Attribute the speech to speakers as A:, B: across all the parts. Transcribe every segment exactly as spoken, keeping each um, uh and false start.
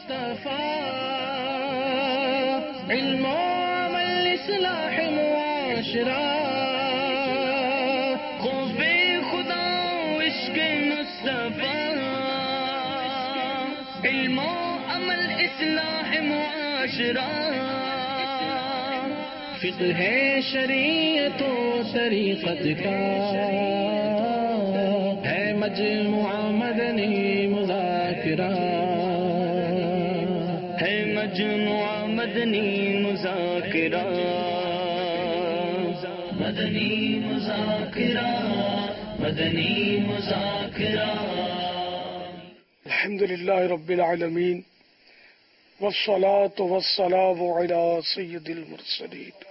A: مصطفیٰ، علم و عمل اصلاح معاشرہ، خوف خدا و عشق مصطفیٰ، علم و عمل اصلاح معاشرہ، فقہ ہے شریعت و طریقت کا، ہے مجموعہ مدنی مذاکرہ، ہے مجموعہ مدنی مذاکرہ، مدنی مذاکرہ، مدنی مذاکرہ۔
B: الحمدللہ رب العالمین، والصلاة والسلام علی سید المرسلین،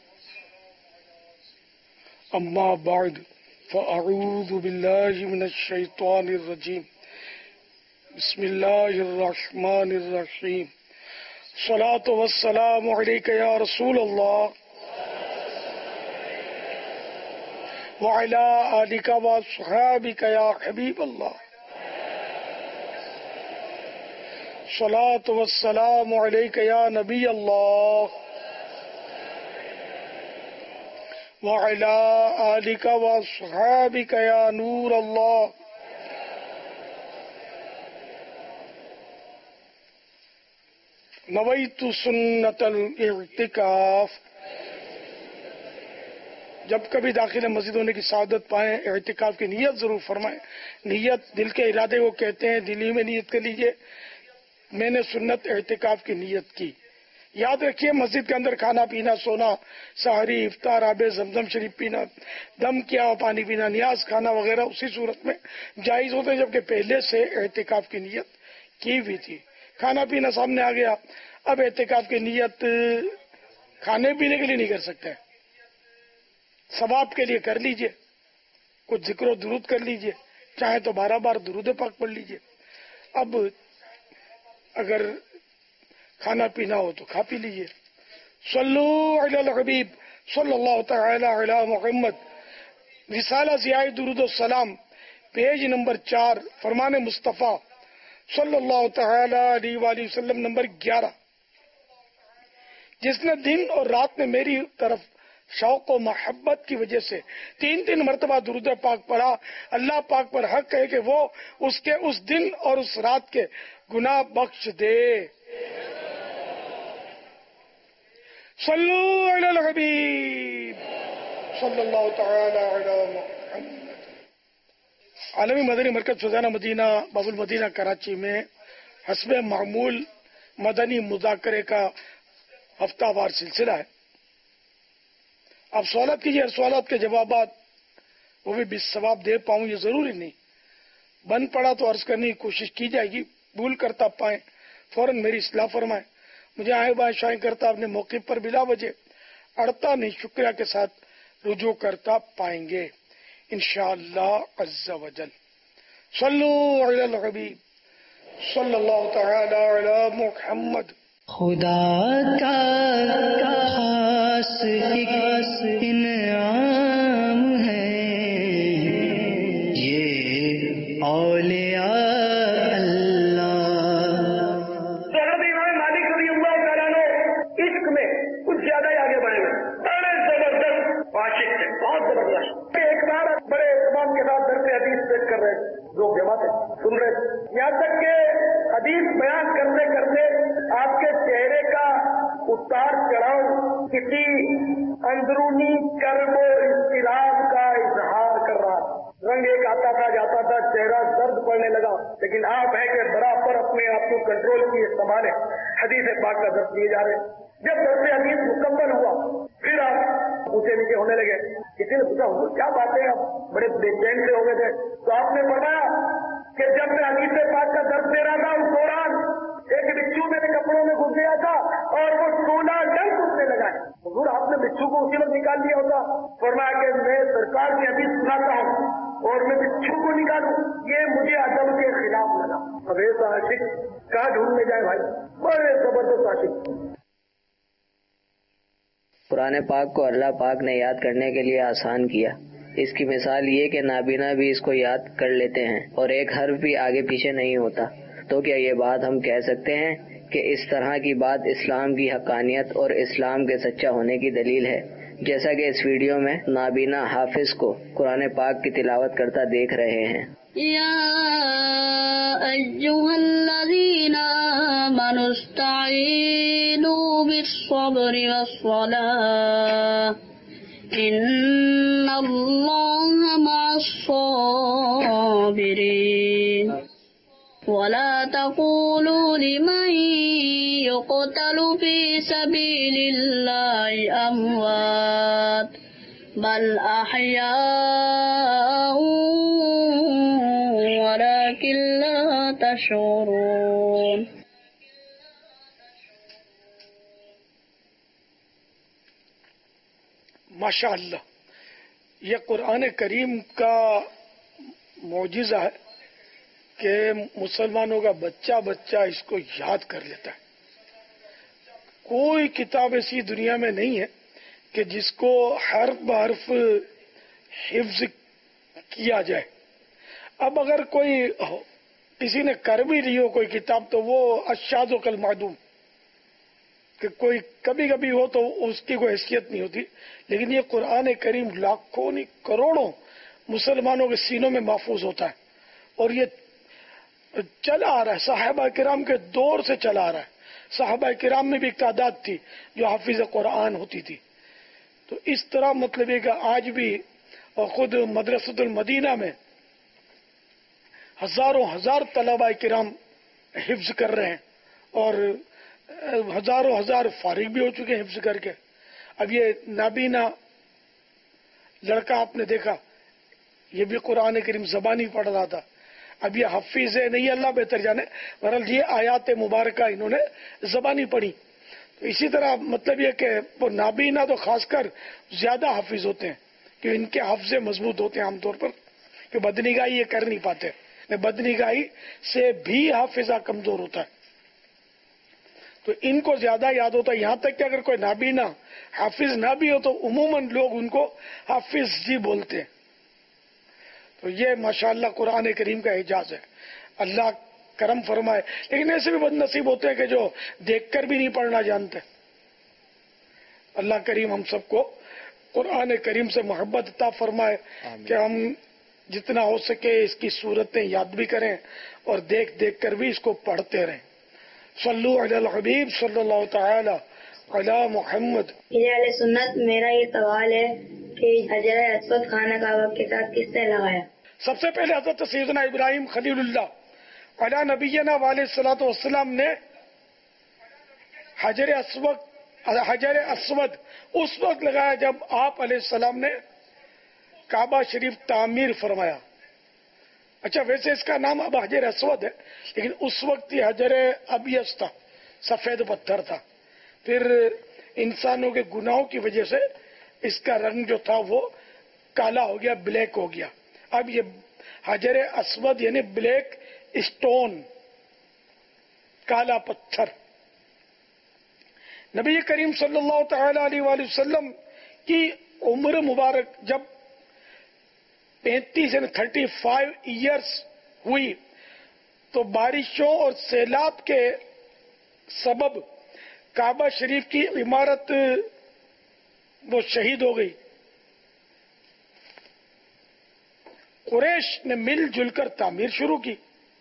B: اما بعد فاعوذ باللہ من الشیطان الرجیم، بسم اللہ الرحمن الرحیم، الصلاة والسلام علیک یا رسول اللہ وعلی آلک واصحابک یا حبیب اللہ، الصلاة والسلام علیک یا نبی اللہ وعلی آلک واصحابک یا نور اللہ۔ نویت سنت الاعتکاف، جب کبھی داخل مسجد ہونے کی سعادت پائیں اعتکاف کی نیت ضرور فرمائیں۔ نیت دل کے ارادے کو کہتے ہیں، دلی میں نیت کر لیجئے، میں نے سنت اعتکاف کی نیت کی۔ یاد رکھیے مسجد کے اندر کھانا پینا، سونا، سحری، افطار، آب زمزم شریف پینا، دم کیا ہوا پانی پینا، نیاز کھانا وغیرہ اسی صورت میں جائز ہوتے ہیں جبکہ پہلے سے اعتکاف کی نیت کی ہوئی تھی۔ کھانا پینا سامنے آ گیا، اب اعتکاف کی نیت کھانے پینے کے لیے نہیں کر سکتے، ثواب کے لیے کر لیجئے، کچھ ذکر و درود کر لیجئے، چاہے تو بارہ بار درود پاک پڑھ لیجئے۔ اب اگر کھانا پینا ہو تو کھا پی لیجئے۔ صلو علی الحبیب صلی اللہ تعالی علی محمد، رسالہ ضیاء درود السلام، پیج نمبر چار، فرمان مصطفیٰ صلی اللہ تعالی علیہ وآلہ وسلم نمبر گیارہ۔ جس نے دن اور رات میں میری طرف شوق و محبت کی وجہ سے تین تین مرتبہ درود پاک پڑھا، اللہ پاک پر حق ہے کہ وہ اس کے اس دن اور اس رات کے گناہ بخش دے۔ صلو علی الحبیب صلی اللہ تعالی علی محمد۔ عالمی مدنی مرکز فضانہ مدینہ باب المدینہ کراچی میں حسب معمول مدنی مذاکرے کا ہفتہ وار سلسلہ ہے۔ آپ سوالات کیجیے، ہر سوالات کے جوابات وہ بھی بس ثواب دے پاؤں یہ ضروری نہیں، بند پڑا تو عرض کرنے کی کوشش کی جائے گی، بھول کرتا پائیں فوراً میری اصلاح فرمائیں، مجھے آئیں بائیں شائیں کرتا اپنے موقع پر بلا وجہ اڑتا نہیں، شکریہ کے ساتھ رجوع کرتا پائیں گے انشاءاللہ عز و جل۔ صلو علی الحبیب صلی اللہ تعالی علی محمد۔
A: خدا کا خاص ایک انعام ہے یہ اولیاء اللہ۔
B: صحابی امام مالک رضی اللہ تعالیٰ عنہ عشق میں کچھ زیادہ ہی آگے بڑھے ہوئے، بڑے زبردست عاشق تھے، بہت زبردست۔ ایک بار بڑے اہتمام کے ساتھ درس حدیث پیش کر رہے تھے، لوگ جمع تھے سن رہے تھے، یہاں تک کہ حدیث بیان کرتے کرتے آپ کے چہرے کا اتار چڑھاؤ کسی اندرونی کرب و اضطراب کا اظہار کر رہا تھا، رنگ ایک آتا تھا جاتا تھا، چہرہ درد پڑنے لگا، لیکن آپ ہے کہ برابر اپنے آپ کو کنٹرول کیے سنبھالے، حدیث پاک کا درس دیے جا رہے۔ جب درس حدیث مکمل ہوا پھر آپ اونچے نیچے ہونے لگے، کسی نے پوچھا حضور کیا باتیں، آپ بڑے بے چین سے ہو گئے تھے، تو آپ نے فرمایا کہ جب میں حدیث پاک کا درس دے رہا تھا اس دوران ایک بچھو میرے کپڑوں میں گھس گیا تھا اور وہ سولہ ڈنگ اٹھنے لگا ہے۔ حضور آپ نے بچھو کو اسی وقت نکال دیا ہوتا؟ فرمایا کہ میں سرکار کی حدیث سناتا ہوں اور میں بچھو کو نکالوں، یہ مجھے ادب کے خلاف لگا۔ اب ایسا عاشق کہاں ڈھونڈنے جائے بھائی، بڑے زبردست عاشق۔
C: قرآن پاک کو اللہ پاک نے یاد کرنے کے لیے آسان کیا۔ اس کی مثال یہ کہ نابینا بھی اس کو یاد کر لیتے ہیں اور ایک حرف بھی آگے پیچھے نہیں ہوتا۔ تو کیا یہ بات ہم کہہ سکتے ہیں کہ اس طرح کی بات اسلام کی حقانیت اور اسلام کے سچا ہونے کی دلیل ہے، جیسا کہ اس ویڈیو میں نابینا حافظ کو قرآن پاک کی تلاوت کرتا دیکھ رہے ہیں۔
D: یا ایھا الذین آمنوا استعینوا بالصبر والصلاۃ ان اللہ مع الصابرین ولا تقولوا لمن يقتل في سبيل الله أموات بل أحياء ولكن لا تشعرون۔
B: ماشاء اللہ، یہ قرآن کریم کا معجزہ ہے کہ مسلمانوں کا بچہ بچہ اس کو یاد کر لیتا ہے۔ کوئی کتاب ایسی دنیا میں نہیں ہے کہ جس کو حرف بحرف حفظ کیا جائے۔ اب اگر کوئی کسی نے کر بھی لی ہو کوئی کتاب تو وہ الشاذ و کالمعدوم، کہ کوئی کبھی کبھی ہو تو اس کی کوئی حیثیت نہیں ہوتی، لیکن یہ قرآن کریم لاکھوں نہیں کروڑوں مسلمانوں کے سینوں میں محفوظ ہوتا ہے، اور یہ چلا آ رہا ہے، صحابہ کرام کے دور سے چلا آ رہا ہے۔ صحابہ کرام میں بھی ایک تعداد تھی جو حافظ قرآن ہوتی تھی۔ تو اس طرح مطلب ہے کہ آج بھی اور خود مدرسۃ المدینہ میں ہزاروں ہزار طلبہ کرام حفظ کر رہے ہیں، اور ہزاروں ہزار فارغ بھی ہو چکے ہیں حفظ کر کے۔ اب یہ نابینا لڑکا آپ نے دیکھا، یہ بھی قرآن کریم زبانی پڑھ رہا تھا۔ اب یہ حفیظ ہے نہیں، اللہ بہتر جانے، بہرحال یہ آیات مبارکہ انہوں نے زبانی پڑھی۔ تو اسی طرح مطلب یہ کہ وہ نابینا تو خاص کر زیادہ حافظ ہوتے ہیں، کہ ان کے حفظے مضبوط ہوتے ہیں عام طور پر، کہ بدنگاہی یہ کر نہیں پاتے، بدنگاہی سے بھی حافظہ کمزور ہوتا ہے، تو ان کو زیادہ یاد ہوتا ہے۔ یہاں تک کہ اگر کوئی نابینا حافظ نہ بھی ہو تو عموماً لوگ ان کو حافظ جی بولتے ہیں۔ تو یہ ماشاءاللہ قرآن کریم کا اعجاز ہے، اللہ کرم فرمائے۔ لیکن ایسے بھی بد نصیب ہوتے ہیں کہ جو دیکھ کر بھی نہیں پڑھنا جانتے۔ اللہ کریم ہم سب کو قرآن کریم سے محبت عطا فرمائے کہ ہم جتنا ہو سکے اس کی صورتیں یاد بھی کریں اور دیکھ دیکھ کر بھی اس کو پڑھتے رہیں۔ صلو علی الحبیب صلی اللہ تعالی علی محمد۔
E: یہ اہل سنت، میرا یہ سوال ہے کہ حجر اسود خانہ کعبہ کے ساتھ کس نے لگایا؟
B: سب سے پہلے حضرت سیدنا ابراہیم خلیل اللہ علی نبینا علیہ الصلوۃ والسلام نے حجر اسود حجر اسود اس وقت لگایا جب آپ علیہ السلام نے کعبہ شریف تعمیر فرمایا۔ اچھا، ویسے اس کا نام اب حجر اسود ہے، لیکن اس وقت یہ حجر ابیض تھا، سفید پتھر تھا۔ پھر انسانوں کے گناہوں کی وجہ سے اس کا رنگ جو تھا وہ کالا ہو گیا، بلیک ہو گیا۔ اب یہ حجر اسود یعنی بلیک اسٹون، کالا پتھر۔ نبی کریم صلی اللہ تعالی علیہ وآلہ وسلم کی عمر مبارک جب پینتیس یعنی تھرٹی فائیو ایئرس ہوئی تو بارشوں اور سیلاب کے سبب کعبہ شریف کی عمارت وہ شہید ہو گئی۔ قریش نے مل جل کر تعمیر شروع کی۔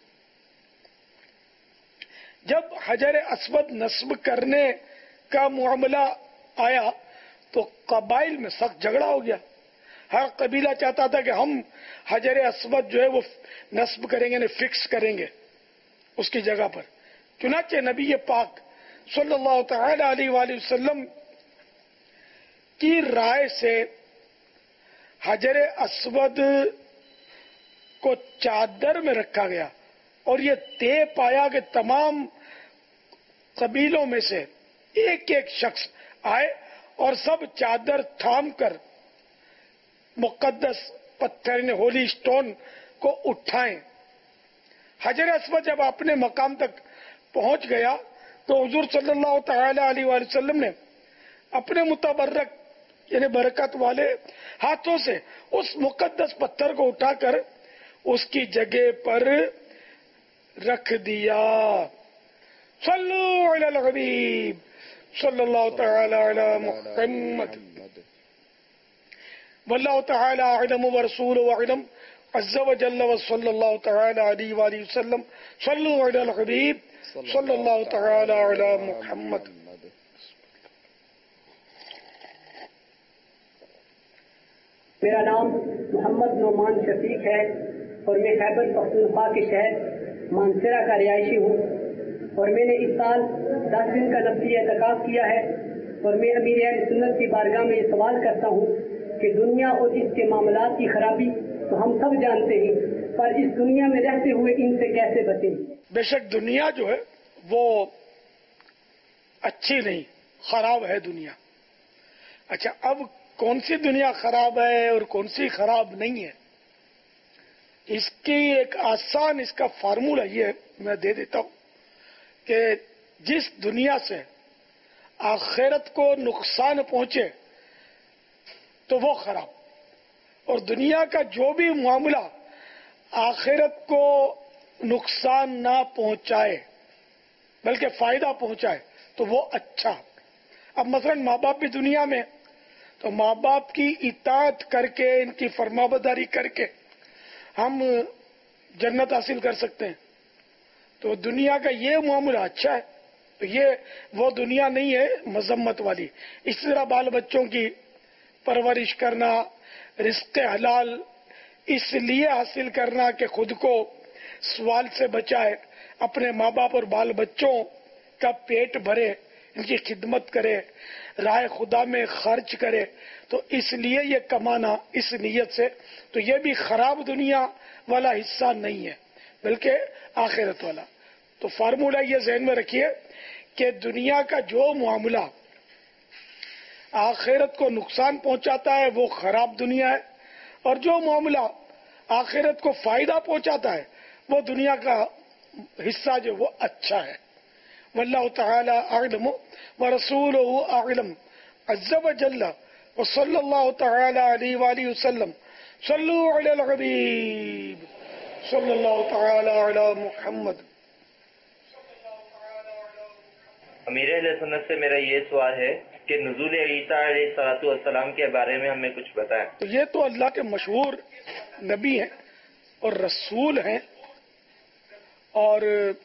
B: جب حجر اسود نصب کرنے کا معاملہ آیا تو قبائل میں سخت جھگڑا ہو گیا۔ ہر قبیلہ چاہتا تھا کہ ہم حجر اسود جو ہے وہ نصب کریں گے، فکس کریں گے اس کی جگہ پر۔ چنانچہ نبی پاک صلی اللہ تعالی علیہ وآلہ وسلم کی رائے سے حجر اسود کو چادر میں رکھا گیا، اور یہ طے پایا کہ تمام قبیلوں میں سے ایک ایک شخص آئے اور سب چادر تھام کر مقدس پتھر نے ہولی اسٹون کو اٹھائیں۔ حجر اسود جب اپنے مقام تک پہنچ گیا تو حضور صلی اللہ تعالی علیہ وآلہ وسلم نے اپنے متبرک یعنی برکت والے ہاتھوں سے اس مقدس پتھر کو اٹھا کر اس کی جگہ پر رکھ دیا۔ صلوا علی الحبیب صلی اللہ تعالی علی محمد واللہ تعالی اعلم ورسولہ اعلم عز وجل وصلی اللہ تعالی علیہ وآلہ وسلم صلوا علی الحبیب صلی اللہ تعالی علی محمد.
F: میرا نام محمد نعمان شفیق ہے اور میں خیبر پختونخوا کے شہر مانسرا کا رہائشی ہوں اور میں نے اس سال دس دن کا نفلی اعتکاف کیا ہے اور میں امیر اہل سنت کی بارگاہ میں یہ سوال کرتا ہوں کہ دنیا اور اس کے معاملات کی خرابی تو ہم سب جانتے ہیں، پر اس دنیا میں رہتے ہوئے ان سے کیسے بچیں؟
B: بے شک دنیا جو ہے وہ اچھی نہیں، خراب ہے دنیا. اچھا، اب کون سی دنیا خراب ہے اور کون سی خراب نہیں ہے، اس کی ایک آسان اس کا فارمولہ یہ میں دے دیتا ہوں کہ جس دنیا سے آخرت کو نقصان پہنچے تو وہ خراب، اور دنیا کا جو بھی معاملہ آخرت کو نقصان نہ پہنچائے بلکہ فائدہ پہنچائے تو وہ اچھا. اب مثلا ماں باپ بھی دنیا میں، تو ماں باپ کی اطاعت کر کے ان کی فرمانبرداری کر کے ہم جنت حاصل کر سکتے ہیں، تو دنیا کا یہ معاملہ اچھا ہے. تو یہ وہ دنیا نہیں ہے مذمت والی. اس طرح بال بچوں کی پرورش کرنا، رزق حلال اس لیے حاصل کرنا کہ خود کو سوال سے بچائے، اپنے ماں باپ اور بال بچوں کا پیٹ بھرے، ان کی خدمت کرے، راہ خدا میں خرچ کرے، تو اس لیے یہ کمانا اس نیت سے، تو یہ بھی خراب دنیا والا حصہ نہیں ہے بلکہ آخرت والا. تو فارمولہ یہ ذہن میں رکھیے کہ دنیا کا جو معاملہ آخرت کو نقصان پہنچاتا ہے وہ خراب دنیا ہے، اور جو معاملہ آخرت کو فائدہ پہنچاتا ہے وہ دنیا کا حصہ جو وہ اچھا ہے. واللہ تعالی اعلم ورسولہ اعلم عز وجل وصلی اللہ تعالی علیہ وآلہ وسلم صلوا علی الحبیب صلی اللہ تعالی علی محمد.
G: امیر اہل سنت سے میرا یہ سوال ہے کہ نزول عیسیٰ علیہ الصلوۃ والسلام کے بارے میں ہمیں کچھ بتائیں.
B: تو یہ تو اللہ کے مشہور نبی ہیں اور رسول ہیں، اور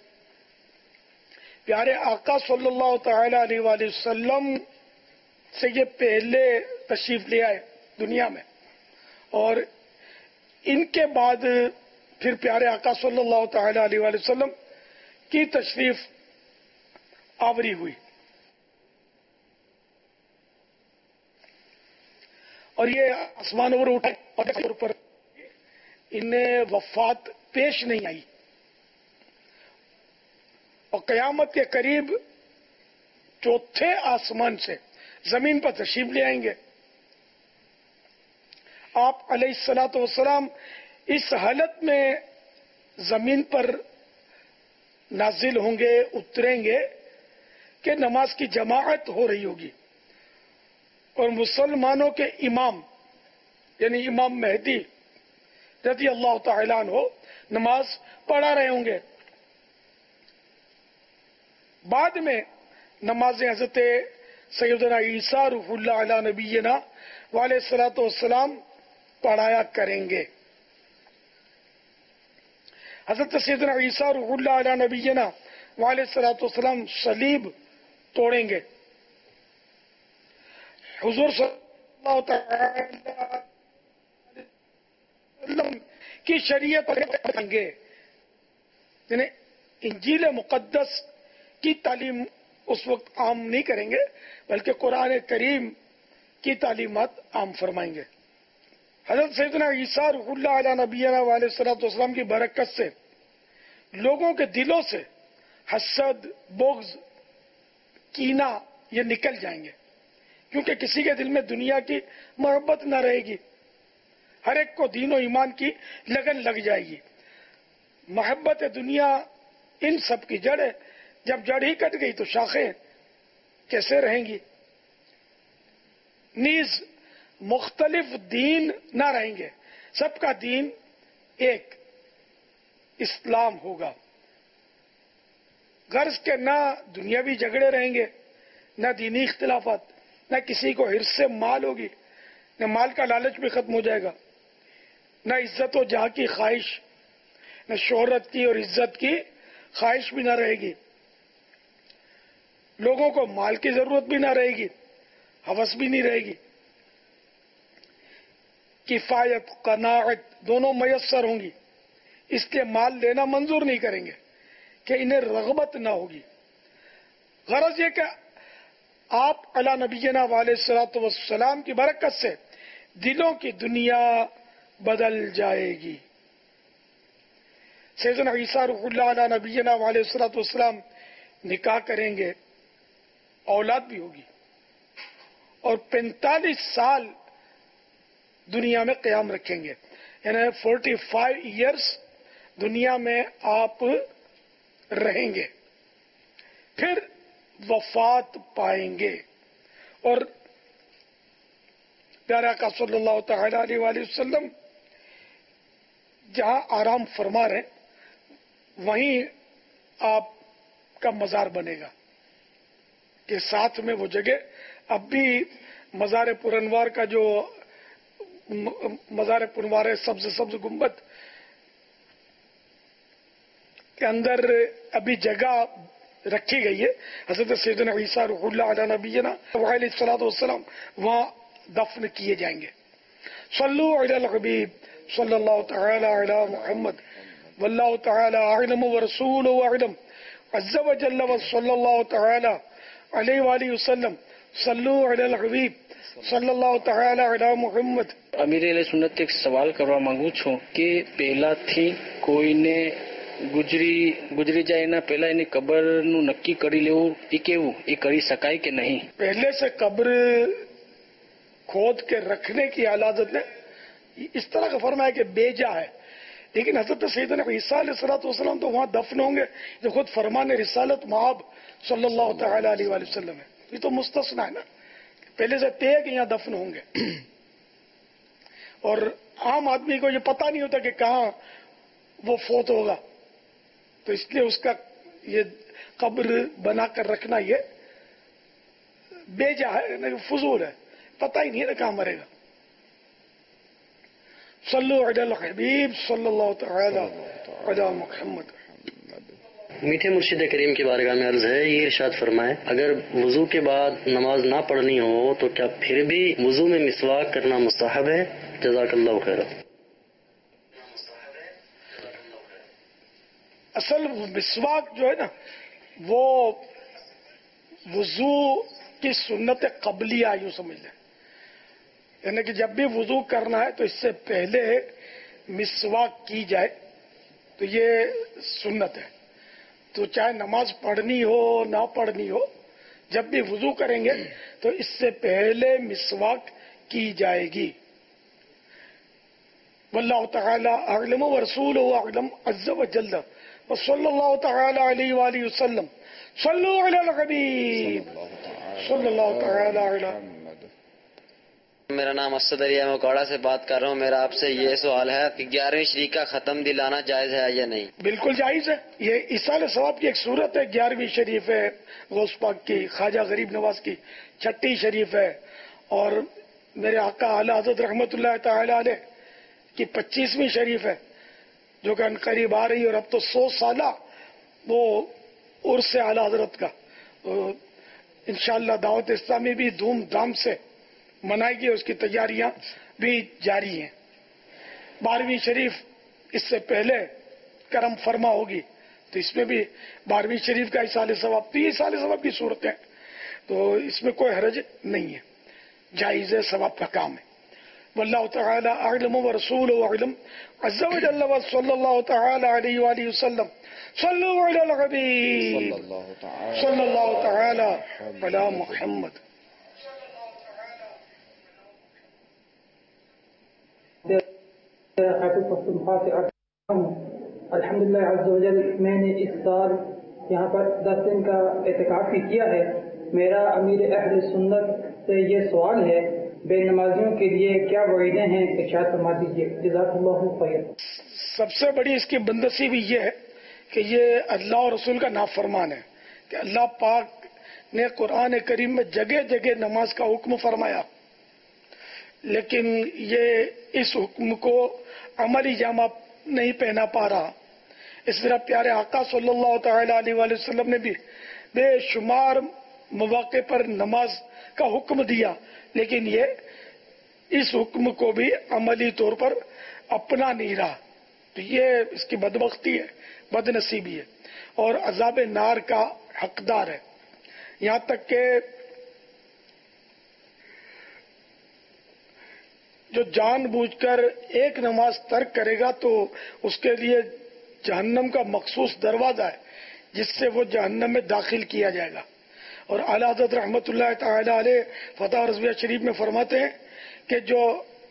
B: پیارے آقا صلی اللہ تعالی علیہ وآلہ وسلم سے یہ پہلے تشریف لے آئے دنیا میں، اور ان کے بعد پھر پیارے آقا صلی اللہ تعالی علیہ وآلہ وسلم کی تشریف آوری ہوئی. اور یہ آسمانوں پر اٹھے اور پر انہیں وفات پیش نہیں آئی، اور قیامت کے قریب چوتھے آسمان سے زمین پر تشریف لے آئیں گے. آپ علیہ الصلوۃ والسلام اس حالت میں زمین پر نازل ہوں گے، اتریں گے کہ نماز کی جماعت ہو رہی ہوگی، اور مسلمانوں کے امام یعنی امام مہدی رضی اللہ تعالیٰ عنہ نماز پڑھا رہے ہوں گے. بعد میں نماز حضرت سیدنا عیسیٰ روح اللہ علیہ نبینا وعلیہ الصلوۃ والسلام پڑھایا کریں گے. حضرت سیدنا عیسیٰ روح اللہ علیہ نبینا وعلیہ الصلوۃ والسلام صلیب توڑیں گے. حضور صلی اللہ تعالی وسلم کی شریعت پڑھیں گے، یعنی انجیل مقدس کی تعلیم اس وقت عام نہیں کریں گے بلکہ قرآن کریم کی تعلیمات عام فرمائیں گے. حضرت سیدنا عیسیٰ روح اللہ علیہ نبینا علیہ الصلوۃ والسلام کی برکت سے لوگوں کے دلوں سے حسد، بغض، کینہ یہ نکل جائیں گے، کیونکہ کسی کے دل میں دنیا کی محبت نہ رہے گی، ہر ایک کو دین و ایمان کی لگن لگ جائے گی. محبت دنیا ان سب کی جڑ ہے، جب جڑ ہی کٹ گئی تو شاخیں کیسے رہیں گی؟ نیز مختلف دین نہ رہیں گے، سب کا دین ایک اسلام ہوگا. غرض کے نہ دنیاوی جھگڑے رہیں گے، نہ دینی اختلافات، نہ کسی کو حرص سے مال ہوگی، نہ مال کا لالچ بھی ختم ہو جائے گا، نہ عزت و جاہ کی خواہش، نہ شہرت کی اور عزت کی خواہش بھی نہ رہے گی، لوگوں کو مال کی ضرورت بھی نہ رہے گی، ہوس بھی نہیں رہے گی، کفایت قناعت دونوں میسر ہوں گی، اس کے مال لینا منظور نہیں کریں گے کہ انہیں رغبت نہ ہوگی۔ غرض یہ کہ آپ علی نبینا علیہ الصلوۃ والسلام کی برکت سے دلوں کی دنیا بدل جائے گی۔ سیدنا عیسیٰ روح اللہ علی نبینا علیہ الصلوۃ والسلام نکاح کریں گے، اولاد بھی ہوگی، اور پینتالیس سال دنیا میں قیام رکھیں گے، یعنی فورٹی فائیو ایئرس دنیا میں آپ رہیں گے، پھر وفات پائیں گے، اور پیارا کا صلی اللہ تعالی علیہ وآلہ وسلم جہاں آرام فرما رہے وہیں آپ کا مزار بنے گا، کہ ساتھ میں وہ جگہ اب بھی مزار پرانوار کا جو مزار پرانوار ہے، سبز سبز گنبد کے اندر ابھی جگہ رکھی گئی ہے، حضرت سیدنا عیسیٰ روح اللہ علیہ نبینا علیہ الصلوۃ والسلام وہاں دفن کیے جائیں گے۔ صلو علی الحبیب صلی اللہ تعالی علی محمد واللہ تعالی اعلم ورسولہ اعلم عز وجل وصلی اللہ تعالی علیہ وآلہ وسلم صلو علی الحبیب صلی اللہ تعالی علی محمد۔
H: امیر علیہ سنت ایک سوال કરવા માંગુ છું કે પહેલાથી કોઈને ગુજરી ગુજરી જાય એના પહેલા એની કબરનું નક્કી કરી લેવું એ કેવું એ કરી શકાય કે નહીં?
B: پہلے سے قبر کھود کے رکھنے کی علادت نے اس طرح کا فرمایا کہ بیجا ہے، لیکن حضرت سیدنا عیسیٰ علیہ الصلوۃ والسلام تو وہاں دفن ہوں گے جو خود فرمان رسالت مآب صلی اللہ تعالی علیہ وآلہ وسلم ہے، یہ تو مستثنا ہے نا، پہلے سے طے کہ یہاں دفن ہوں گے، اور عام آدمی کو یہ پتہ نہیں ہوتا کہ کہاں وہ فوت ہوگا، تو اس لیے اس کا یہ قبر بنا کر رکھنا یہ بیجا ہے، فضول ہے، پتہ ہی نہیں ہے کہاں مرے گا۔ صلو علی الحبیب صلی اللہ تعالی علی محمد۔
I: میٹھے مرشد کریم کی بارگاہ میں عرض ہے، یہ ارشاد فرمائے اگر وضو کے بعد نماز نہ پڑھنی ہو تو کیا پھر بھی وضو میں مسواک کرنا مستحب ہے؟ جزاک اللہ خیر۔
B: اصل مسواک جو ہے نا وہ وضو کی سنت قبلیہ یوں سمجھ لیں، یعنی کہ جب بھی وضو کرنا ہے تو اس سے پہلے مسواک کی جائے، تو یہ سنت ہے، تو چاہے نماز پڑھنی ہو نہ پڑھنی ہو جب بھی وضو کریں گے تو اس سے پہلے مسواک کی جائے گی۔ واللہ تعالی اعلم ورسولہ اعلم عز وجل وصلی اللہ تعالی علیہ وآلہ وسلم صلو علی الحبیب صلی اللہ تعالی علیہ۔
J: میرا نام اسد علی ہے، میں کوڑا سے بات کر رہا ہوں۔ میرا آپ سے یہ سوال ہے کہ گیارہویں شریف کا ختم دلانا جائز ہے یا نہیں؟
B: بالکل جائز ہے، یہ ایصال ثواب کی ایک صورت ہے۔ گیارہویں شریف ہے غوث پاک کی، خواجہ غریب نواز کی چھٹی شریف ہے، اور میرے آقا اعلی حضرت رحمت اللہ تعالی علیہ کی پچیسویں شریف ہے جو کہ قریب آ رہی ہے، اور اب تو سو سالہ وہ عرس اعلی حضرت کا، تو انشاءاللہ دعوت اسلامی بھی دھوم دھام سے منائے گی، اس کی تیاریاں بھی جاری ہیں۔ بارہویں شریف اس سے پہلے کرم فرما ہوگی، تو اس میں بھی بارہویں شریف کا ایصال ثواب، تو یہ ایصال ثواب کی صورت ہے، تو اس میں کوئی حرج نہیں ہے، جائز ہے، ثواب کا کام ہے۔ واللہ تعالی اعلم ورسولہ اعلم عز وجل وصلی اللہ تعالی علیہ وآلہ وسلم صلو علی الحبیب صلی اللہ تعالی علی محمد۔
F: حافظ پختونخوا سے الحمدللہ عز وجل میں نے اس سال یہاں پر دس دن کا اعتکاف بھی کیا ہے۔ میرا امیر اہل سنت سے یہ سوال ہے، بے نمازیوں کے لیے کیا وعیدیں ہیں، ارشاد فرما دیجیے، جزاک اللہ خیر۔
B: سب سے بڑی اس کی بندسی بھی یہ ہے
K: کہ یہ اللہ اور رسول کا نافرمان ہے کہ اللہ پاک نے قرآن کریم میں جگہ جگہ نماز کا حکم فرمایا، لیکن یہ اس حکم کو عملی جامہ نہیں پہنا پا رہا۔ اس طرح پیارے آقا صلی اللہ تعالی علیہ وآلہ وسلم نے بھی بے شمار مواقع پر نماز کا حکم دیا، لیکن یہ اس حکم کو بھی عملی طور پر اپنا نہیں رہا، تو یہ اس کی بدبختی ہے، بد نصیبی ہے اور عذاب نار کا حقدار ہے۔ یہاں تک کہ جو جان بوجھ کر ایک نماز ترک کرے گا تو اس کے لیے جہنم کا مخصوص دروازہ ہے جس سے وہ جہنم میں داخل کیا جائے گا۔ اور اعلیٰ حضرت رحمۃ اللہ تعالی علیہ فتح رضویہ شریف میں فرماتے ہیں کہ جو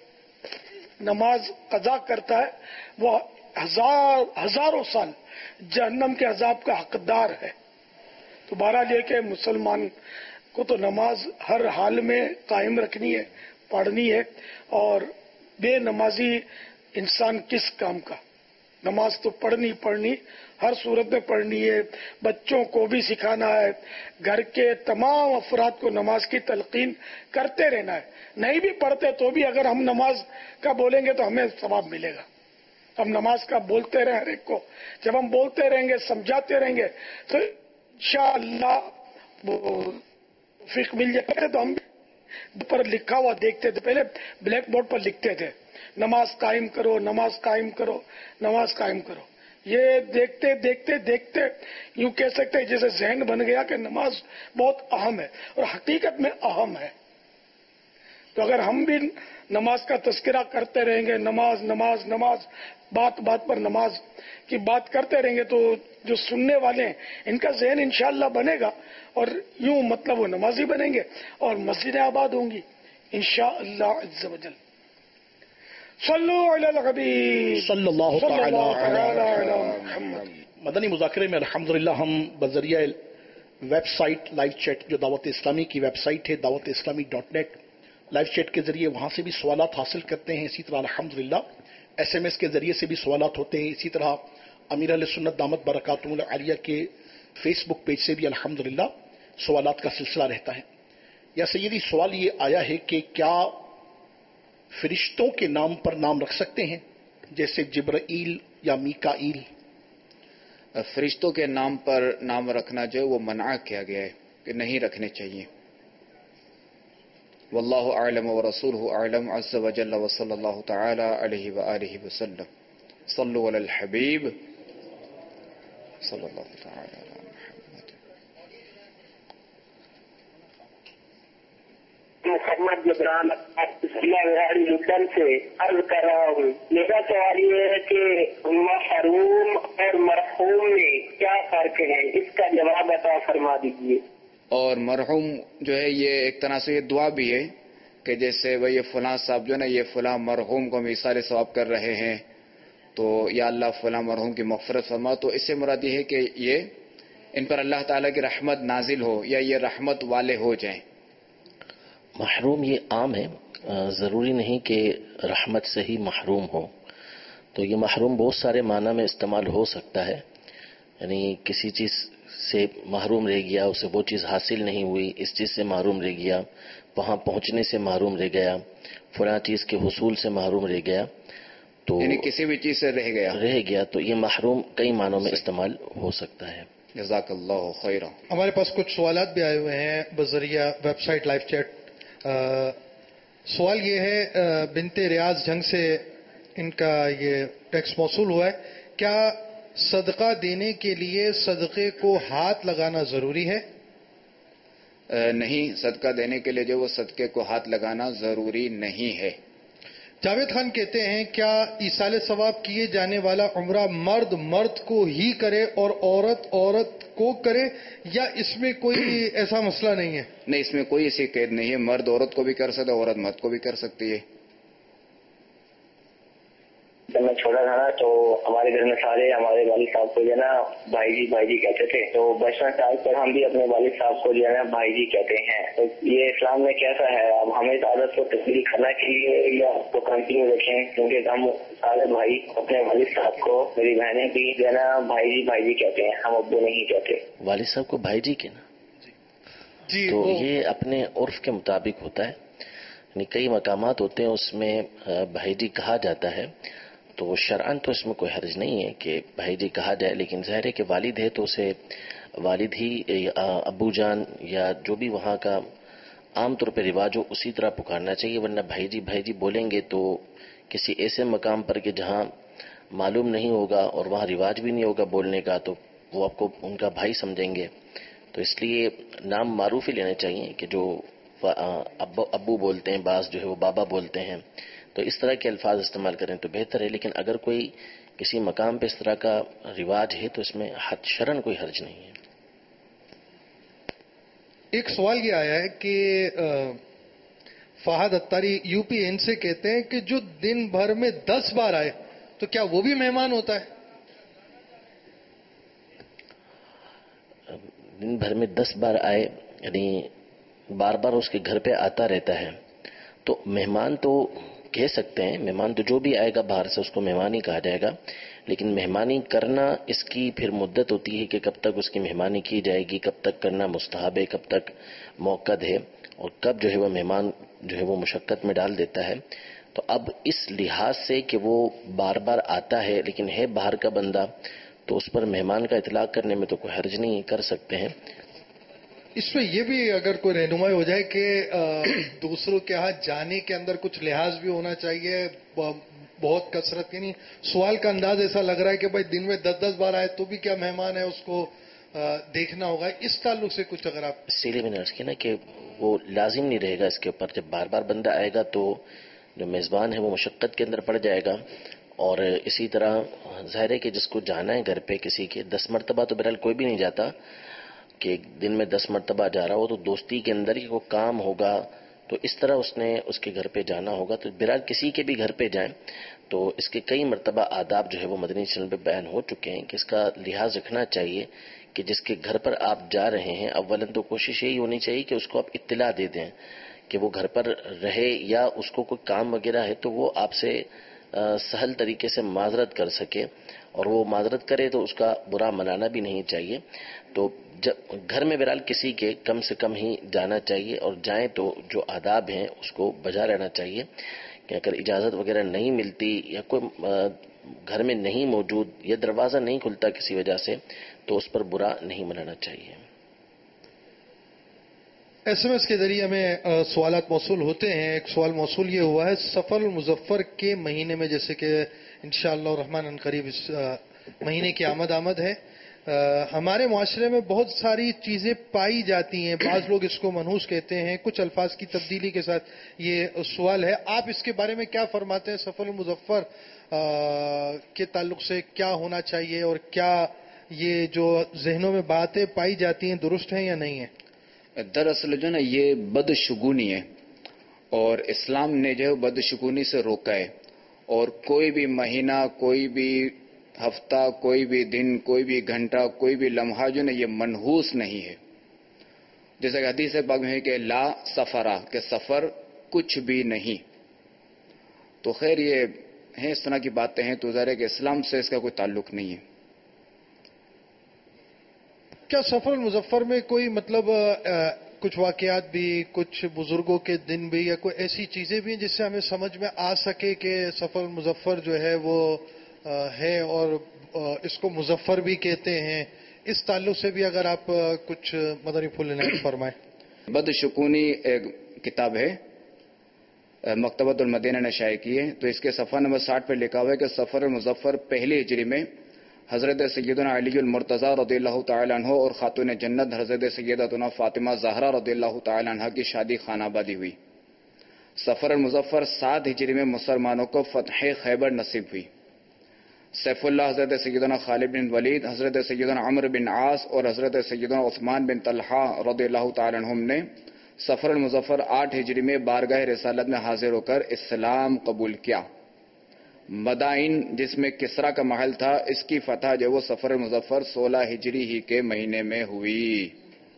K: نماز قضا کرتا ہے وہ ہزار ہزاروں سال جہنم کے عذاب کا حقدار ہے۔ تو بہرحال یہ کہ مسلمان کو تو نماز ہر حال میں قائم رکھنی ہے، پڑھنی ہے، اور بے نمازی انسان کس کام کا؟ نماز تو پڑھنی پڑھنی ہر صورت میں پڑھنی ہے، بچوں کو بھی سکھانا ہے، گھر کے تمام افراد کو نماز کی تلقین کرتے رہنا ہے۔ نہیں بھی پڑھتے تو بھی اگر ہم نماز کا بولیں گے تو ہمیں ثواب ملے گا۔ ہم نماز کا بولتے رہیں ہر ایک کو، جب ہم بولتے رہیں گے، سمجھاتے رہیں گے تو انشاءاللہ وہ فقہ مل جائے گا۔ تو ہم پر لکھا ہوا دیکھتے تھے، پہلے بلیک بورڈ پر لکھتے تھے نماز قائم کرو، نماز قائم کرو، نماز قائم کرو۔ یہ دیکھتے دیکھتے دیکھتے یوں کہہ سکتے ہیں جیسے ذہن بن گیا کہ نماز بہت اہم ہے، اور حقیقت میں اہم ہے۔ تو اگر ہم بھی نماز کا تذکرہ کرتے رہیں گے، نماز نماز نماز، بات بات پر نماز کی بات کرتے رہیں گے، تو جو سننے والے ہیں ان کا ذہن انشاءاللہ بنے گا، اور یوں مطلب وہ نمازی بنیں گے اور مسجدیں آباد ہوں گی انشاءاللہ عز و جل۔ صلو علی الحبیب
L: صلی اللہ تعالی
K: علی محمد۔
L: مدنی مذاکرے میں الحمدللہ ہم بذریعہ ویب سائٹ لائیو چیٹ، جو دعوت اسلامی کی ویب سائٹ ہے دعوت اسلامی ڈاٹ نیٹ، لائیو چیٹ کے ذریعے وہاں سے بھی سوالات حاصل کرتے ہیں۔ اسی طرح الحمدللہ ایس ایم ایس کے ذریعے سے بھی سوالات ہوتے ہیں۔ اسی طرح امیر اہل سنت دامت برکاتہم العالیہ کے فیس بک پیج سے بھی الحمدللہ سوالات کا سلسلہ رہتا ہے۔ یا سیدی سوال یہ آیا ہے کہ کیا فرشتوں کے نام پر نام رکھ سکتے ہیں جیسے جبرائیل یا میکائیل؟
M: فرشتوں کے نام پر نام رکھنا جو ہے وہ منع کیا گیا ہے کہ نہیں رکھنے چاہیے۔ واللہ اعلم ورسولہ اعلم عز وجل وصلی اللہ تعالی علیہ وآلہ وسلم۔ صلوا علی الحبیب صلی اللہ تعالی علیہ۔
B: محمد جبران لندن سے عرض کر رہا ہوں، میرا سوال یہ ہے کہ محروم اور مرحوم میں کیا فرق ہے، اس کا جواب عطا فرما دیجیے۔
M: اور مرحوم جو ہے یہ ایک طرح سے یہ دعا بھی ہے کہ جیسے وہ یہ فلاں صاحب جو ہے نا یہ فلاں مرحوم کو مثال ثواب کر رہے ہیں، تو یا اللہ فلاں مرحوم کی مغفرت فرما، تو اس سے مراد یہ ہے کہ یہ ان پر اللہ تعالیٰ کی رحمت نازل ہو یا یہ رحمت والے ہو جائیں۔
N: محروم یہ عام ہے، ضروری نہیں کہ رحمت سے ہی محروم ہو، تو یہ محروم بہت سارے معنی میں استعمال ہو سکتا ہے، یعنی کسی چیز سے محروم رہ گیا، اسے وہ چیز حاصل نہیں ہوئی، اس چیز سے محروم رہ گیا، وہاں پہنچنے سے محروم رہ گیا، فلاں چیز کے حصول سے محروم رہ گیا، تو
M: یعنی کسی بھی چیز سے رہ گیا
N: رہ گیا تو یہ محروم کئی معنوں میں استعمال ہو سکتا ہے۔
M: جزاک اللہ خیرا۔
O: ہمارے پاس کچھ سوالات بھی آئے ہوئے ہیں بذریعہ ویب سائٹ لائیو چیٹ۔ سوال یہ ہے، بنت ریاض جنگ سے ان کا یہ ٹیکس موصول ہوا ہے، کیا صدقہ دینے کے لیے صدقے کو ہاتھ لگانا ضروری ہے؟
M: نہیں، صدقہ دینے کے لیے جو وہ صدقے کو ہاتھ لگانا ضروری نہیں ہے۔
O: جاوید خان کہتے ہیں، کیا ایصال ثواب کیے جانے والا عمرہ مرد مرد کو ہی کرے اور عورت عورت کو کرے، یا اس میں کوئی ایسا مسئلہ نہیں ہے؟
M: نہیں، اس میں کوئی ایسی قید نہیں ہے، مرد عورت کو بھی کر سکتا ہے، عورت مرد کو بھی کر سکتی ہے۔
P: جب میں چھوٹا تھا نا تو ہمارے گھر میں سارے ہمارے والد صاحب کو جو ہے نا بھائی جی بھائی جی کہتے تھے. تو بچپن سے آج تک ہم بھی اپنے والد صاحب کو جو ہے نا بھائی جی کہتے ہیں. تو یہ اسلام میں کیسا ہے؟ اب ہمیں اس عادت کو تبدیل کرنا چاہیے یا اس کو کنٹینیو رکھیں؟ کیونکہ ہم سارے بھائی اپنے والد صاحب کو، میری بہنیں بھی جو ہے نا بھائی جی بھائی جی کہتے ہیں، ہم ابو نہیں کہتے.
N: والد صاحب کو بھائی جی کہنا جی تو یہ اپنے عرف کے مطابق ہوتا ہے. یعنی کئی مقامات ہوتے ہیں اس میں بھائی جی کہا جاتا ہے، تو شرعاً تو اس میں کوئی حرج نہیں ہے کہ بھائی جی کہا جائے، لیکن ظاہر ہے کہ والد ہے تو اسے والد ہی ابو جان یا جو بھی وہاں کا عام طور پہ رواج ہو اسی طرح پکارنا چاہیے. ورنہ بھائی جی بھائی جی بولیں گے تو کسی ایسے مقام پر کہ جہاں معلوم نہیں ہوگا اور وہاں رواج بھی نہیں ہوگا بولنے کا تو وہ آپ کو ان کا بھائی سمجھیں گے. تو اس لیے نام معروف ہی لینے چاہیے کہ جو ابو ابو بولتے ہیں، بعض جو ہے وہ بابا بولتے ہیں، تو اس طرح کے الفاظ استعمال کریں تو بہتر ہے. لیکن اگر کوئی کسی مقام پہ اس طرح کا رواج ہے تو اس میں شرعاً کوئی حرج نہیں ہے.
O: ایک سوال یہ آیا ہے کہ Fahad Attari U P N سے کہتے ہیں کہ جو دن بھر میں دس بار آئے تو کیا وہ بھی مہمان ہوتا ہے؟
N: دن بھر میں دس بار آئے یعنی بار بار اس کے گھر پہ آتا رہتا ہے تو مہمان تو کہہ سکتے ہیں. مہمان تو جو بھی آئے گا باہر سے اس کو مہمان ہی کہا جائے گا. لیکن مہمانی کرنا اس کی پھر مدت ہوتی ہے کہ کب تک اس کی مہمانی کی جائے گی، کب تک کرنا مستحب ہے، کب تک موقد ہے، اور کب جو ہے وہ مہمان جو ہے وہ مشقت میں ڈال دیتا ہے. تو اب اس لحاظ سے کہ وہ بار بار آتا ہے لیکن ہے باہر کا بندہ تو اس پر مہمان کا اطلاق کرنے میں تو کوئی حرج نہیں، کر سکتے ہیں.
O: اس میں یہ بھی اگر کوئی رہنمائی ہو جائے کہ دوسروں کے ہاں جانے کے اندر کچھ لحاظ بھی ہونا چاہیے، بہت کثرت یعنی سوال کا انداز ایسا لگ رہا ہے کہ بھائی دن میں دس دس بار آئے تو بھی کیا مہمان ہے، اس کو دیکھنا ہوگا. اس تعلق سے کچھ اگر آپ
N: اسی لیے میں نے عرض کیا نا کہ وہ لازم نہیں رہے گا اس کے اوپر. جب بار بار بندہ آئے گا تو جو میزبان ہے وہ مشقت کے اندر پڑ جائے گا. اور اسی طرح ظاہر ہے کہ جس کو جانا ہے گھر پہ کسی کے دس مرتبہ تو بہرحال کوئی بھی نہیں جاتا کہ دن میں دس مرتبہ جا رہا ہو، تو دوستی کے اندر ہی کوئی کام ہوگا تو اس طرح اس نے اس کے گھر پہ جانا ہوگا. تو بہرحال کسی کے بھی گھر پہ جائیں تو اس کے کئی مرتبہ آداب جو ہے وہ مدنی چینل پہ بیان ہو چکے ہیں کہ اس کا لحاظ رکھنا چاہیے کہ جس کے گھر پر آپ جا رہے ہیں اولاً تو کوشش یہی ہونی چاہیے کہ اس کو آپ اطلاع دے دیں کہ وہ گھر پر رہے یا اس کو کوئی کام وغیرہ ہے تو وہ آپ سے سہل طریقے سے معذرت کر سکے، اور وہ معذرت کرے تو اس کا برا منانا بھی نہیں چاہیے. تو جب گھر میں بہرحال کسی کے کم سے کم ہی جانا چاہیے، اور جائیں تو جو آداب ہیں اس کو بجا رہنا چاہیے کہ اگر اجازت وغیرہ نہیں ملتی یا کوئی گھر میں نہیں موجود یا دروازہ نہیں کھلتا کسی وجہ سے تو اس پر برا نہیں منانا چاہیے.
O: ایس ایم ایس کے ذریعے ہمیں سوالات موصول ہوتے ہیں. ایک سوال موصول یہ ہوا ہے سفر المظفر کے مہینے میں، جیسے کہ انشاءاللہ الرحمن ان قریب اس مہینے کی آمد آمد ہے، ہمارے معاشرے میں بہت ساری چیزیں پائی جاتی ہیں. بعض لوگ اس کو منحوس کہتے ہیں، کچھ الفاظ کی تبدیلی کے ساتھ. یہ سوال ہے، آپ اس کے بارے میں کیا فرماتے ہیں؟ سفر المظفر کے تعلق سے کیا ہونا چاہیے، اور کیا یہ جو ذہنوں میں باتیں پائی جاتی ہیں درست ہیں یا نہیں ہیں؟
M: دراصل جو نا یہ بدشگونی ہے، اور اسلام نے جو ہے بدشگونی سے روکا ہے. اور کوئی بھی مہینہ، کوئی بھی ہفتہ، کوئی بھی دن، کوئی بھی گھنٹہ، کوئی بھی لمحہ جو نا یہ منحوس نہیں ہے. جیسا کہ حدیث پاک میں ہے کہ لا سفرا، کہ سفر کچھ بھی نہیں. تو خیر یہ ہیں اس طرح کی باتیں ہیں، تو ظاہر ہے کہ اسلام سے اس کا کوئی تعلق نہیں ہے.
O: کیا سفر المظفر میں کوئی مطلب کچھ واقعات بھی، کچھ بزرگوں کے دن بھی، یا کوئی ایسی چیزیں بھی ہیں جس سے ہمیں سمجھ میں آ سکے کہ سفر المظفر جو ہے وہ ہے اور اس کو مظفر بھی کہتے ہیں؟ اس تعلق سے بھی اگر آپ کچھ مدنی پھول عنایت فرمائیں.
M: بدشکونی ایک کتاب ہے، مکتبۃ المدینہ نے شائع کی ہے. تو اس کے صفحہ نمبر ساٹھ پہ لکھا ہوا ہے کہ سفر المظفر پہلی ہجری میں حضرت سیدنا علی المرتضیٰ رضی اللہ تعالی عنہ اور خاتون جنت حضرت سیدتنا فاطمہ زہرا رضی اللہ تعالی عنہ کی شادی خانہ آبادی ہوئی. سفر المظفر سات ہجری میں مسلمانوں کو فتح خیبر نصیب ہوئی. سیف اللہ حضرت سیدنا خالد بن ولید، حضرت سیدنا عمر بن عاص اور حضرت سیدنا عثمان بن طلحہ رضی اللہ تعالی عنہم نے سفر المظفر آٹھ ہجری میں بارگاہ رسالت میں حاضر ہو کر اسلام قبول کیا. مدائن جس میں کسرا کا محل تھا، اس کی فتح جو وہ سفر مظفر سولہ ہجری ہی کے مہینے میں ہوئی.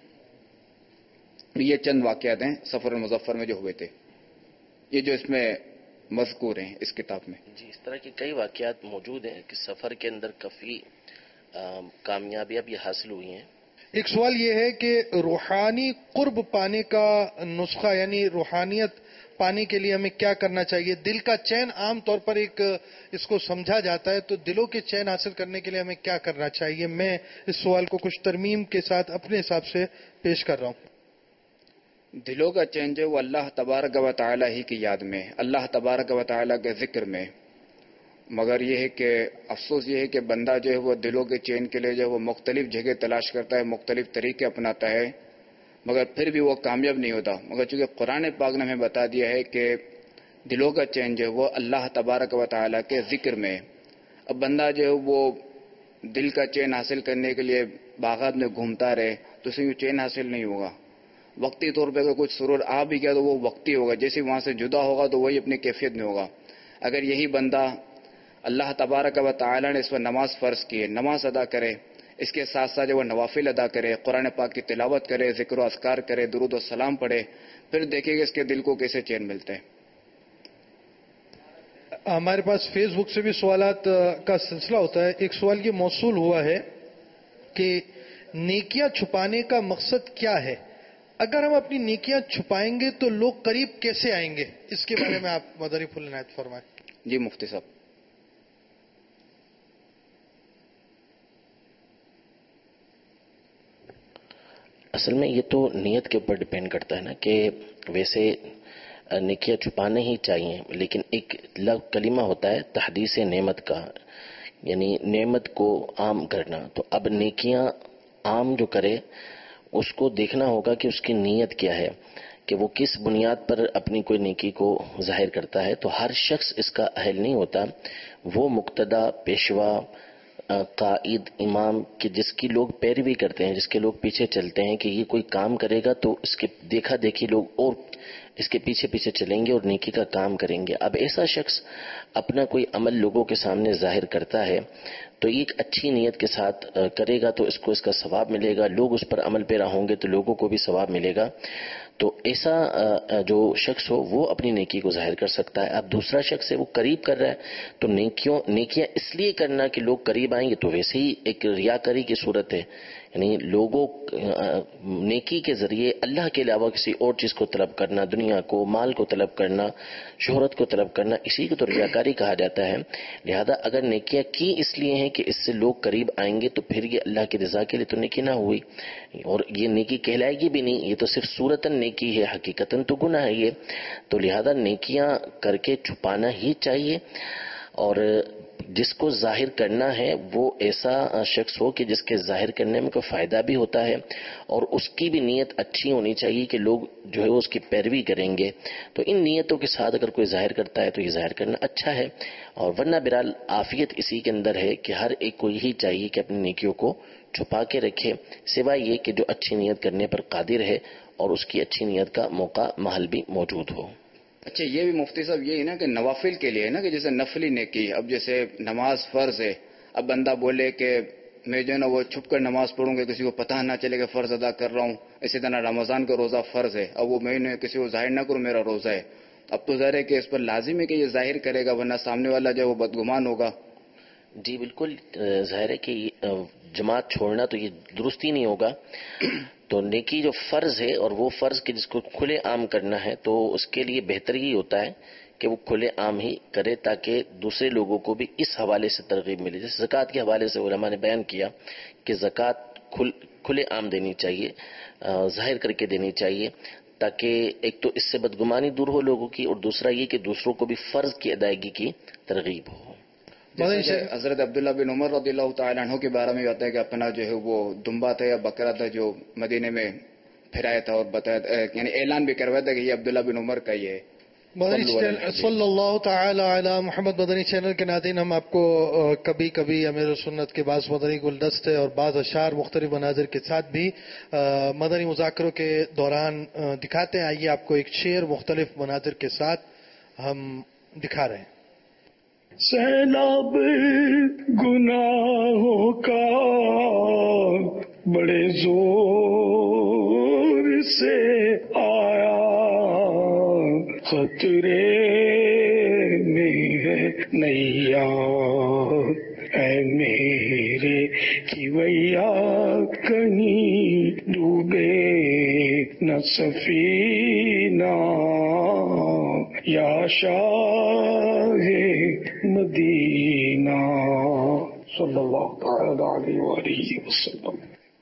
M: یہ چند واقعات ہیں سفر مظفر میں جو ہوئے تھے، یہ جو اس میں مذکور ہیں اس کتاب میں.
N: جی، اس طرح کے کئی واقعات موجود ہیں کہ سفر کے اندر کافی کامیابیاں بھی حاصل ہوئی ہیں.
O: ایک سوال یہ ہے کہ روحانی قرب پانے کا نسخہ، یعنی روحانیت پانے کے لیے ہمیں کیا کرنا چاہیے؟ دل کا چین عام طور پر ایک اس کو سمجھا جاتا ہے، تو دلوں کے چین حاصل کرنے کے لیے ہمیں کیا کرنا چاہیے؟ میں اس سوال کو کچھ ترمیم کے ساتھ اپنے حساب سے پیش کر رہا ہوں.
M: دلوں کا چین جو وہ اللہ تبارک و تعالی ہی کی یاد میں، اللہ تبارک و تعالی کے ذکر میں. مگر یہ ہے کہ افسوس یہ ہے کہ بندہ جو ہے وہ دلوں کے چین کے لیے جو ہے وہ مختلف جگہ تلاش کرتا ہے، مختلف طریقے اپناتا ہے، مگر پھر بھی وہ کامیاب نہیں ہوتا. مگر چونکہ قرآن پاک نے ہمیں بتا دیا ہے کہ دلوں کا چین جو ہے وہ اللہ تبارک و تعالی کے ذکر میں. اب بندہ جو ہے وہ دل کا چین حاصل کرنے کے لیے باغات میں گھومتا رہے تو اسے چین حاصل نہیں ہوگا. وقتی طور پہ اگر کچھ سرور آ بھی گیا تو وہ وقتی ہوگا، جیسے وہاں سے جدا ہوگا تو وہی اپنی کیفیت میں ہوگا. اگر یہی بندہ اللہ تبارک و تعالی نے اس پر نماز فرض کی ہے، نماز ادا کرے، اس کے ساتھ ساتھ وہ نوافل ادا کرے، قرآن پاک کی تلاوت کرے، ذکر و اذکار کرے، درود و سلام پڑھے، پھر دیکھیں گے اس کے دل کو کیسے چین ملتے ہیں.
O: ہمارے پاس فیس بک سے بھی سوالات کا سلسلہ ہوتا ہے. ایک سوال یہ موصول ہوا ہے کہ نیکیاں چھپانے کا مقصد کیا ہے؟ اگر ہم اپنی نیکیاں چھپائیں گے تو لوگ قریب کیسے آئیں گے؟ اس کے بارے میں آپ مدنی پھول عنایت فرمائیں.
M: جی مفتی صاحب.
N: اصل میں یہ تو نیت کے اوپر ڈپینڈ کرتا ہے نا، کہ ویسے نیکیاں چھپانے ہی چاہیے، لیکن ایک لفظ کلمہ ہوتا ہے تحدیث نعمت کا، یعنی نعمت کو عام کرنا. تو اب نیکیاں عام جو کرے اس کو دیکھنا ہوگا کہ اس کی نیت کیا ہے، کہ وہ کس بنیاد پر اپنی کوئی نیکی کو ظاہر کرتا ہے. تو ہر شخص اس کا اہل نہیں ہوتا. وہ مقتدا، پیشوا، قائد، امام کہ جس کی لوگ پیروی کرتے ہیں، جس کے لوگ پیچھے چلتے ہیں کہ یہ کوئی کام کرے گا تو اس کے دیکھا دیکھی لوگ اور اس کے پیچھے پیچھے چلیں گے اور نیکی کا کام کریں گے. اب ایسا شخص اپنا کوئی عمل لوگوں کے سامنے ظاہر کرتا ہے تو ایک اچھی نیت کے ساتھ کرے گا تو اس کو اس کا ثواب ملے گا، لوگ اس پر عمل پیرا ہوں گے تو لوگوں کو بھی ثواب ملے گا. تو ایسا جو شخص ہو وہ اپنی نیکی کو ظاہر کر سکتا ہے. اب دوسرا شخص ہے وہ قریب کر رہا ہے تو نیکیوں نیکیاں اس لیے کرنا کہ لوگ قریب آئیں گے تو ویسے ہی ایک ریاکاری کی صورت ہے، یعنی لوگوں نیکی کے ذریعے اللہ کے علاوہ کسی اور چیز کو طلب کرنا، دنیا کو، مال کو طلب کرنا، شہرت کو طلب کرنا، اسی کو تو ریاکاری کہا جاتا ہے. لہذا اگر نیکیاں کی اس لیے ہیں کہ اس سے لوگ قریب آئیں گے تو پھر یہ اللہ کی رضا کے لیے تو نیکی نہ ہوئی، اور یہ نیکی کہلائے گی بھی نہیں، یہ تو صرف صورتاً نیکی ہے، حقیقتاً تو گناہ ہے یہ. تو لہذا نیکیاں کر کے چھپانا ہی چاہیے، اور جس کو ظاہر کرنا ہے وہ ایسا شخص ہو کہ جس کے ظاہر کرنے میں کوئی فائدہ بھی ہوتا ہے اور اس کی بھی نیت اچھی ہونی چاہیے کہ لوگ جو ہے وہ اس کی پیروی کریں گے. تو ان نیتوں کے ساتھ اگر کوئی ظاہر کرتا ہے تو یہ ظاہر کرنا اچھا ہے، اور ورنہ بہرحال عافیت اسی کے اندر ہے کہ ہر ایک کو یہی چاہیے کہ اپنی نیکیوں کو چھپا کے رکھے، سوائے یہ کہ جو اچھی نیت کرنے پر قادر ہے اور اس کی اچھی نیت کا موقع محل بھی موجود ہو.
M: اچھا یہ بھی مفتی صاحب یہی نا کہ نوافل کے لیے نا کہ جیسے نفلی نیکی، اب جیسے نماز فرض ہے، اب بندہ بولے کہ میں جو ہے نا وہ چھپ کر نماز پڑھوں گا، کسی کو پتہ نہ چلے کہ فرض ادا کر رہا ہوں. اسی طرح رمضان کا روزہ فرض ہے، اب وہ میں نے کسی کو ظاہر نہ کروں میرا روزہ ہے. اب تو ظاہر ہے کہ اس پر لازم ہے کہ یہ ظاہر کرے گا، ورنہ سامنے والا جو ہے وہ بدگمان ہوگا.
N: جی بالکل ظاہر ہے کہ جماعت چھوڑنا تو یہ درست ہی نہیں ہوگا. تو نیکی جو فرض ہے اور وہ فرض کہ جس کو کھلے عام کرنا ہے تو اس کے لیے بہتر ہی ہوتا ہے کہ وہ کھلے عام ہی کرے تاکہ دوسرے لوگوں کو بھی اس حوالے سے ترغیب ملے. جیسے زکوٰۃ کے حوالے سے علماء نے بیان کیا کہ زکوٰۃ کھل کھلے عام دینی چاہیے، ظاہر کر کے دینی چاہیے، تاکہ ایک تو اس سے بدگمانی دور ہو لوگوں کی، اور دوسرا یہ کہ دوسروں کو بھی فرض کی ادائیگی کی ترغیب ہو.
M: حضرت عبداللہ بن عمر رضی اللہ تعالیٰ عنہ کے بارے میں بتایا ہے کہ اپنا جو ہے وہ دمبا تھا یا بکرا تھا جو مدینے میں پھرایا تھا اور بتایا، یعنی اعلان بھی کروایا تھا کہ یہ عبداللہ بن عمر کا ہی ہے.
O: صلی اللہ تعالی علی محمد. مدنی چینل کے ناظرین، ہم آپ کو کبھی کبھی امیر سنت کے بعض مدنی گلدستے اور بعض اشعار مختلف مناظر کے ساتھ بھی مدنی مذاکروں کے دوران دکھاتے ہیں. آئیے آپ کو ایک شعر مختلف مناظر کے ساتھ ہم دکھا رہے ہیں.
K: سیلاب گناہوں کا بڑے زور سے آیا، خطرے میں ہے نیا، اے میرے کیویا کہیں ڈوبے نہ سفینہ، یا شاہ مدینہ صلی اللہ تعالی علیہ وآلہ وسلم۔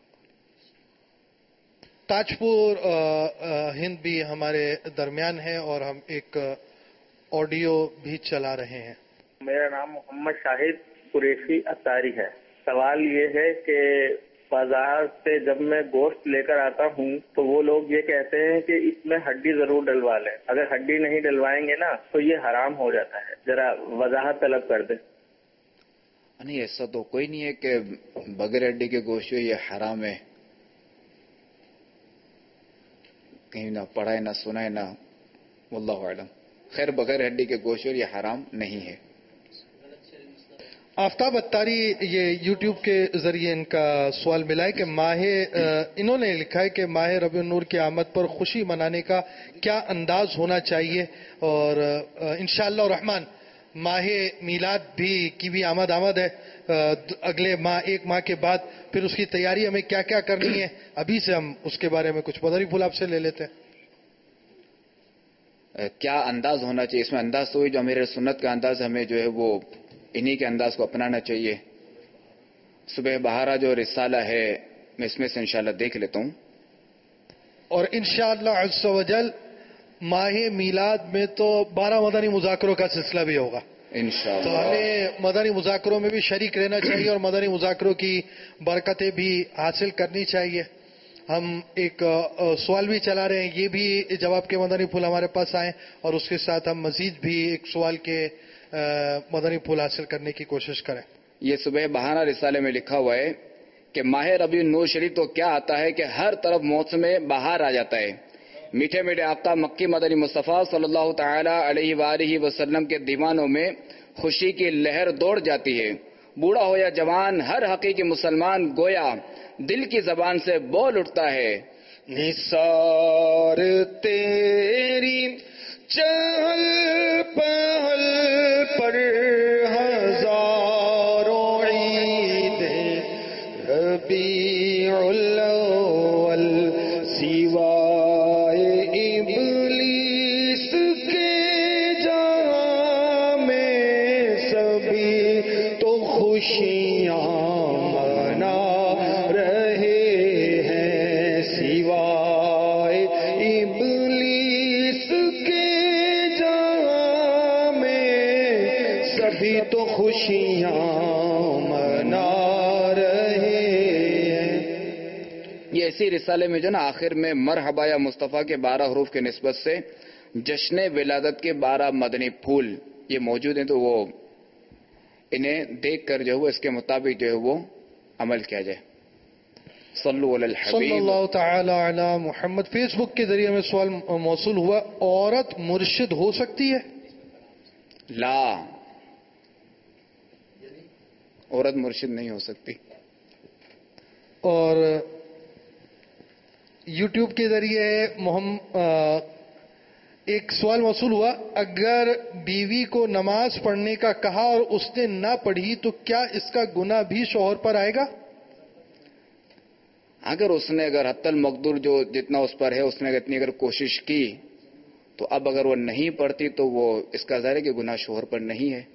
O: تاجپور ہند بھی ہمارے درمیان ہے اور ہم ایک آڈیو بھی چلا رہے ہیں۔
Q: میرا نام محمد شاہد قریشی اتاری ہے۔ سوال یہ ہے کہ بازار سے جب میں گوشت لے کر آتا ہوں تو وہ لوگ یہ کہتے ہیں کہ اس میں ہڈی ضرور ڈلوا لیں، اگر ہڈی نہیں ڈلوائیں گے نا تو یہ حرام ہو جاتا ہے، ذرا وضاحت طلب کر دیں۔
M: نہیں، ایسا تو کوئی نہیں ہے کہ بغیر ہڈی کے گوشت یہ حرام ہے، کہیں نہ پڑھا ہے نہ سنا ہے نہ، واللہ اعلم۔ خیر بغیر ہڈی کے گوشت یہ حرام نہیں ہے۔
O: آفتاب اتاری یہ یوٹیوب کے ذریعے ان کا سوال ملا ہے کہ ماہ انہوں نے لکھا ہے کہ ماہ ربیع النور کی آمد پر خوشی منانے کا کیا انداز ہونا چاہیے، اور انشاءاللہ الرحمن ماہ میلاد بھی کی بھی آمد آمد ہے اگلے ماہ، ایک ماہ کے بعد، پھر اس کی تیاری ہمیں کیا کیا کرنی ہے، ابھی سے ہم اس کے بارے میں کچھ مدنی پھول آپ سے لے لیتے ہیں۔
M: کیا انداز ہونا چاہیے، اس میں انداز تو جو میرے سنت کا انداز ہمیں جو ہے وہ انہی کے انداز کو اپنانا چاہیے۔ صبح بہارا جو رسالہ ہے میں اس میں سے انشاءاللہ دیکھ لیتا ہوں،
O: اور انشاءاللہ عز و جل ماہ میلاد میں تو بارہ مدنی مذاکروں کا سلسلہ بھی ہوگا انشاءاللہ، تو ہمیں مدنی مذاکروں میں بھی شریک رہنا چاہیے اور مدنی مذاکروں کی برکتیں بھی حاصل کرنی چاہیے۔ ہم ایک سوال بھی چلا رہے ہیں، یہ بھی جواب کے مدنی پھول ہمارے پاس آئے، اور اس کے ساتھ ہم مزید بھی ایک سوال کے مدنی پھول حاصل کرنے کی کوشش کریں۔
M: یہ صبح بہارا رسالے میں لکھا ہوا ہے کہ ماہ ربیع النور شریف تو کیا آتا ہے کہ ہر طرف موسم بہار آ جاتا ہے، میٹھے میٹھے آفتاب مکی مدنی مصطفیٰ صلی اللہ تعالی علیہ وآلہ وسلم کے دیوانوں میں خوشی کی لہر دوڑ جاتی ہے، بوڑھا ہو یا جوان ہر حقیقی مسلمان گویا دل کی زبان سے بول اٹھتا ہے،
O: نثار تیری چہل پہل پر ہزاروں عیدیں ربیع الاول سوائے ابلیس کے جہاں میں سبھی تو خوشیاں منا رہے ہیں، سوائے ابلیس کے جہاں میں سبھی تو خوشیاں منا رہے ہیں۔
M: یہ اسی رسالے میں جو نا آخر میں مرحبا یا مصطفیٰ کے بارہ حروف کے نسبت سے جشن ولادت کے بارہ مدنی پھول یہ موجود ہیں، تو وہ انہیں دیکھ کر جو ہے وہ اس کے مطابق جو ہے وہ عمل کیا جائے۔ صلو علی الحبیب
O: صلی اللہ تعالی علی محمد۔ فیس بک کے ذریعے میں سوال موصول ہوا، عورت مرشد ہو سکتی ہے؟
M: لا، عورت مرشد نہیں ہو سکتی۔
O: اور یوٹیوب کے ذریعے محمد ایک سوال موصول ہوا، اگر بیوی کو نماز پڑھنے کا کہا اور اس نے نہ پڑھی تو کیا اس کا گناہ بھی شوہر پر آئے گا؟
M: اگر اس نے اگر حتی المقدور جو جتنا اس پر ہے اس نے اتنی اگر کوشش کی تو اب اگر وہ نہیں پڑھتی تو وہ اس کا ظاہر ہے کہ گناہ شوہر پر نہیں ہے۔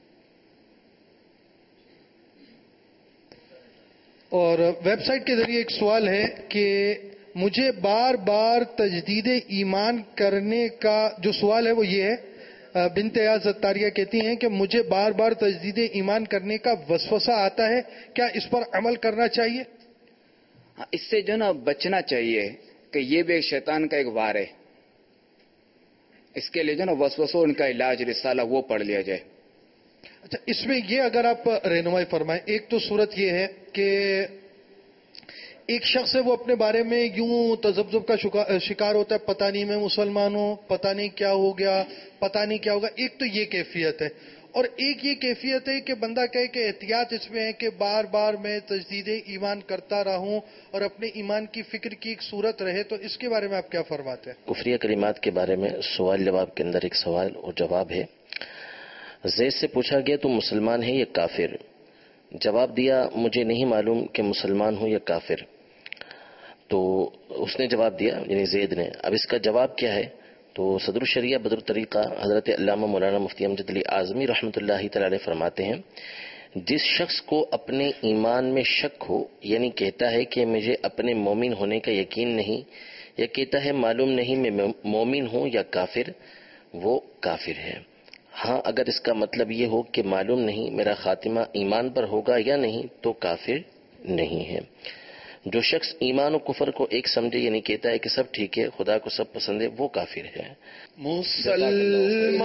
O: اور ویب سائٹ کے ذریعے ایک سوال ہے کہ مجھے بار بار تجدید ایمان کرنے کا، جو سوال ہے وہ یہ ہے، بنت ایاز اتاریہ کہتی ہیں کہ مجھے بار بار تجدید ایمان کرنے کا وسوسہ آتا ہے، کیا اس پر عمل کرنا چاہیے؟
M: اس سے جو نا بچنا چاہیے کہ یہ بھی ایک شیطان کا ایک وار ہے، اس کے لیے جو نا وسوسوں ان کا علاج رسالہ وہ پڑھ لیا جائے۔
O: اچھا، اس میں یہ اگر آپ رہنمائی فرمائیں، ایک تو صورت یہ ہے کہ ایک شخص ہے وہ اپنے بارے میں یوں تذبذب کا شکار ہوتا ہے، پتہ نہیں میں مسلمان ہوں، پتہ نہیں کیا ہو گیا، پتہ نہیں کیا ہوگا، ایک تو یہ کیفیت ہے، اور ایک یہ کیفیت ہے کہ بندہ کہے کہ احتیاط اس میں ہے کہ بار بار میں تجدید ایمان کرتا رہوں اور اپنے ایمان کی فکر کی ایک صورت رہے، تو اس کے بارے میں آپ کیا فرماتے ہیں؟
N: کفریہ کلمات کے بارے میں سوال جواب کے اندر ایک سوال اور جواب ہے. زید سے پوچھا گیا تو مسلمان ہے یا کافر؟ جواب دیا مجھے نہیں معلوم کہ مسلمان ہوں یا کافر. تو اس نے جواب دیا یعنی زید نے. اب اس کا جواب کیا ہے؟ تو صدر الشریعہ بدر الطریقہ حضرت علامہ مولانا مفتی امجد علی اعظمی رحمۃ اللہ تعالی علیہ فرماتے ہیں جس شخص کو اپنے ایمان میں شک ہو، یعنی کہتا ہے کہ مجھے اپنے مومن ہونے کا یقین نہیں، یا کہتا ہے معلوم نہیں میں مومن ہوں یا کافر، وہ کافر ہے. ہاں اگر اس کا مطلب یہ ہو کہ معلوم نہیں میرا خاتمہ ایمان پر ہوگا یا نہیں تو کافر نہیں ہے. جو شخص ایمان و کفر کو ایک سمجھے یعنی کہتا ہے کہ سب ٹھیک ہے، خدا کو سب پسند ہے، وہ کافر ہے.
R: مسلمان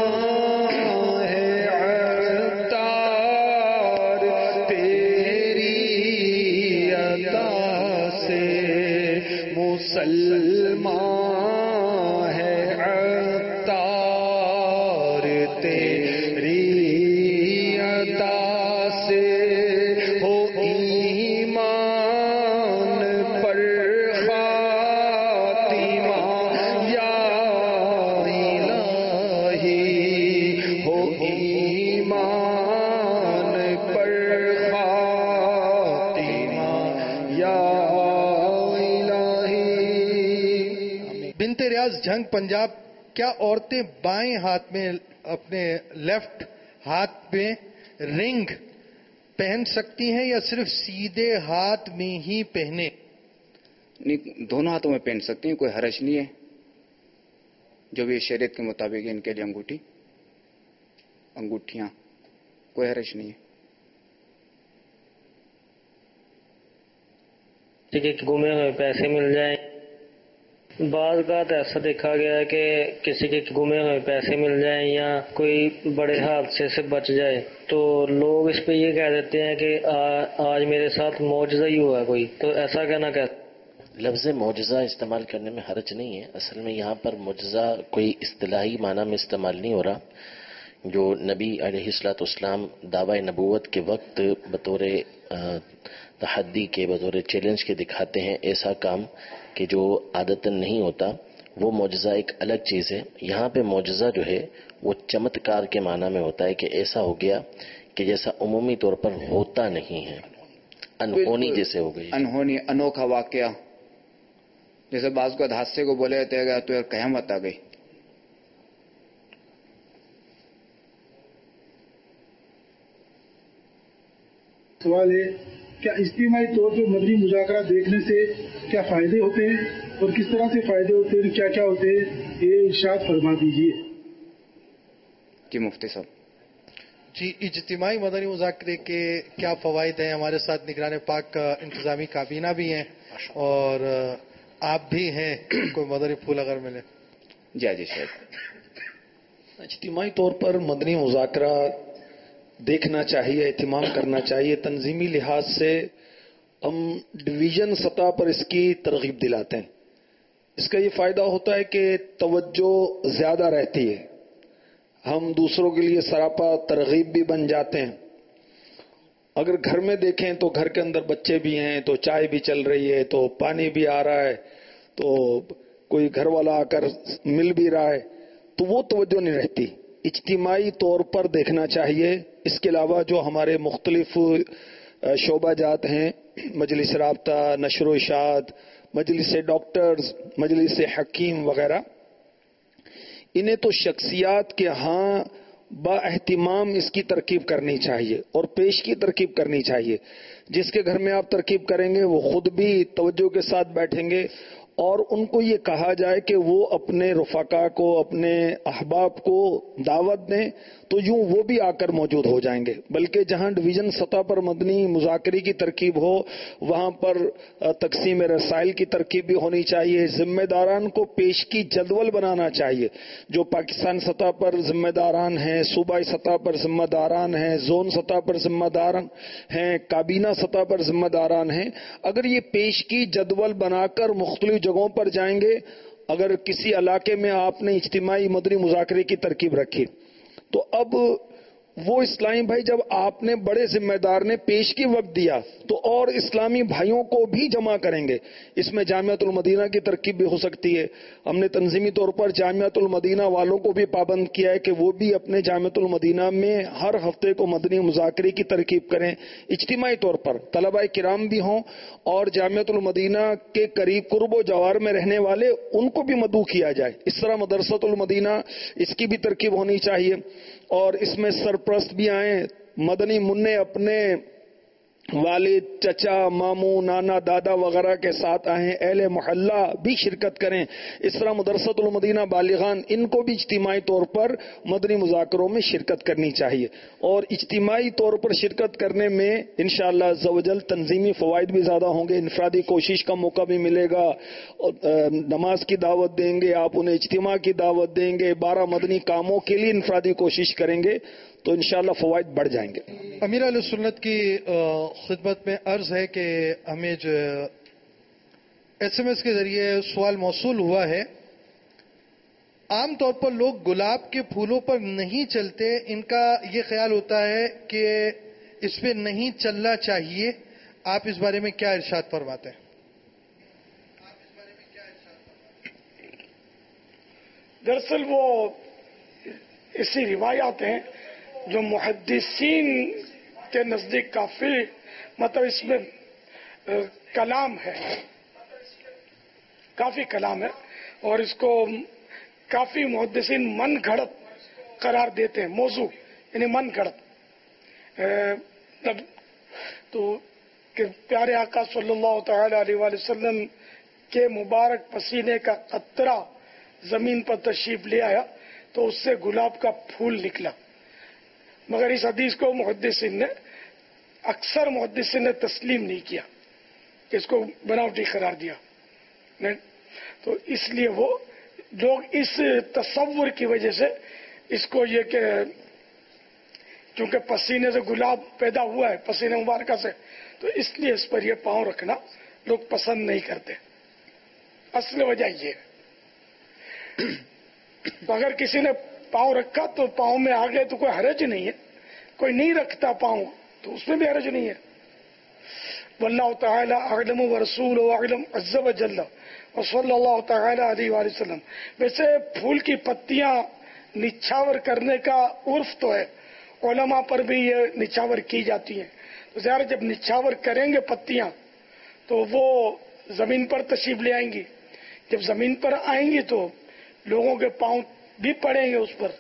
R: ہے عطار تیری عطا سے، مسلمان ہے عطار تیری عطا سے، ہو
O: جھنگ پنجاب، کیا عورتیں بائیں ہاتھ میں اپنے لیفٹ ہاتھ میں رنگ پہن سکتی ہیں یا صرف سیدھے ہاتھ میں ہی پہنے؟
M: نہیں، دونوں ہاتھوں میں پہن سکتی ہیں، کوئی حرج نہیں ہے. جو بھی شریعت کے مطابق ان کے لیے انگوٹھی انگوٹھیاں کوئی حرج نہیں ہے.
A: گمے ہوئے پیسے مل جائیں. بعض اوقات ایسا دیکھا گیا ہے کہ کسی کے گمے ہوئے پیسے مل جائیں یا کوئی بڑے حادثے سے بچ جائے تو لوگ اس پہ یہ کہہ دیتے ہیں کہ آج میرے ساتھ معجزہ ہی ہوا کوئی، تو ایسا کہنا کہتے.
N: لفظ معجزہ استعمال کرنے میں حرج نہیں ہے. اصل میں یہاں پر معجزہ کوئی اصطلاحی معنی میں استعمال نہیں ہو رہا. جو نبی علیہ الصلوۃ والسلام دعوی نبوت کے وقت بطور تحدی کے بطور چیلنج کے دکھاتے ہیں ایسا کام کہ جو عادتاً نہیں ہوتا، وہ معجزہ ایک الگ چیز ہے. یہاں پہ معجزہ جو ہے وہ چمتکار کے معنی میں ہوتا ہے کہ ایسا ہو گیا کہ جیسا عمومی طور پر ہوتا نہیں ہے، انہونی جیسے ہو گئی،
M: انہونی انوکھا واقعہ. جیسے بعض کو حادثے کو بولے جاتے گا تو قیامت آ گئی.
S: سوال ہے کیا اجتماعی طور پر مدنی مذاکرہ دیکھنے سے کیا فائدے ہوتے ہیں اور کس طرح سے فائدے ہوتے ہیں، کیا کیا ہوتے ہیں، یہ ارشاد فرما دیجیے.
M: جی مفتی صاحب.
O: جی، اجتماعی مدنی مذاکرے کے کیا فوائد ہیں؟ ہمارے ساتھ نگران پاک کا انتظامی کابینہ بھی ہیں اور آپ بھی ہیں، کوئی مدنی پھول اگر ملے.
M: جی جی شاید.
L: اجتماعی طور پر مدنی مذاکرہ دیکھنا چاہیے، اہتمام کرنا چاہیے. تنظیمی لحاظ سے ہم ڈویژن سطح پر اس کی ترغیب دلاتے ہیں. اس کا یہ فائدہ ہوتا ہے کہ توجہ زیادہ رہتی ہے، ہم دوسروں کے لیے سراپا ترغیب بھی بن جاتے ہیں. اگر گھر میں دیکھیں تو گھر کے اندر بچے بھی ہیں تو چائے بھی چل رہی ہے تو پانی بھی آ رہا ہے تو کوئی گھر والا آ کر مل بھی رہا ہے تو وہ توجہ نہیں رہتی. اجتماعی طور پر دیکھنا چاہیے. اس کے علاوہ جو ہمارے مختلف شعبہ جات ہیں، مجلس رابطہ، نشر و اشاعت، مجلس ڈاکٹرز، مجلس حکیم وغیرہ، انہیں تو شخصیات کے ہاں با اہتمام اس کی ترکیب کرنی چاہیے اور پیش کی ترکیب کرنی چاہیے. جس کے گھر میں آپ ترکیب کریں گے وہ خود بھی توجہ کے ساتھ بیٹھیں گے اور ان کو یہ کہا جائے کہ وہ اپنے رفقا کو، اپنے احباب کو دعوت دیں تو یوں وہ بھی آ کر موجود ہو جائیں گے. بلکہ جہاں ڈویژن سطح پر مدنی مذاکرے کی ترکیب ہو وہاں پر تقسیم رسائل کی ترکیب بھی ہونی چاہیے. ذمہ داران کو پیش کی جدول بنانا چاہیے. جو پاکستان سطح پر ذمہ داران ہیں، صوبائی سطح پر ذمہ داران ہیں، زون سطح پر ذمہ داران ہیں، کابینہ سطح پر ذمہ داران ہیں، اگر یہ پیش کی جدول بنا کر مختلف جگہوں پر جائیں گے. اگر کسی علاقے میں آپ نے اجتماعی مدنی مذاکرے کی ترکیب رکھی تو اب
T: وہ اسلامی بھائی جب آپ نے بڑے ذمہ دار نے پیش کی وقت دیا تو اور اسلامی بھائیوں کو بھی جمع کریں گے. اس میں جامعۃ المدینہ کی ترکیب بھی ہو سکتی ہے. ہم نے تنظیمی طور پر جامعۃ المدینہ والوں کو بھی پابند کیا ہے کہ وہ بھی اپنے جامعۃ المدینہ میں ہر ہفتے کو مدنی مذاکرے کی ترکیب کریں. اجتماعی طور پر طلباء کرام بھی ہوں اور جامعۃ المدینہ کے قریب قرب و جوار میں رہنے والے ان کو بھی مدعو کیا جائے. اس طرح مدرسۃ المدینہ اس کی بھی ترکیب ہونی چاہیے اور اس میں سرپرست بھی آئیں. مدنی منع اپنے والد، چچا، ماموں، نانا، دادا وغیرہ کے ساتھ آئیں. اہل محلہ بھی شرکت کریں. اس طرح مدرسۃ المدینہ بالغان ان کو بھی اجتماعی طور پر مدنی مذاکروں میں شرکت کرنی چاہیے. اور اجتماعی طور پر شرکت کرنے میں انشاءاللہ عز و جل تنظیمی فوائد بھی زیادہ ہوں گے. انفرادی کوشش کا موقع بھی ملے گا. نماز کی دعوت دیں گے، آپ انہیں اجتماع کی دعوت دیں گے، بارہ مدنی کاموں کے لیے انفرادی کوشش کریں گے تو انشاءاللہ فوائد بڑھ جائیں گے.
O: امیر اہل سنت کی خدمت میں عرض ہے کہ ہمیں جو ایس ایم ایس کے ذریعے سوال موصول ہوا ہے. عام طور پر لوگ گلاب کے پھولوں پر نہیں چلتے، ان کا یہ خیال ہوتا ہے کہ اس پہ نہیں چلنا چاہیے. آپ اس بارے میں کیا ارشاد فرماتے ہیں؟
K: دراصل وہ ایسی روایات ہیں جو محدثین کے نزدیک کافی مطلب اس میں کلام ہے، کافی کلام ہے اور اس کو کافی محدثین من گھڑت قرار دیتے ہیں. موضوع یعنی من گھڑت. تو کہ پیارے آقا صلی اللہ تعالی علیہ وآلہ وسلم کے مبارک پسینے کا قطرہ زمین پر تشریف لے آیا تو اس سے گلاب کا پھول نکلا. مگر اس حدیث کو محدثین نے اکثر محدثین نے تسلیم نہیں کیا، اس کو بناوٹی قرار دیا. تو اس لیے وہ لوگ اس تصور کی وجہ سے اس کو یہ کہ چونکہ پسینے سے گلاب پیدا ہوا ہے پسینے مبارکہ سے، تو اس لیے اس پر یہ پاؤں رکھنا لوگ پسند نہیں کرتے. اصل وجہ یہ ہے. تو اگر کسی نے پاؤں رکھا تو پاؤں میں آگے تو کوئی حرج نہیں ہے، کوئی نہیں رکھتا پاؤں تو اس میں بھی حرج نہیں ہے. واللہ تعالی اعلم ورسولہ اعلم عز وجل وصلی اللہ تعالی علیہ وآلہ وسلم. ویسے پھول کی پتیاں نچھاور کرنے کا عرف تو ہے، علماء پر بھی یہ نچھاور کی جاتی ہیں. تو ظاہر جب نچھاور کریں گے پتیاں تو وہ زمین پر تشریف لے آئیں گی. جب زمین پر آئیں گی تو لوگوں کے پاؤں بھی پڑیں گے اس پر.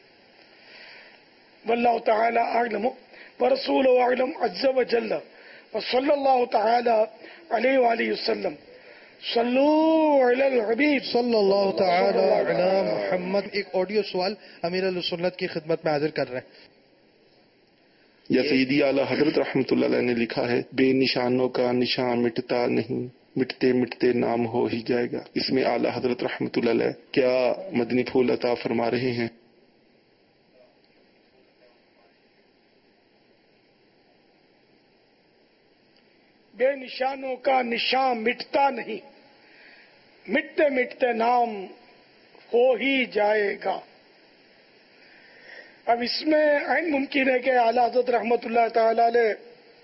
K: واللہ تعالی اعلم ورسولہ اعلم عز وجل وصلی اللہ تعالی علیہ وآلہ وسلم. صلو علی الحبیب
O: صلی اللہ تعالی علی محمد. ایک آڈیو سوال امیر اہل سنت کی خدمت میں حاضر کر رہے ہیں.
U: یا سیدی اعلیٰ حضرت رحمۃ اللہ علیہ نے لکھا ہے، بے نشانوں کا نشان مٹتا نہیں، مٹتے مٹتے نام ہو ہی جائے گا. اس میں اعلیٰ حضرت رحمۃ اللہ علیہ کیا مدنی پھول عطا فرما رہے ہیں؟
K: بے نشانوں کا نشان مٹتا نہیں، مٹتے مٹتے نام ہو ہی جائے گا. اب اس میں عین ممکن ہے کہ اعلیٰ حضرت رحمۃ اللہ تعالی علیہ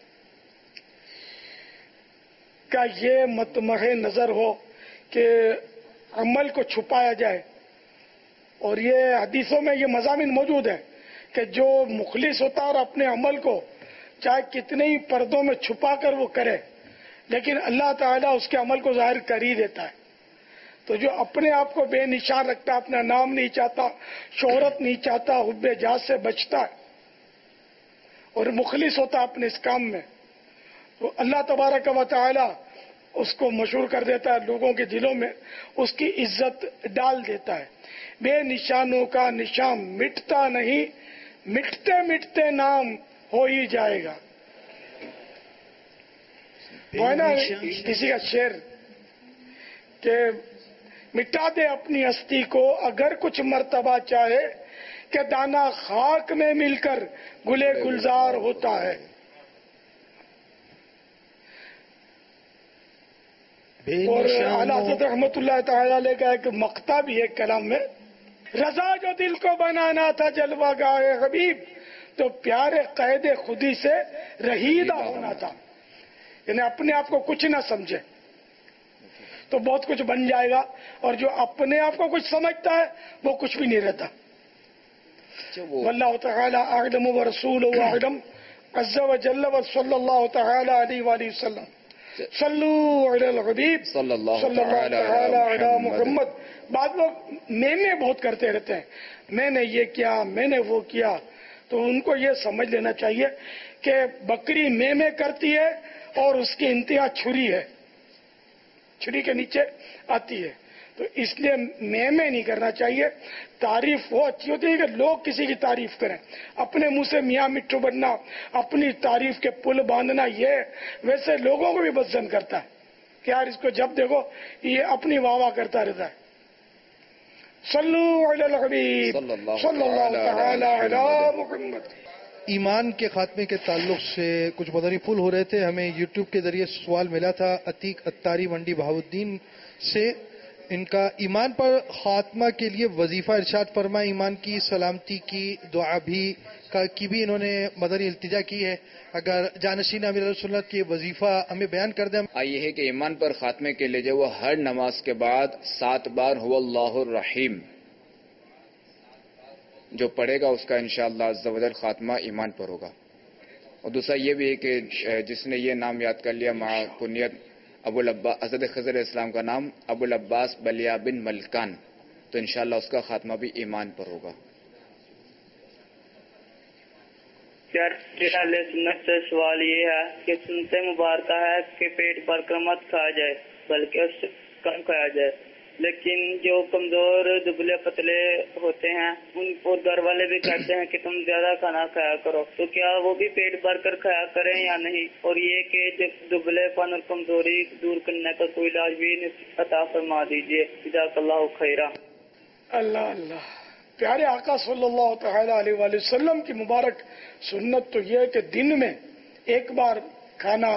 K: کا یہ مطمع نظر ہو کہ عمل کو چھپایا جائے. اور یہ حدیثوں میں یہ مضامین موجود ہیں کہ جو مخلص ہوتا ہے اور اپنے عمل کو چاہے کتنے ہی پردوں میں چھپا کر وہ کرے لیکن اللہ تعالیٰ اس کے عمل کو ظاہر کر ہی دیتا ہے. تو جو اپنے آپ کو بے نشان رکھتا، اپنا نام نہیں چاہتا، شہرت نہیں چاہتا، حب جاہ سے بچتا ہے اور مخلص ہوتا اپنے اس کام میں، تو اللہ تبارک و تعالی اس کو مشہور کر دیتا ہے، لوگوں کے دلوں میں اس کی عزت ڈال دیتا ہے. بے نشانوں کا نشان مٹتا نہیں، مٹتے مٹتے نام ہو ہی جائے گا. وہ ہے نا کسی کا شعر کہ مٹا دے اپنی ہستی کو اگر کچھ مرتبہ چاہے کہ دانا خاک میں مل کر گلے گلزار ہوتا ہے. اور اعلیٰ حضرت رحمۃ اللہ تعالی علیہ کا ایک مقطع بھی ہے کلام میں، رضا جو دل کو بنانا تھا جلوہ گاہ حبیب تو پیارے قید خودی سے رہیدہ ہونا تھا، یعنی اپنے آپ کو کچھ نہ سمجھے تو بہت کچھ بن جائے گا، اور جو اپنے آپ کو کچھ سمجھتا ہے وہ کچھ بھی نہیں رہتا۔ واللہ تعالی اعلم ورسولہ اعلم عز وجل وصلی اللہ تعالی علیہ وآلہ وسلم۔ صلو علی الحبیب صلی اللہ تعالی علی محمد۔ بعض لوگ میں نے بہت کرتے رہتے ہیں، میں نے یہ کیا، میں نے وہ کیا، تو ان کو یہ سمجھ لینا چاہیے کہ بکری میں میں کرتی ہے اور اس کی انتہا چھری ہے، چھری کے نیچے آتی ہے، تو اس لیے میں میں نہیں کرنا چاہیے۔ تعریف وہ اچھی ہوتی ہے کہ لوگ کسی کی تعریف کریں، اپنے منہ سے میاں مٹھو بننا، اپنی تعریف کے پل باندھنا، یہ ویسے لوگوں کو بھی بدزن کرتا ہے کہ یار اس کو جب دیکھو یہ اپنی واہ واہ کرتا رہتا ہے۔ صلو علی الحبیب صلی اللہ تعالی علی محمد۔
O: ایمان کے خاتمے کے تعلق سے کچھ مدنی پھول ہو رہے تھے، ہمیں یوٹیوب کے ذریعے سوال ملا تھا عتیق اتاری منڈی بہاؤالدین سے۔ ان کا ایمان پر خاتمہ کے لیے وظیفہ ارشاد فرمائے، ایمان کی سلامتی کی دعا بھی کی بھی انہوں نے مدنی التجا کی ہے۔ اگر جانشین امیر علیہ سنت کی وظیفہ ہمیں بیان کر دیں۔
M: آئیے ہے کہ ایمان پر خاتمے کے لیے جو وہ ہر نماز کے بعد سات بار هو اللہ الرحیم جو پڑھے گا اس کا انشاءاللہ عز و جل خاتمہ ایمان پر ہوگا۔ اور دوسرا یہ بھی ہے کہ جس نے یہ نام یاد کر لیا مع کنیت ابو العباس حضرت خضر علیہ السلام کا نام ابو العباس بلیا بن ملکان، تو انشاءاللہ اس کا خاتمہ بھی ایمان پر ہوگا۔
C: علیہ سنت سے سوال یہ ہے کہ سنتے مبارکہ ہے کہ پیٹ بھر کر مت کھایا جائے بلکہ اس سے کم کھایا جائے، لیکن جو کمزور دبلے پتلے ہوتے ہیں ان کو گھر والے بھی کہتے ہیں کہ تم زیادہ کھانا کھایا کرو، تو کیا وہ بھی پیٹ بھر کر کھایا کریں یا نہیں؟ اور یہ کہ دبلے پن اور کمزوری دور کرنے کا کوئی علاج بھی عطا فرما دیجیے، جزاک اللہ خیرہ۔
K: اللہ اللہ، پیارے آقا صلی اللہ تعالی علیہ وآلہ وسلم کی مبارک سنت تو یہ ہے کہ دن میں ایک بار کھانا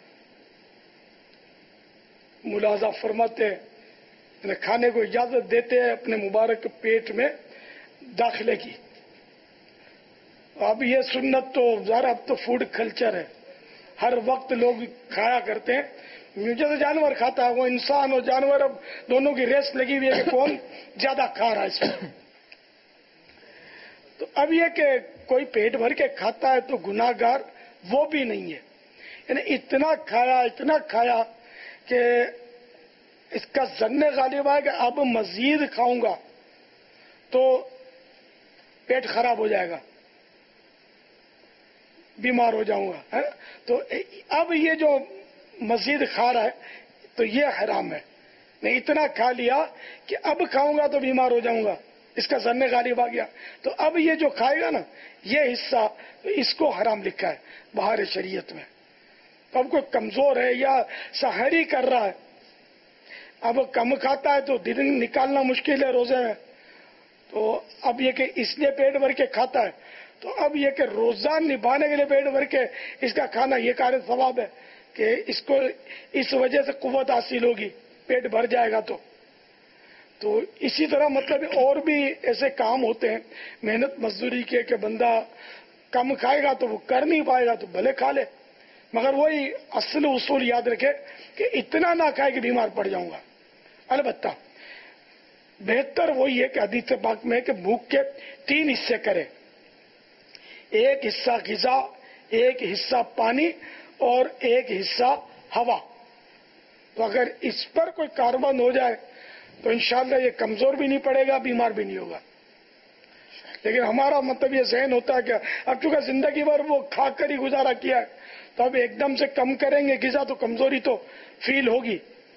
K: ملاحظہ فرماتے ہیں، کھانے کو اجازت دیتے ہیں اپنے مبارک پیٹ میں داخلے کی۔ اب یہ سنت تو ذرا اب تو فوڈ کلچر ہے، ہر وقت لوگ کھایا کرتے ہیں، جیسے جانور کھاتا ہے وہ انسان اور جانور اب دونوں کی ریس لگی ہوئی ہے کہ کون زیادہ کھا رہا ہے اس میں۔ تو اب یہ کہ کوئی پیٹ بھر کے کھاتا ہے تو گناہ گار وہ بھی نہیں ہے، یعنی اتنا کھایا اتنا کھایا کہ اس کا ظن غالب ہے کہ اب مزید کھاؤں گا تو پیٹ خراب ہو جائے گا، بیمار ہو جاؤں گا، تو اب یہ جو مزید کھا رہا ہے تو یہ حرام ہے۔ میں اتنا کھا لیا کہ اب کھاؤں گا تو بیمار ہو جاؤں گا، اس کا ظن غالب آ گیا، تو اب یہ جو کھائے گا نا یہ حصہ اس کو حرام لکھا ہے باہر شریعت میں۔ اب کوئی کمزور ہے یا سحری کر رہا ہے، اب کم کھاتا ہے تو دن نکالنا مشکل ہے روزے میں، تو اب یہ کہ اس لیے پیٹ بھر کے کھاتا ہے، تو اب یہ کہ روزہ نبھانے کے لیے پیٹ بھر کے اس کا کھانا یہ کار ثواب ہے کہ اس کو اس وجہ سے قوت حاصل ہوگی، پیٹ بھر جائے گا تو تو اسی طرح مطلب اور بھی ایسے کام ہوتے ہیں محنت مزدوری کے کہ بندہ کم کھائے گا تو وہ کر نہیں پائے گا تو بھلے کھا لے، مگر وہی اصل اصول یاد رکھے کہ اتنا نہ کھائے کہ بیمار پڑ جاؤں گا۔ البتہ بہتر وہی ہے کہ حدیث پاک میں کہ بھوک کے تین حصے کرے، ایک حصہ غذا، ایک حصہ پانی اور ایک حصہ ہوا۔ تو اگر اس پر کوئی کاربند ہو جائے تو انشاءاللہ یہ کمزور بھی نہیں پڑے گا، بیمار بھی نہیں ہوگا۔ لیکن ہمارا مطلب یہ ذہن ہوتا ہے کہ اب چونکہ زندگی بھر وہ کھا کر ہی گزارا کیا ہے تو اب ایک دم سے کم کریں گے غذا تو کمزوری تو فیل ہوگی۔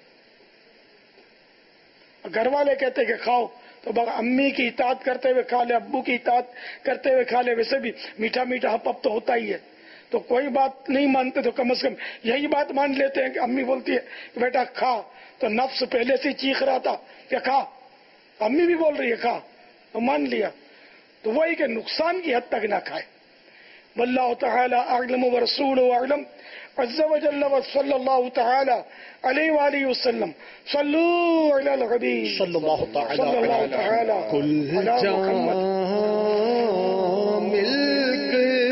K: گھر والے کہتے کہ کھاؤ تو امی کی اطاعت کرتے ہوئے کھا لے، ابو کی اطاعت کرتے ہوئے کھا لے، ویسے بھی میٹھا میٹھا ہپ ہپ تو ہوتا ہی ہے، تو کوئی بات نہیں مانتے تو کم از کم یہی بات مان لیتے ہیں کہ امی بولتی ہے کہ بیٹا کھا، تو نفس پہلے سے چیخ رہا تھا کہ کھا، امی بھی بول رہی ہے کھا، تو مان لیا، تو وہی کہ نقصان کی حد تک نہ کھائے۔ واللہ تعالی اعلم ورسولہ اعلم عز وجل وصلی اللہ تعالی علیہ وآلہ وسلم۔ صلو علی الحبیب صلی اللہ تعالی علی محمد۔
R: مل کے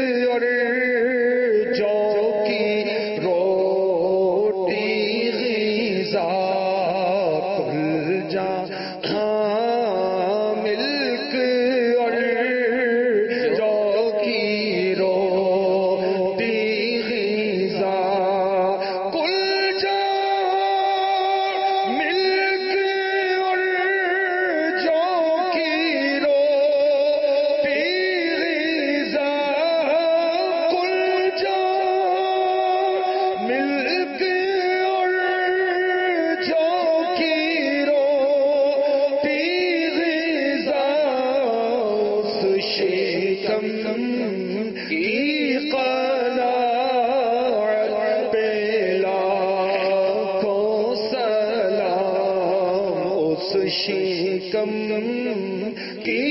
R: شکم کی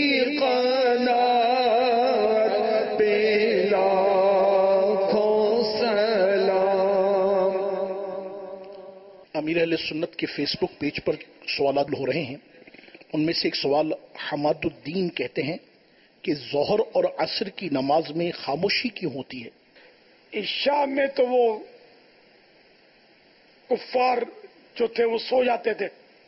R: قناعت پہ لاکھوں سلام۔
L: امیر اہل سنت کے فیس بک پیج پر سوالات ہو رہے ہیں، ان میں سے ایک سوال حماد الدین کہتے ہیں کہ ظہر اور عصر کی نماز میں خاموشی کیوں ہوتی ہے؟
K: عشاء میں تو وہ کفار جو تھے وہ سو جاتے تھے،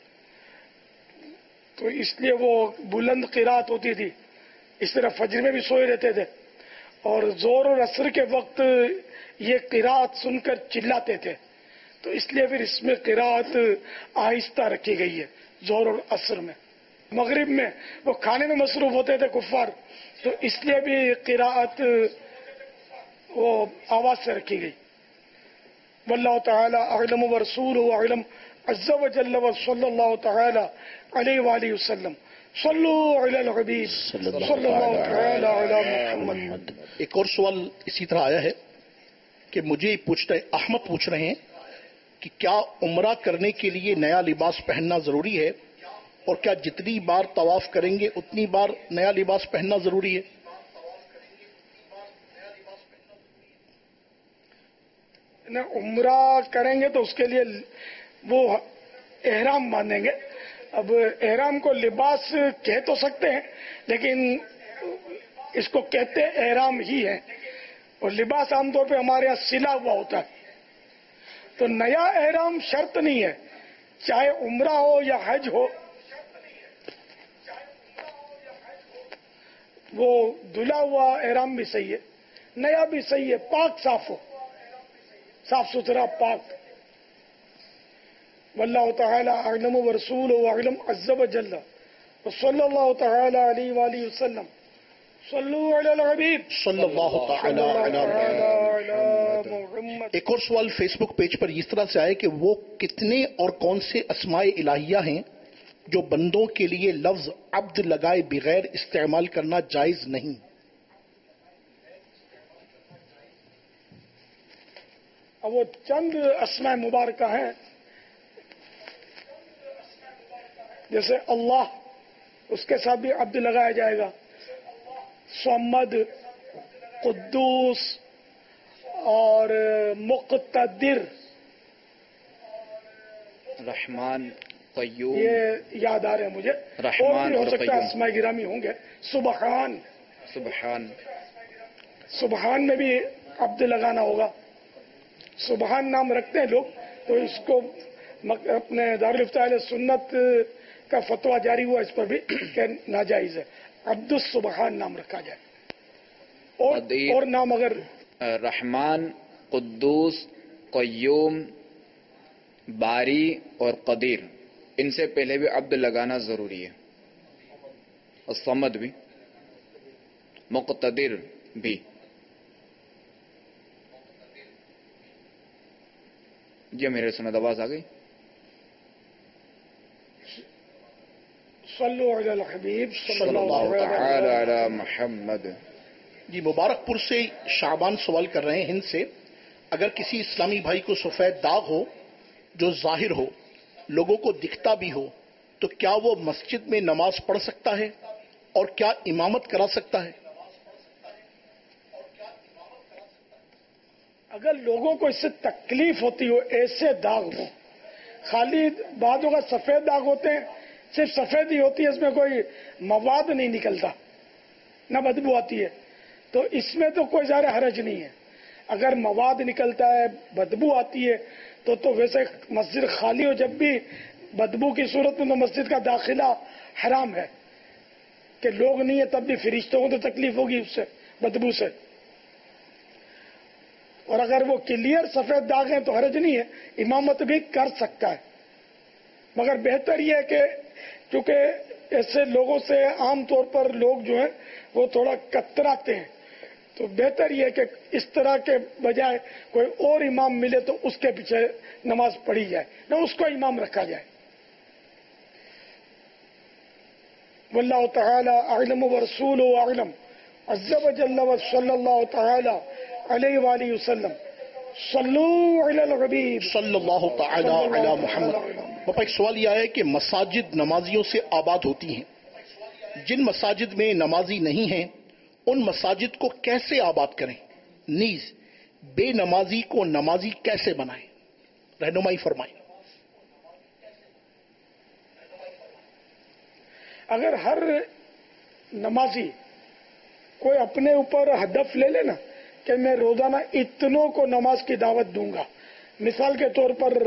K: تو اس لیے وہ بلند قرات ہوتی تھی، اس طرح فجر میں بھی سوئے رہتے تھے، اور زور اور عصر کے وقت یہ قرات سن کر چلاتے تھے، تو اس لیے پھر اس میں قرات آہستہ رکھی گئی ہے زور اور عصر میں۔ مغرب میں وہ کھانے میں مصروف ہوتے تھے کفار، تو اس لیے بھی قرات وہ آواز سے رکھی گئی۔ واللہ تعالی اعلم ورسولہ اعلم عز وجل وصلی اللہ تعالی علیہ وآلہ وسلم۔ صلو علی الحبیب صلی اللہ تعالی علی محمد۔
L: ایک اور سوال اسی طرح آیا ہے کہ مجھے پوچھتا ہے احمد پوچھ رہے ہیں کہ کیا عمرہ کرنے کے لیے نیا لباس پہننا ضروری ہے، اور کیا جتنی بار طواف کریں گے اتنی بار نیا لباس پہننا ضروری ہے؟
K: عمرہ کریں گے تو اس کے لیے وہ احرام باندھیں گے۔ اب احرام کو لباس کہہ تو سکتے ہیں، لیکن اس کو کہتے احرام ہی ہے، اور لباس عام طور پہ ہمارے یہاں سلا ہوا ہوتا ہے، تو نیا احرام شرط نہیں ہے، چاہے عمرہ ہو یا حج ہو، وہ دھلا ہوا احرام بھی صحیح ہے، نیا بھی صحیح ہے، پاک صاف ہو، صاف ستھرا پاک۔ واللہ تعالی اعلم ورسولہ اعلم عز وجل وصلی اللہ تعالی علیہ وآلہ وسلم۔ صلو علی الحبیب
L: صلی اللہ تعالی علی محمد۔ ایک اور سوال فیس بک پیج پر اس طرح سے آئے کہ وہ کتنے اور کون سے اسماء الہیہ ہیں جو بندوں کے لیے لفظ عبد لگائے بغیر استعمال کرنا جائز نہیں؟
K: اب وہ چند اسماء مبارکہ ہیں، جیسے اللہ، اس کے ساتھ بھی عبد لگایا جائے گا، صمد، قدوس اور مقتدر،
M: رحمان، قیوم،
K: یہ یاد آ رہے ہیں مجھے، اور بھی ہو سکتا ہے اسماء گرامی ہوں گے۔ سبحان،
M: سبحان
K: سبحان میں بھی عبد لگانا ہوگا۔ سبحان نام رکھتے ہیں لوگ، تو اس کو اپنے دارالفتہ اہل سنت کا فتویٰ جاری ہوا اس پر بھی کہ ناجائز ہے، عبد السبحان نام رکھا جائے۔ اور اور نام اگر
M: رحمان، قدوس، قیوم، باری اور قدیر، ان سے پہلے بھی عبد لگانا ضروری ہے، اور صمد بھی، مقتدر بھی۔ جی میرے سنت آواز آ گئی؟
K: صلو علی الحبیب
M: صلی اللہ تعالی علی محمد۔
L: جی مبارک پور سے شعبان سوال کر رہے ہیں ہند سے، اگر کسی اسلامی بھائی کو سفید داغ ہو جو ظاہر ہو، لوگوں کو دکھتا بھی ہو، تو کیا وہ مسجد میں نماز پڑھ سکتا ہے اور کیا امامت کرا سکتا ہے؟
K: اگر لوگوں کو اس سے تکلیف ہوتی ہو، ایسے داغ ہو، خالی بعضوں کا سفید داغ ہوتے ہیں، صرف سفید ہی ہوتی ہے، اس میں کوئی مواد نہیں نکلتا، نہ بدبو آتی ہے، تو اس میں تو کوئی زیادہ حرج نہیں ہے۔ اگر مواد نکلتا ہے، بدبو آتی ہے، تو تو ویسے مسجد خالی ہو جب بھی بدبو کی صورت میں تو مسجد کا داخلہ حرام ہے، کہ لوگ نہیں ہے تب بھی فرشتوں کو تو تکلیف ہوگی اس سے، بدبو سے۔ اور اگر وہ کلیئر سفید داغ ہیں تو حرج نہیں ہے، امامت بھی کر سکتا ہے، مگر بہتر یہ ہے کہ کیونکہ ایسے لوگوں سے عام طور پر لوگ جو ہیں وہ تھوڑا کتراتے ہیں، تو بہتر یہ ہے کہ اس طرح کے بجائے کوئی اور امام ملے تو اس کے پیچھے نماز پڑھی جائے، نہ اس کو امام رکھا جائے۔ واللہ تعالی اعلم ورسولہ اعلم عز وجل وصلی اللہ تعالی علیہ وآلہ وسلم۔ صلو علی الحبیب
L: صلی اللہ تعالی علی محمد. باپا ایک سوال یہ ہے کہ مساجد نمازیوں سے آباد ہوتی ہیں، جن مساجد میں نمازی نہیں ہیں ان مساجد کو کیسے آباد کریں، نیز بے نمازی کو نمازی کیسے بنائیں؟ رہنمائی فرمائیں.
K: اگر ہر نمازی کوئی اپنے اوپر ہدف لے لے نا کہ میں روزانہ اتنوں کو نماز کی دعوت دوں گا، مثال کے طور پر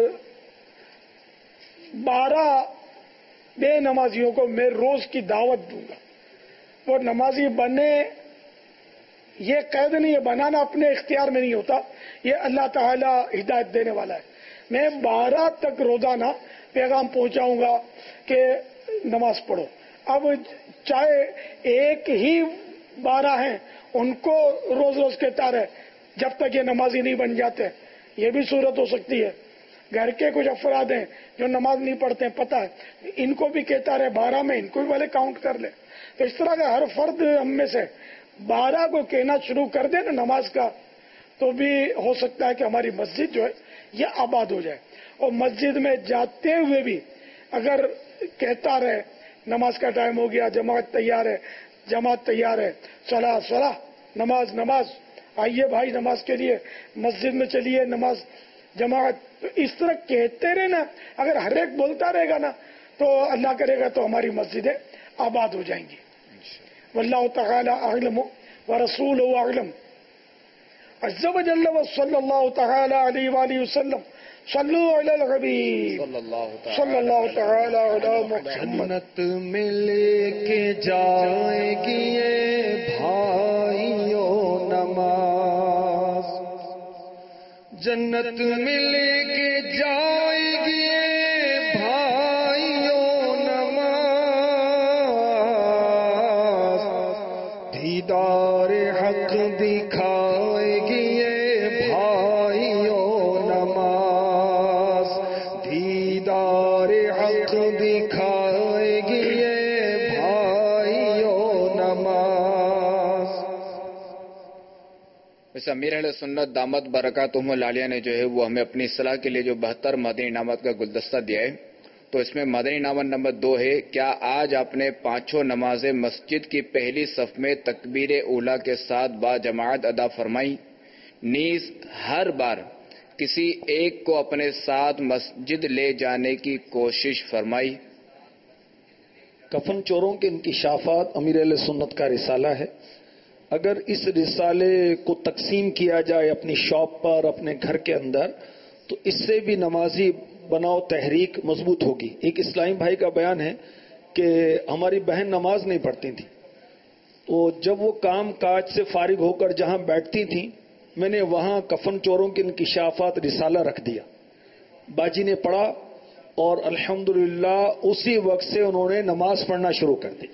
K: بارہ بے نمازیوں کو میں روز کی دعوت دوں گا، وہ نمازی بنے یہ قید نہیں ہے، بنانا اپنے اختیار میں نہیں ہوتا، یہ اللہ تعالی ہدایت دینے والا ہے. میں بارہ تک روزانہ پیغام پہنچاؤں گا کہ نماز پڑھو. اب چاہے ایک ہی بارہ ہیں ان کو روز روز کہتا رہے جب تک یہ نمازی نہیں بن جاتے، یہ بھی صورت ہو سکتی ہے. گھر کے کچھ افراد ہیں جو نماز نہیں پڑھتے ہیں، پتہ ہے ان کو بھی کہتا رہے بارہ میں، ان کو بھی بھلے کاؤنٹ کر لے. تو اس طرح کا ہر فرد ہم میں سے بارہ کو کہنا شروع کر دے نا نماز کا، تو بھی ہو سکتا ہے کہ ہماری مسجد جو ہے یہ آباد ہو جائے. اور مسجد میں جاتے ہوئے بھی اگر کہتا رہے نماز کا ٹائم ہو گیا، جماعت تیار ہے، جماعت تیار ہے، صلاح صلاح، نماز نماز، آئیے بھائی نماز کے لیے، مسجد میں چلیے نماز جماعت. تو اس طرح کہتے رہے نا، اگر ہر ایک بولتا رہے گا نا تو اللہ کرے گا تو ہماری مسجدیں آباد ہو جائیں گی. واللہ تعالی اعلم ورسولہ اعلم. عز وجل وصلی اللہ تعالی علیہ وآلہ وسلم. صلو علی الحبیب صلی اللہ تعالی علی محمد.
R: جنت میں لے کے جائے گی یہ بھائیو نماز، جنت میں لے کے جائے گی یہ بھائیو نماز، دیدار حق دکھائے گی یہ بھائیو نماز، دیدار حق دکھائے گی یہ بھائیو نماز.
M: ویسے امیر اہل سنت دامت برکاتہم العالیہ نے جو ہے وہ ہمیں اپنی اصلاح کے لیے جو بہتر مدنی انعامات کا گلدستہ دیا ہے، تو اس میں مدنی انعامات نمبر دو ہے، کیا آج آپ نے پانچوں نمازیں مسجد کی پہلی صف میں تکبیر اولیٰ کے ساتھ با جماعت ادا فرمائی، نیز ہر بار کسی ایک کو اپنے ساتھ مسجد لے جانے کی کوشش فرمائی.
T: کفن چوروں کے انکشافات امیر اہل سنت کا رسالہ ہے. اگر اس رسالے کو تقسیم کیا جائے اپنی شاپ پر، اپنے گھر کے اندر، تو اس سے بھی نمازی بناؤ تحریک مضبوط ہوگی. ایک اسلامی بھائی کا بیان ہے کہ ہماری بہن نماز نہیں پڑھتی تھی، تو جب وہ کام کاج سے فارغ ہو کر جہاں بیٹھتی تھیں میں نے وہاں کفن چوروں کے انکشافات رسالہ رکھ دیا. باجی نے پڑھا اور الحمدللہ اسی وقت سے انہوں نے نماز پڑھنا شروع کر دی.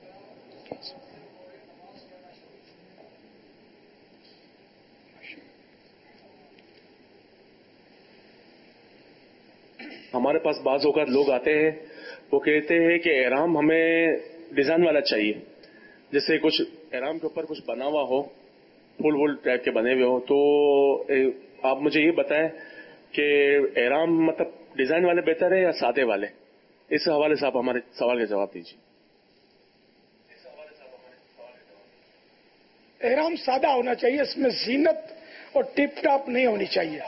D: ہمارے پاس بعض اوقات لوگ آتے ہیں، وہ کہتے ہیں کہ احرام ہمیں ڈیزائن والا چاہیے، جیسے کچھ احرام کے اوپر کچھ بنا ہوا ہو، پھول وول ٹائپ کے بنے ہوئے ہو. تو آپ مجھے یہ بتائیں کہ احرام مطلب ڈیزائن والے بہتر ہے یا سادے والے؟ اس حوالے سے آپ ہمارے سوال کا جواب دیجیے.
K: احرام سادہ ہونا چاہیے، اس میں زینت اور ٹپ ٹاپ نہیں ہونی چاہیے.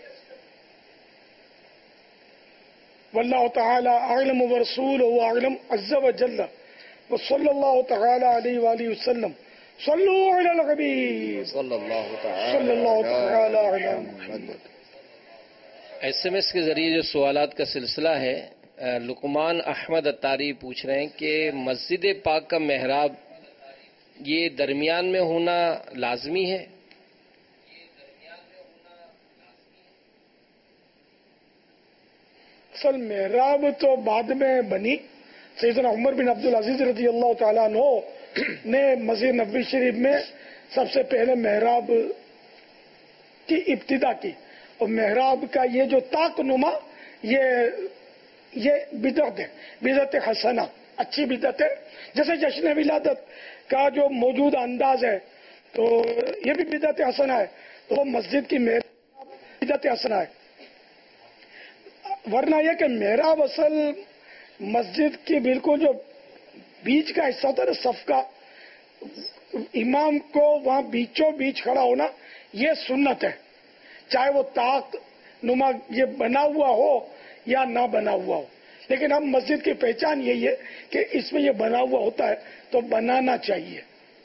K: واللہ تعالی اعلم ورسولہ اعلم عز وجل وصلی اللہ تعالی علیہ وآلہ وسلم. صلو علی الحبیب صلی اللہ تعالی علی محمد.
V: ایس ایم ایس کے ذریعے جو سوالات کا سلسلہ ہے، لقمان احمد اتاری پوچھ رہے ہیں کہ مسجد پاک کا محراب یہ درمیان میں ہونا لازمی ہے؟
K: اصل محراب تو بعد میں بنی. سیدنا عمر بن عبدالعزیز رضی اللہ تعالیٰ عنہ نے مسجد نبوی شریف میں سب سے پہلے محراب کی ابتدا کی، اور محراب کا یہ جو طاق نما یہ یہ بدعت ہے، بدعت حسنہ، اچھی بدعت ہے. جیسے جشن ولادت کا جو موجود انداز ہے تو یہ بھی بدعت حسنہ ہے. تو مسجد کی محراب अकीदत हसना है, वरना यह कि मेहराब असल मस्जिद की बिल्कुल जो बीच का हिस्सा होता है ना, सफ का, इमाम को वहां बीचों बीच खड़ा होना ये सुन्नत है, चाहे वो ताक नुमा ये बना हुआ हो या ना बना हुआ हो। लेकिन हम मस्जिद की पहचान यही है कि इसमें ये बना हुआ होता है तो बनाना चाहिए।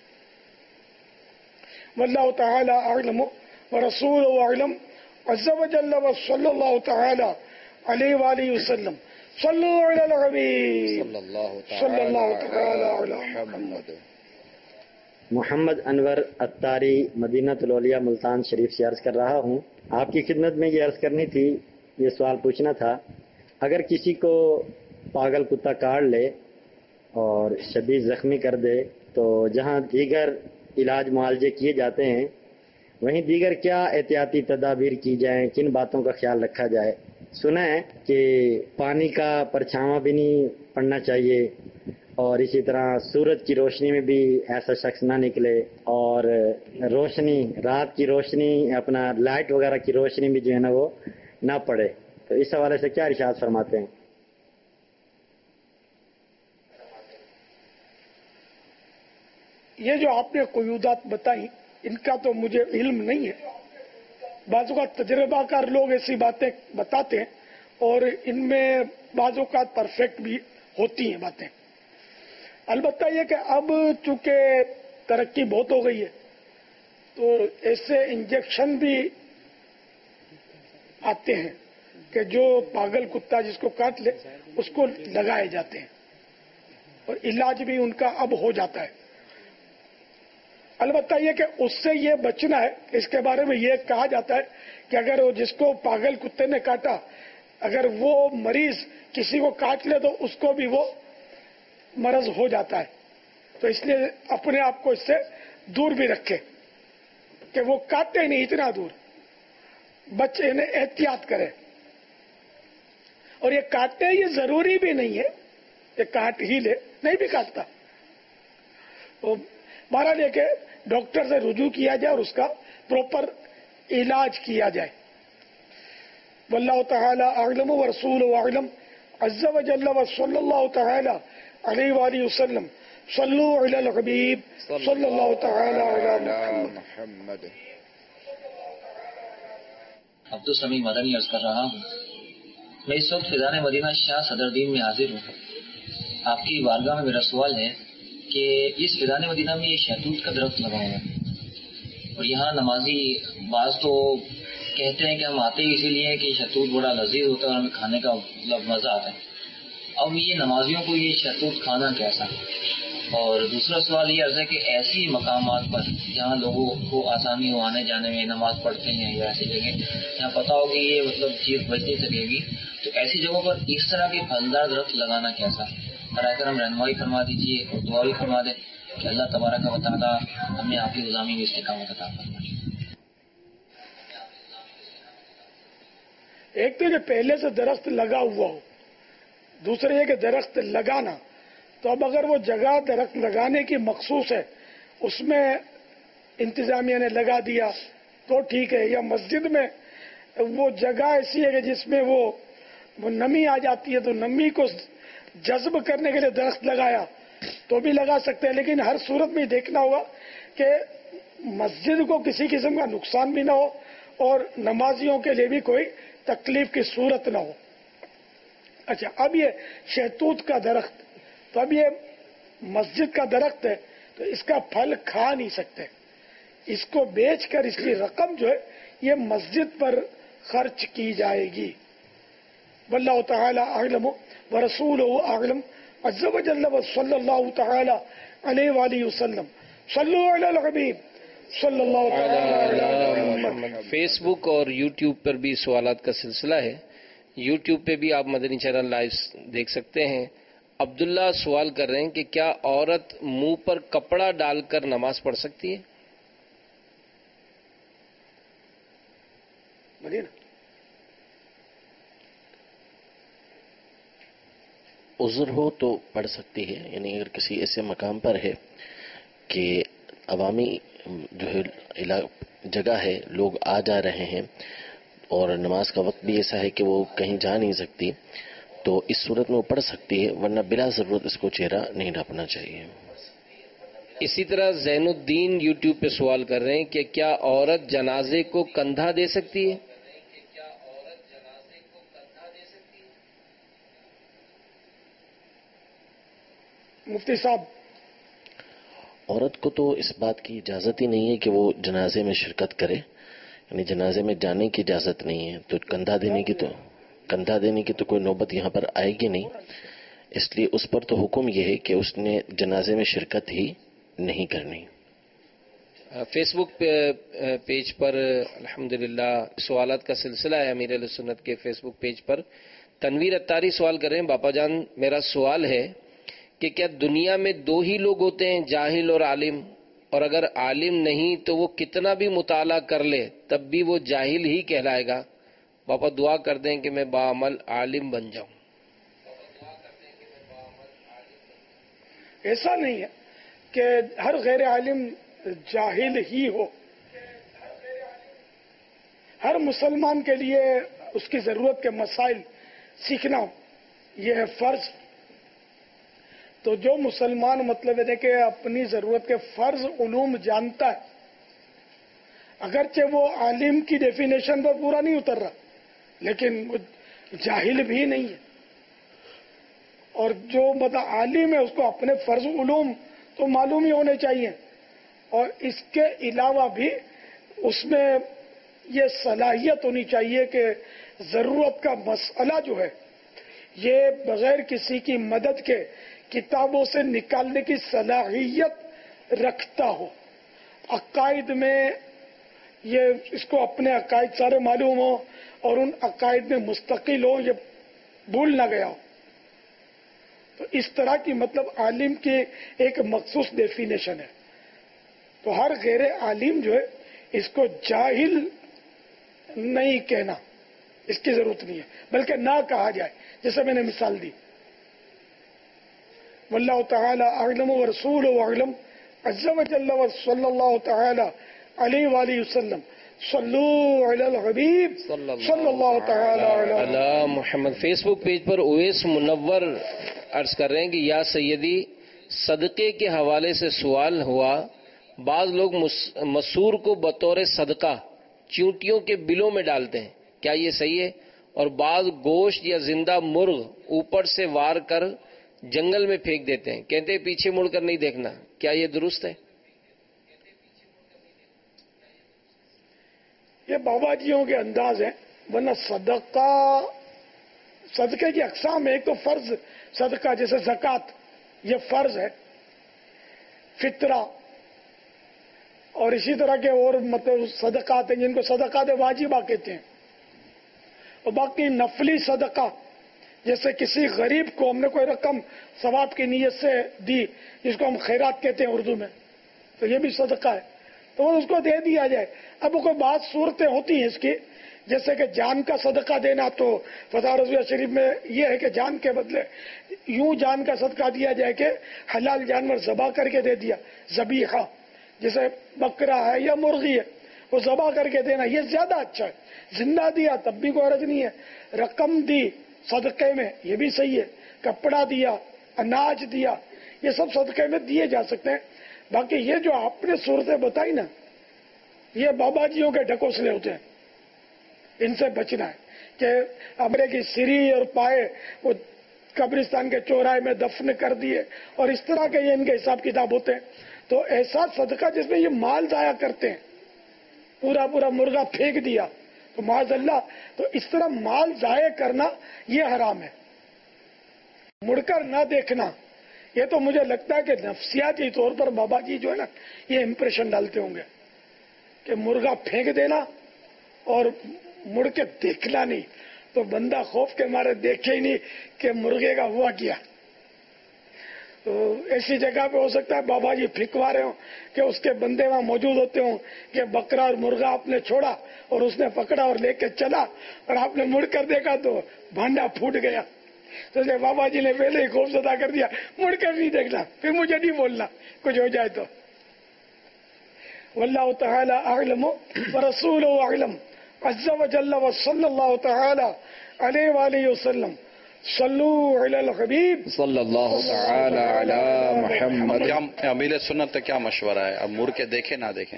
K: वल्लाहु तआला अअलम व रसूलुहु अअलम अज़्ज़ा व जल्ल व सल्लल्लाहु तआला अलैहि व आलिहि वसल्लम सल्लु अलल हबीब सल्लल्लाहु तआला अला मुहम्मद।
E: मोहम्मद अनवर अत्तारी मदीनतुल औलिया मुल्तान शरीफ से अर्ज कर रहा हूँ। आपकी खिदमत में ये अर्ज करनी थी, ये सवाल पूछना था, अगर किसी को पागल कुत्ता काट ले और शदीद जख्मी कर दे तो जहाँ दीगर इलाज मुआलजे किए जाते हैं वहीं दीगर क्या एहतियाती तदाबीर की जाएं, किन बातों का ख्याल रखा जाए? सुना है कि पानी का परछावा भी नहीं पड़ना चाहिए और इसी तरह सूरज की रोशनी में भी ऐसा शख्स ना निकले और रोशनी रात की रोशनी अपना लाइट वगैरह की रोशनी भी जो है ना वो ना पड़े। तो इस हवाले से क्या इरशाद फरमाते हैं?
K: ये जो आपने कुयूदात बताई इनका तो मुझे इल्म नहीं है, बाजू का तजर्बाकार लोग ऐसी बातें बताते हैं और इनमें बाजू का परफेक्ट भी होती हैं बातें। अलबत्ता ये कि अब चूंकि तरक्की बहुत हो गई है तो ऐसे इंजेक्शन भी आते हैं कि जो पागल कुत्ता जिसको काट ले उसको लगाए जाते हैं और इलाज भी उनका अब हो जाता है। अलबत्ता ये कि उससे ये बचना है, इसके बारे में ये कहा जाता है कि अगर वो जिसको पागल कुत्ते ने काटा अगर वो मरीज किसी को काट ले तो उसको भी वो मरज हो जाता है, तो इसलिए अपने आप को इससे दूर भी रखे कि वो काटे नहीं इतना दूर, बच्चे इन्हें एहतियात करें। और ये काटने ये जरूरी भी नहीं है, ये काट ही ले, नहीं भी काटता तो महाराज ये कि डॉक्टर से रुजू किया जाए और उसका प्रॉपर इलाज किया जाए। वल्लाहु तआला अअलम व रसूलुहु अअलम अज़्ज़ा व जल्ल व सल्लल्लाहु तआला अलैहि व आलिहि वसल्लम सल्लु अलल हबीब सल्लल्लाहु तआला अला मुहम्मद।
G: अब्दुल समी मदनी अर्ज कर रहा हूँ। मैं इस वक्त फिजान मदीना शाह सदरदीन में हाजिर हूँ। आपकी बारगाह में मेरा सवाल है कि इस फिजान मदीना में ये शहतूत का दरख्त लगा हुआ है और यहाँ नमाजी बाज तो कहते हैं कि हम आते ही इसीलिए कि शहतूत बड़ा लजीज होता है और हमें खाने का मतलब मजा आता है। अब ये नमाजियों को ये शहतूत खाना कैसा? और दूसरा सवाल ये अर्ज है कि ऐसी मकामात पर जहाँ लोगों को आसानी हो आने जाने में, नमाज पढ़ते हैं या ऐसी जगह जहाँ पता हो कि ये मतलब चीज बच नहीं सकेगी, तो ऐसी जगहों पर इस तरह के फलदार दरख्त लगाना कैसा? बराए करम रहनुमाई फरमा दीजिए और दुआ भी फरमा दे कि अल्लाह तबारक व तआला हमें आपकी गुलामी में इस्तिकामत अता फरमाए।
K: एक तो जो पहले से दरख्त लगा हुआ हो, दूसरे ये कि दरख्त लगाना, तो अब अगर वो जगह दरख्त लगाने की मखसूस है उसमें इंतजामिया ने लगा दिया तो ठीक है, या मस्जिद में वो जगह ऐसी है कि जिसमें वो, वो नमी आ जाती है तो नमी को जज्ब करने के लिए दरख्त लगाया तो भी लगा सकते हैं। लेकिन हर सूरत में देखना होगा कि मस्जिद को किसी किस्म का नुकसान भी ना हो और नमाजियों के लिए भी कोई तकलीफ की सूरत ना हो। अच्छा, अब ये शहतूत का दरख्त, तो अब ये मस्जिद का दरख्त है तो इसका फल खा नहीं सकते, इसको बेचकर इसकी रकम जो है ये मस्जिद पर खर्च की जाएगी। वल्लाहु तआला अअलम व रसूलुहु अअलम अज़्ज़ा व जल्ल व सल्लल्लाहु तआला अलैहि व आलिहि वसल्लम सल्लु अलल हबीब सल्लल्लाहु तआला अलैहि वसल्लम।
V: फेसबुक और यूट्यूब पर भी सवालात का सिलसिला है। यूट्यूब पे भी आप मदनी चैनल लाइव देख सकते हैं। अब्दुल्ला सवाल कर रहे हैं कि क्या औरत मुंह पर कपड़ा डालकर नमाज पढ़ सकती है?
N: उज़्र हो तो पढ़ सकती है, यानी अगर किसी ऐसे मकाम पर है कि अवामी जो है जगह है, लोग आ जा रहे हैं, اور نماز کا وقت بھی ایسا ہے کہ وہ کہیں جا نہیں سکتی، تو اس صورت میں وہ پڑھ سکتی ہے، ورنہ بلا ضرورت اس کو چہرہ نہیں ڈھانپنا چاہیے۔
V: اسی طرح زین الدین یوٹیوب پہ سوال کر رہے ہیں کہ کیا عورت جنازے کو کندھا دے سکتی ہے؟
K: مفتی صاحب،
N: عورت کو تو اس بات کی اجازت ہی نہیں ہے کہ وہ جنازے میں شرکت کرے، یعنی جنازے میں جانے کی اجازت نہیں ہے، تو کندھا دینے کی تو کندھا دینے کی تو کوئی نوبت یہاں پر آئے گی نہیں، اس لیے اس پر تو حکم یہ ہے کہ اس نے جنازے میں شرکت ہی نہیں کرنی۔
V: فیس بک پیج پر الحمدللہ سوالات کا سلسلہ ہے، امیر اہل سنت کے فیس بک پیج پر تنویر اتاری سوال کر رہے ہیں، باپا جان میرا سوال ہے کہ کیا دنیا میں دو ہی لوگ ہوتے ہیں، جاہل اور عالم؟ اور اگر عالم نہیں تو وہ کتنا بھی مطالعہ کر لے تب بھی وہ جاہل ہی کہلائے گا؟ باپا دعا کر دیں کہ میں باعمل عالم بن جاؤں۔
K: ایسا نہیں ہے کہ ہر غیر عالم جاہل ہی ہو، ہر مسلمان کے لیے اس کی ضرورت کے مسائل سیکھنا یہ ہے فرض۔ تو جو مسلمان مطلب ہے کہ اپنی ضرورت کے فرض علوم جانتا ہے، اگرچہ وہ عالم کی ڈیفینیشن پر پورا نہیں اتر رہا لیکن وہ جاہل بھی نہیں ہے، اور جو مطلب عالم ہے اس کو اپنے فرض علوم تو معلوم ہی ہونے چاہیے، اور اس کے علاوہ بھی اس میں یہ صلاحیت ہونی چاہیے کہ ضرورت کا مسئلہ جو ہے یہ بغیر کسی کی مدد کے کتابوں سے نکالنے کی صلاحیت رکھتا ہو، عقائد میں یہ اس کو اپنے عقائد سارے معلوم ہو اور ان عقائد میں مستقل ہو، یہ بھول نہ گیا ہو۔ تو اس طرح کی مطلب عالم کی ایک مخصوص ڈیفینیشن ہے، تو ہر غیر عالم جو ہے اس کو جاہل نہیں کہنا، اس کی ضرورت نہیں ہے، بلکہ نہ کہا جائے، جیسے میں نے مثال دی۔ واللہ تعالی اعلم ورسولہ اعلم عز وجل وصلی اللہ تعالی علیہ وآلہ وسلم صلو علی الحبیب صلی اللہ تعالی
V: علی محمد۔ فیس بک پیج پر اویس منور عرض کر رہے ہیں کہ یا سیدی صدقے کے حوالے سے سوال ہوا، بعض لوگ مسور کو بطور صدقہ چونٹیوں کے بلوں میں ڈالتے ہیں، کیا یہ صحیح ہے؟ اور بعض گوشت یا زندہ مرغ اوپر سے وار کر جنگل میں پھینک دیتے ہیں، کہتے ہیں پیچھے مڑ کر نہیں دیکھنا، کیا یہ درست ہے؟
K: یہ بابا جیوں کے انداز ہیں، ورنہ صدقہ صدقے کی اقسام ہے، ایک تو فرض صدقہ جیسے زکوٰۃ یہ فرض ہے، فطرہ، اور اسی طرح کے اور مطلب صدقات ہیں جن کو صدقات واجبہ کہتے ہیں، اور باقی نفلی صدقہ جیسے کسی غریب کو ہم نے کوئی رقم ثواب کی نیت سے دی جس کو ہم خیرات کہتے ہیں اردو میں، تو یہ بھی صدقہ ہے، تو اس کو دے دیا جائے۔ اب کوئی بات صورتیں ہوتی ہیں اس کی، جیسے کہ جان کا صدقہ دینا، تو فتح رضویہ شریف میں یہ ہے کہ جان کے بدلے یوں جان کا صدقہ دیا جائے کہ حلال جانور ذبح کر کے دے دیا، ذبیحہ جیسے بکرا ہے یا مرغی ہے وہ ذبح کر کے دینا، یہ زیادہ اچھا ہے۔ زندہ دیا تب بھی کوئی حرج نہیں ہے، رقم دی صدقے میں یہ بھی صحیح ہے، کپڑا دیا، اناج دیا، یہ سب صدقے میں دیے جا سکتے ہیں۔ باقی یہ جو آپ نے صورتیں بتائی نا، یہ بابا جیوں کے ڈھکوسلے ہوتے ہیں، ان سے بچنا ہے کہ امرے کی سری اور پائے وہ قبرستان کے چوراہے میں دفن کر دیے اور اس طرح کے یہ ان کے حساب کتاب ہوتے ہیں۔ تو ایسا صدقہ جس میں یہ مال ضائع کرتے ہیں، پورا پورا مرغا پھینک دیا تو معاذ اللہ، تو اس طرح مال ضائع کرنا یہ حرام ہے۔ مڑ کر نہ دیکھنا، یہ تو مجھے لگتا ہے کہ نفسیاتی طور پر بابا جی جو ہے نا یہ امپریشن ڈالتے ہوں گے کہ مرغا پھینک دینا اور مڑ کے دیکھنا نہیں، تو بندہ خوف کے مارے دیکھے ہی نہیں کہ مرغے کا ہوا کیا۔ تو ایسی جگہ پہ ہو سکتا ہے بابا جی پھینکوا رہے ہوں کہ اس کے بندے وہاں موجود ہوتے ہوں کہ بکرا اور مرغا آپ نے چھوڑا اور اس نے پکڑا اور لے کے چلا اور آپ نے مڑ کر دیکھا تو بھانڈا پھوٹ گیا، تو اس لیے بابا جی نے پہلے ہی خوف زدہ کر دیا، مڑ کر نہیں دیکھنا، پھر مجھے نہیں بولنا کچھ ہو جائے تو۔ واللہ تعالی اعلم ورسولہ اعلم عز و جل و صلی اللہ تعالی علیہ وآلہ وسلم صلو علی الحبیب
M: صلی اللہ تعالی علی محمد.
H: امیر سنت کا کیا مشورہ ہے؟ اب مڑ کے دیکھیں نہ دیکھیں؟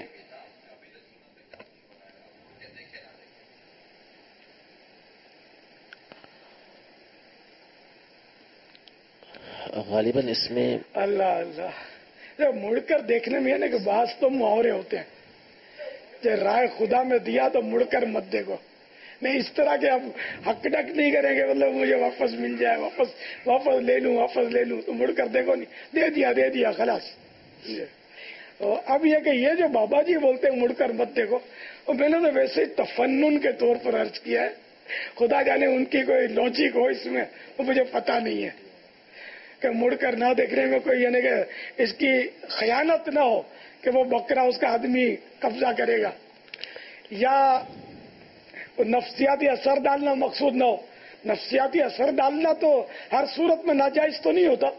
N: غالباً اس میں
K: اللہ اللہ مڑ کر دیکھنے میں ہے نا کہ بعض تو محاورے ہوتے ہیں کہ رائے خدا میں دیا تو مڑ کر مت دیکھو. نہیں اس طرح کے اب حق ڈک نہیں کریں گے مطلب مجھے واپس مل جائے واپس واپس لے لوں واپس لے لوں تو مڑ کر دیکھو نہیں دے دیا دے دیا خلاص. اب یہ کہ یہ جو بابا جی بولتے ہیں مڑ کر مت دیکھو اور میں نے تو ویسے تفنن کے طور پر عرض کیا ہے. خدا جانے ان کی کوئی لاجک ہو اس میں وہ مجھے پتا نہیں ہے کہ مڑ کر نہ دیکھنے میں کوئی یعنی کہ اس کی خیانت نہ ہو کہ وہ بکرا اس کا آدمی قبضہ کرے گا یا نفسیاتی اثر ڈالنا مقصود نہ ہو. نفسیاتی اثر ڈالنا تو ہر صورت میں ناجائز تو نہیں ہوتا.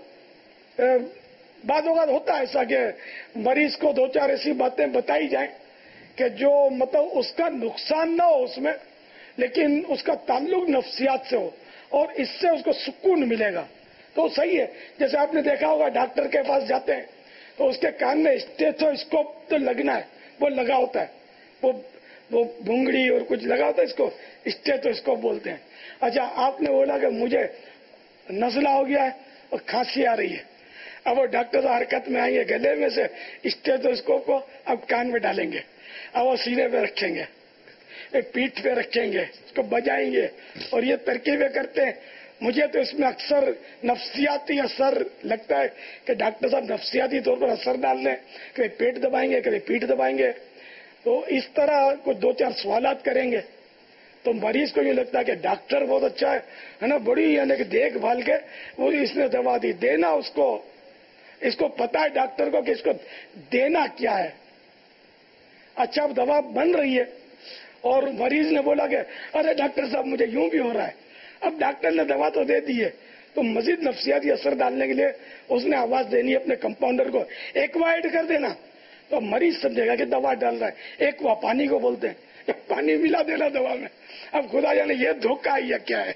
K: بعض اوقات ہوتا ہے ایسا کہ مریض کو دو چار ایسی باتیں بتائی جائیں کہ جو مطلب اس کا نقصان نہ ہو اس میں لیکن اس کا تعلق نفسیات سے ہو اور اس سے اس کو سکون ملے گا تو صحیح ہے. جیسے آپ نے دیکھا ہوگا ڈاکٹر کے پاس جاتے ہیں تو اس کے کان میں اسٹیتھوسکوپ تو لگنا ہے وہ لگا ہوتا ہے وہ وہ بھونگڑی اور کچھ لگا ہوتا ہے اس کو اسٹیتھوسکوپ بولتے ہیں. اچھا آپ نے بولا کہ مجھے نزلہ ہو گیا ہے اور کھانسی آ رہی ہے. اب وہ ڈاکٹر حرکت میں آئیں گے گلے میں سے اسٹیتھوسکوپ کو اب کان میں ڈالیں گے اب وہ سینے پہ رکھیں گے ایک پیٹھ پہ رکھیں گے اس کو بجائیں گے اور یہ ترکیبیں کرتے ہیں. مجھے تو اس میں اکثر نفسیاتی اثر لگتا ہے کہ ڈاکٹر صاحب نفسیاتی طور پر اثر ڈال لیں کبھی پیٹ دبائیں گے کبھی پیٹھ دبائیں گے تو اس طرح کچھ دو چار سوالات کریں گے تو مریض کو یہ لگتا ہے کہ ڈاکٹر بہت اچھا ہے نا بڑی یعنی کہ دیکھ بھال کے وہ اس نے دوا دی دینا اس کو اس کو پتا ہے ڈاکٹر کو کہ اس کو دینا کیا ہے. اچھا اب دوا بن رہی ہے اور مریض نے بولا کہ ارے ڈاکٹر صاحب مجھے یوں بھی ہو رہا ہے. اب ڈاکٹر نے دوا تو دے دی ہے تو مزید نفسیاتی اثر ڈالنے کے لیے اس نے آواز دینی ہے اپنے کمپاؤنڈر کو ایکوائڈ کر دینا تو مریض سمجھے گا کہ دوا ڈال رہا ہے. ایک وہ پانی کو بولتے ہیں پانی ملا دینا دوا میں. اب خدا جانے یہ دھوکہ ہے یا کیا ہے.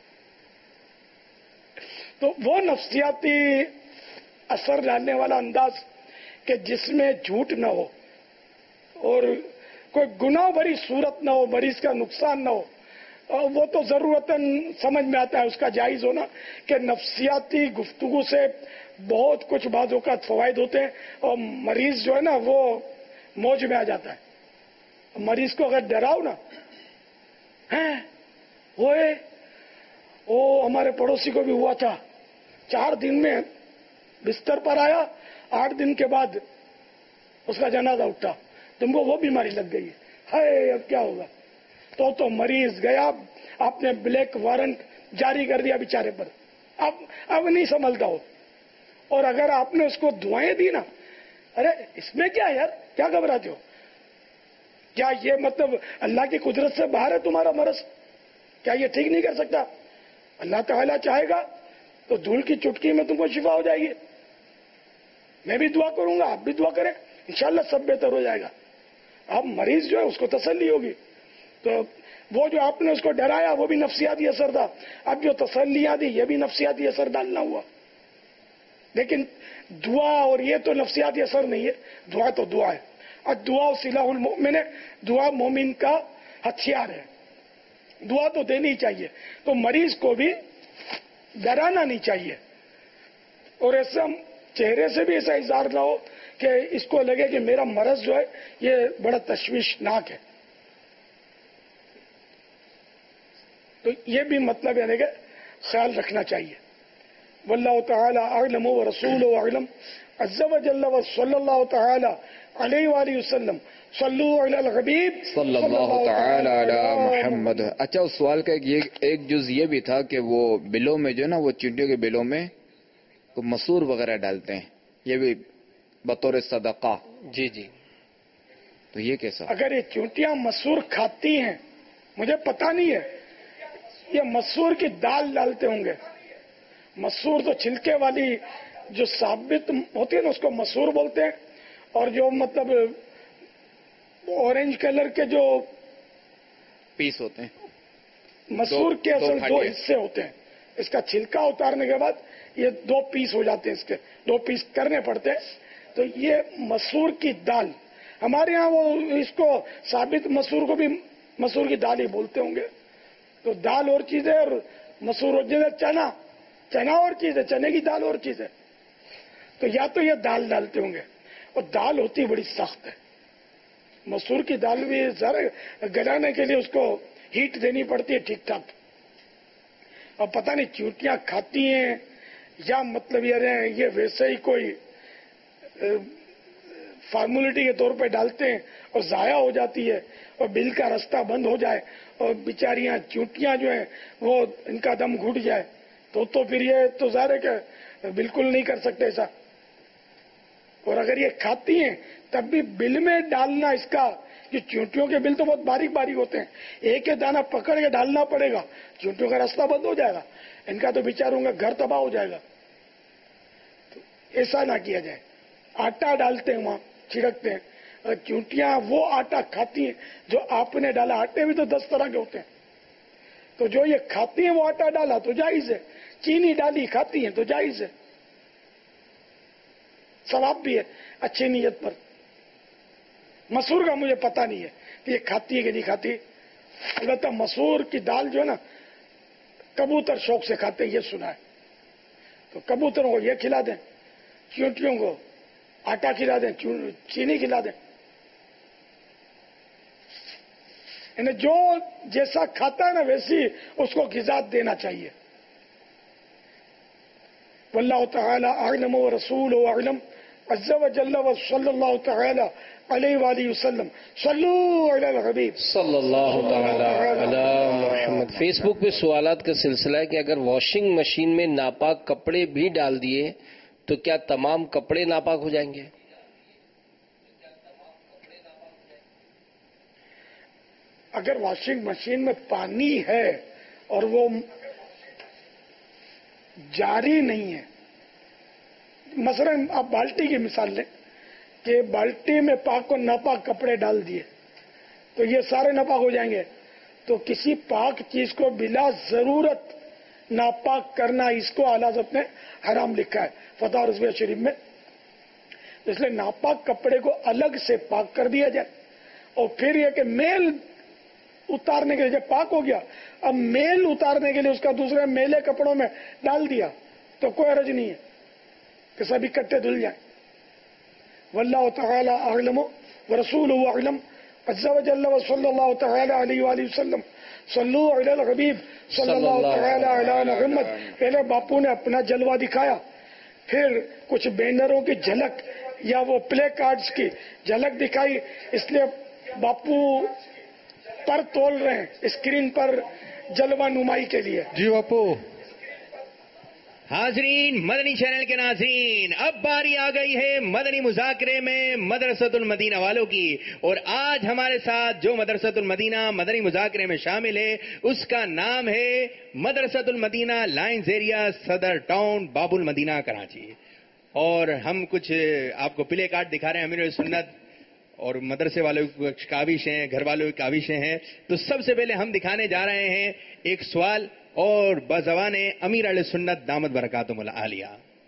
K: تو وہ نفسیاتی اثر ڈالنے والا انداز کہ جس میں جھوٹ نہ ہو اور کوئی گناہ بھری صورت نہ ہو مریض کا نقصان نہ ہو وہ تو ضرورتاً سمجھ میں آتا ہے اس کا جائز ہونا کہ نفسیاتی گفتگو سے بہت کچھ بعض اوقات فوائد ہوتے ہیں اور مریض جو ہے نا وہ موج میں آ جاتا ہے. مریض کو اگر ڈراؤ نا وہ وہ ہمارے پڑوسی کو بھی ہوا تھا چار دن میں بستر پر آیا آٹھ دن کے بعد اس کا جنازہ اٹھا تم کو وہ بیماری لگ گئی ہے اب کیا ہوگا تو تو مریض گیا آپ نے بلیک وارنٹ جاری کر دیا بیچارے پر اب اب نہیں سنبھلتا ہو اور اگر آپ نے اس کو دعائیں دی نا ارے اس میں کیا یار کیا گھبراتے ہو کیا یہ مطلب اللہ کی قدرت سے باہر ہے تمہارا مرض کیا یہ ٹھیک نہیں کر سکتا اللہ تعالیٰ چاہے گا تو دھول کی چٹکی میں تم کو شفا ہو جائے گی. میں بھی دعا کروں گا آپ بھی دعا کریں انشاءاللہ سب بہتر ہو جائے گا. اب مریض جو ہے اس کو تسلی ہوگی تو وہ جو آپ نے اس کو ڈرایا وہ بھی نفسیاتی اثر تھا اب جو تسلیاں دی یہ بھی نفسیاتی اثر ڈالنا ہوا لیکن دعا اور یہ تو نفسیاتی اثر نہیں ہے دعا تو دعا ہے اور دعا سلاح المؤمن ہے دعا مومن کا ہتھیار ہے دعا تو دینی چاہیے تو مریض کو بھی ڈرانا نہیں چاہیے اور ایسا چہرے سے بھی ایسا اظہار نہ ہو کہ اس کو لگے کہ میرا مرض جو ہے یہ بڑا تشویشناک ہے تو یہ بھی مطلب یعنی کہ خیال رکھنا چاہیے. واللہ تعالی اعلم و رسول اعلم عز و جل و صلی اللہ تعالی علیہ وآلہ وسلم صلو علی الحبیب
M: صلی اللہ تعالی علی محمد. اچھا اس سوال کا ایک جز یہ بھی تھا کہ وہ بلوں میں جو نا وہ چینٹیوں کے بلوں میں مسور وغیرہ ڈالتے ہیں یہ بھی بطور صدقہ.
V: جی جی
M: تو یہ کیسا
K: اگر یہ چونٹیاں مسور کھاتی ہیں مجھے پتا نہیں ہے یہ مسور کی دال ڈالتے ہوں گے مسور تو چھلکے والی جو ثابت ہوتی ہے نا اس کو مسور بولتے ہیں اور جو مطلب اورنج کلر کے جو
M: پیس ہوتے ہیں.
K: مسور کے اصل دو حصے ہوتے ہیں. اس کا چھلکا اتارنے کے بعد یہ دو پیس ہو جاتے ہیں, اس کے دو پیس کرنے پڑتے ہیں. تو یہ مسور کی دال ہمارے ہاں وہ اس کو ثابت مسور کو بھی مسور کی دال ہی بولتے ہوں گے. تو دال اور چیز ہے اور مسور اور چیز ہے. چنا چنا اور چیز ہے, چنے کی دال اور چیز ہے. تو یا تو یہ دال ڈالتے ہوں گے, اور دال ہوتی بڑی سخت ہے. مسور کی دال بھی ذرا گلانے کے لیے اس کو ہیٹ دینی پڑتی ہے ٹھیک ٹھاک. اور پتہ نہیں چیونٹیاں کھاتی ہیں یا مطلب یہ رہے یہ ویسے ہی کوئی فارمولٹی کے طور پہ ڈالتے ہیں اور ضائع ہو جاتی ہے اور بل کا راستہ بند ہو جائے اور بیچاریاں چیونٹیاں جو ہیں وہ ان کا دم گھٹ جائے تو تو پھر یہ تو ظاہر ہے کہ بالکل نہیں کر سکتے ایسا. اور اگر یہ کھاتی ہیں تب بھی بل میں ڈالنا اس کا, یہ چیونٹیوں کے بل تو بہت باریک باریک ہوتے ہیں, ایک ایک دانہ پکڑ کے ڈالنا پڑے گا, چیونٹیوں کا راستہ بند ہو جائے گا, ان کا تو بیچاروں کا گھر تباہ ہو جائے گا. تو ایسا نہ کیا جائے. آٹا ڈالتے ہیں وہاں چھڑکتے ہیں, اور چیونٹیاں وہ آٹا کھاتی ہیں جو آپ نے ڈالا. آٹے بھی تو دس طرح کے ہوتے ہیں, تو جو یہ کھاتی ہیں وہ آٹا ڈالا تو جائز ہے, چینی ڈالی کھاتی ہیں تو جائز ہے, ثواب بھی ہے اچھی نیت پر. مسور کا مجھے پتہ نہیں ہے کہ یہ کھاتی ہے کہ نہیں کھاتی. البتہ مسور کی دال جو ہے نا کبوتر شوق سے کھاتے ہیں یہ سنا ہے. تو کبوتروں کو یہ کھلا دیں, چیونٹیوں کو آٹا کھلا دیں, چینی کھلا دیں. انہیں جو جیسا کھاتا ہے نا ویسی اس کو غذا دینا چاہیے. واللہ تعالی اعلم ورسولہ اعلم عز وجل وصلی اللہ تعالی علیہ وآلہ وسلم. صلو علی الحبیب
V: صلی اللہ تعالی علی محمد. فیس بک پہ سوالات کا سلسلہ ہے کہ اگر واشنگ مشین میں ناپاک کپڑے بھی ڈال دیے تو کیا تمام کپڑے ناپاک ہو جائیں گے؟
K: اگر واشنگ مشین میں پانی ہے اور وہ جاری نہیں ہے, مثلا آپ بالٹی کی مثال لیں کہ بالٹی میں پاک و ناپاک کپڑے ڈال دیے تو یہ سارے ناپاک ہو جائیں گے. تو کسی پاک چیز کو بلا ضرورت ناپاک کرنا اس کو اعلیٰ حضرت نے حرام لکھا ہے فتح رضویہ شریف میں. اس لیے ناپاک کپڑے کو الگ سے پاک کر دیا جائے. اور پھر یہ کہ میل اتارنے کے لیے جب پاک ہو گیا اب میل اتارنے کے لیے اس کا دوسرے میلے کپڑوں میں ڈال دیا تو کوئی حرج نہیں ہے کہ سب اکٹھے دھل جائیں. واللہ تعالی اعلم ورسولہ اعلم عز وجل وصلی اللہ تعالی علیہ وآلہ وسلم. صلو علی الحبیب صلی اللہ تعالی علی محمد. پہلے باپو نے اپنا جلوہ دکھایا, پھر کچھ بینروں کی جھلک یا وہ پلے کارڈز کی جھلک دکھائی, اس لیے باپو پر تول رہے ہیں اسکرین پر جلوہ نمائی کے لیے.
O: جی باپو.
I: حاضرین مدنی چینل کے ناظرین, اب باری آ گئی ہے مدنی مذاکرے میں مدرسۃ المدینہ والوں کی, اور آج ہمارے ساتھ جو مدرسۃ المدینہ مدنی مذاکرے میں شامل ہے اس کا نام ہے مدرسۃ المدینہ لائنز ایریا صدر ٹاؤن باب المدینہ کراچی. اور ہم کچھ آپ کو پلے کارڈ دکھا رہے ہیں امیر سنت اور مدرسے والوں کی کچھ کاوشیں ہیں, گھر والوں کی کاوشیں ہیں. تو سب سے پہلے ہم دکھانے جا رہے ہیں ایک سوال اور بزبان امیر علیہ سنت دامت برکاتہم العالیہ.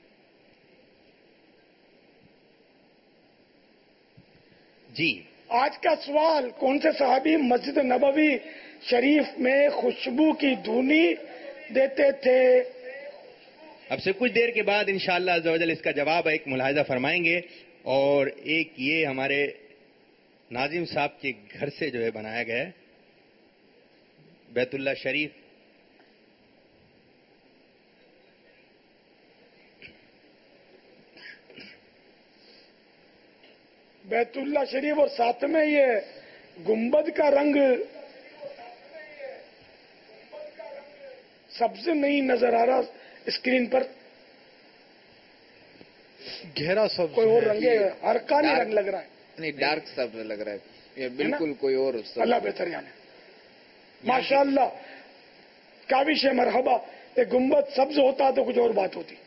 I: جی
K: آج کا سوال, کون سے صحابی مسجد نبوی شریف میں خوشبو کی دھونی دیتے تھے؟
I: اب سے کچھ دیر کے بعد انشاءاللہ عز و جل اس کا جواب ایک ملاحظہ فرمائیں گے. اور ایک یہ ہمارے ناظم صاحب کے گھر سے جو ہے بنایا گیا ہے بیت اللہ شریف.
K: بیت اللہ شریف اور ساتھ میں یہ گنبد کا رنگ سبز نہیں نظر آ رہا اسکرین پر,
O: گہرا سبز
K: کوئی اور رنگ ہے, ارکانی رنگ لگ رہا ہے.
M: نہیں ڈارک سبز لگ رہا ہے, یہ بالکل کوئی اور.
K: اللہ بہتر جانے. ماشاء اللہ کاوش مرحبا. یہ گنبد سبز ہوتا تو کچھ اور بات ہوتی.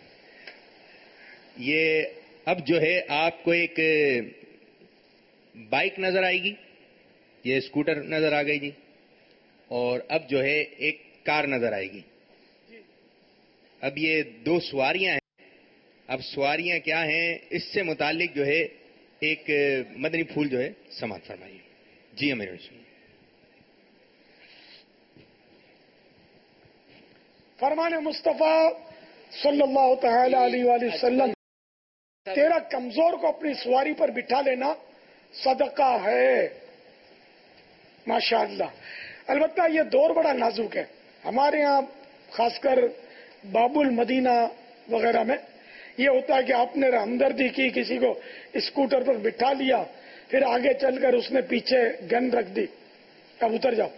I: یہ اب جو ہے آپ کو ایک بائک نظر آئے گی, یہ اسکوٹر نظر آ گئی جی. اور اب جو ہے ایک کار نظر آئے گی. اب یہ دو سواریاں ہیں. اب سواریاں کیا ہیں اس سے متعلق جو ہے ایک مدنی پھول جو ہے سماعت فرمائیے. جی امیر رسول.
K: فرمان مصطفیٰ صلی اللہ تعالی علیہ وآلہ وسلم، تیرا کمزور کو اپنی سواری پر بٹھا لینا صدقہ ہے. ماشاءاللہ. البتہ یہ دور بڑا نازک ہے. ہمارے ہاں خاص کر باب المدینہ وغیرہ میں یہ ہوتا ہے کہ آپ نے ہمدردی کی، کسی کو اسکوٹر پر بٹھا لیا، پھر آگے چل کر اس نے پیچھے گن رکھ دی، اب اتر جاؤ،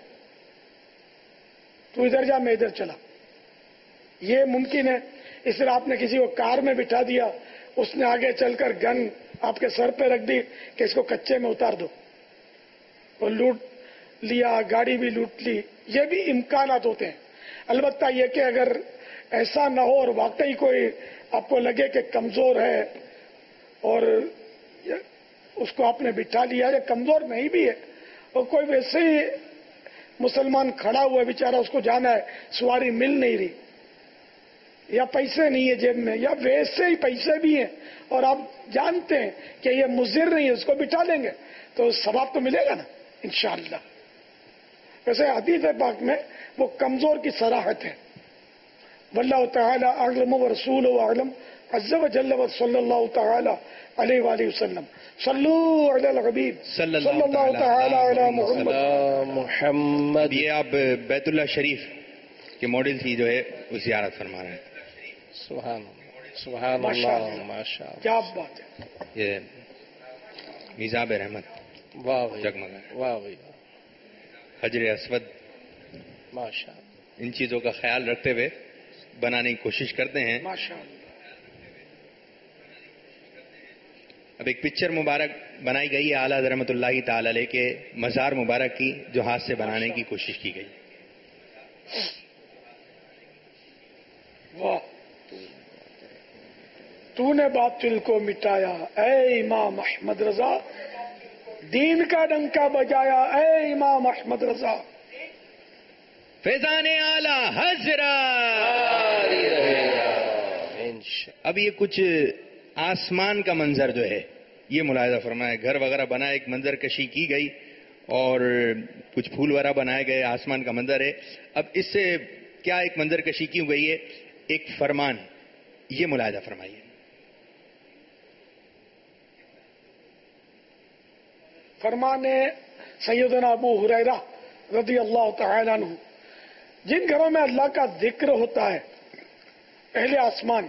K: تو ادھر جا میں ادھر چلا. یہ ممکن ہے. اس طرح آپ نے کسی کو کار میں بٹھا دیا، اس نے آگے چل کر گن آپ کے سر پہ رکھ دی کہ اس کو کچے میں اتار دو، اور لوٹ لیا، گاڑی بھی لوٹ لی. یہ بھی امکانات ہوتے ہیں. البتہ یہ کہ اگر ایسا نہ ہو اور واقعی کوئی آپ کو لگے کہ کمزور ہے اور اس کو آپ نے بٹھا لیا، یا کمزور نہیں بھی ہے اور کوئی ویسے ہی مسلمان کھڑا ہوا ہے بیچارہ، اس کو جانا ہے، سواری مل نہیں رہی، یا پیسے نہیں ہے جیب میں، یا ویسے ہی پیسے بھی ہیں اور آپ جانتے ہیں کہ یہ مضر نہیں ہے، اس کو بٹھا لیں گے تو ثواب تو ملے گا نا انشاءاللہ. ویسے حدیث پاک میں وہ کمزور کی صراحت ہے. واللہ تعالی اعلم ورسولہ اعلم عز وجل صلی اللہ تعالی علیہ وآلہ وسلم. صلو علی الحبیب صلی اللہ تعالی علی محمد
I: محمد. یہ آپ بیت اللہ شریف کے ماڈل کی جو ہے وہ زیارت فرما رہے ہیں.
V: سبحان اللہ سبحان اللہ ماشاء اللہ.
K: کیا بات ہے.
I: یہ میزاب رحمت.
V: واہ
I: جگمگا.
V: واہ بھائی.
I: حجر اسود.
V: ماشاء اللہ.
I: ان چیزوں کا خیال رکھتے ہوئے بنانے کی کوشش کرتے ہیں.
K: ماشاء اللہ.
I: اب ایک پکچر مبارک بنائی گئی ہے اعلیٰ حضرت رحمۃ اللہ تعالی علیہ کے مزار مبارک کی، جو ہاتھ سے بنانے کی کوشش کی گئی.
K: واہ. تو نے باطل کو مٹایا اے امام احمد رضا، دین کا ڈنکا بجایا اے امام احمد رضا.
I: فیضان اعلی حضرت. اب یہ کچھ آسمان کا منظر جو ہے یہ ملاحظہ فرمائے. گھر وغیرہ بنا، ایک منظر کشی کی گئی اور کچھ پھول وغیرہ بنائے گئے، آسمان کا منظر ہے. اب اس سے کیا ایک منظر کشی کی گئی ہے؟ ایک فرمان، یہ ملاحظہ فرمائیے.
K: فرمان سیدنا ابو ہریرہ رضی اللہ تعالی عنہ، جن گھروں میں اللہ کا ذکر ہوتا ہے اہل آسمان،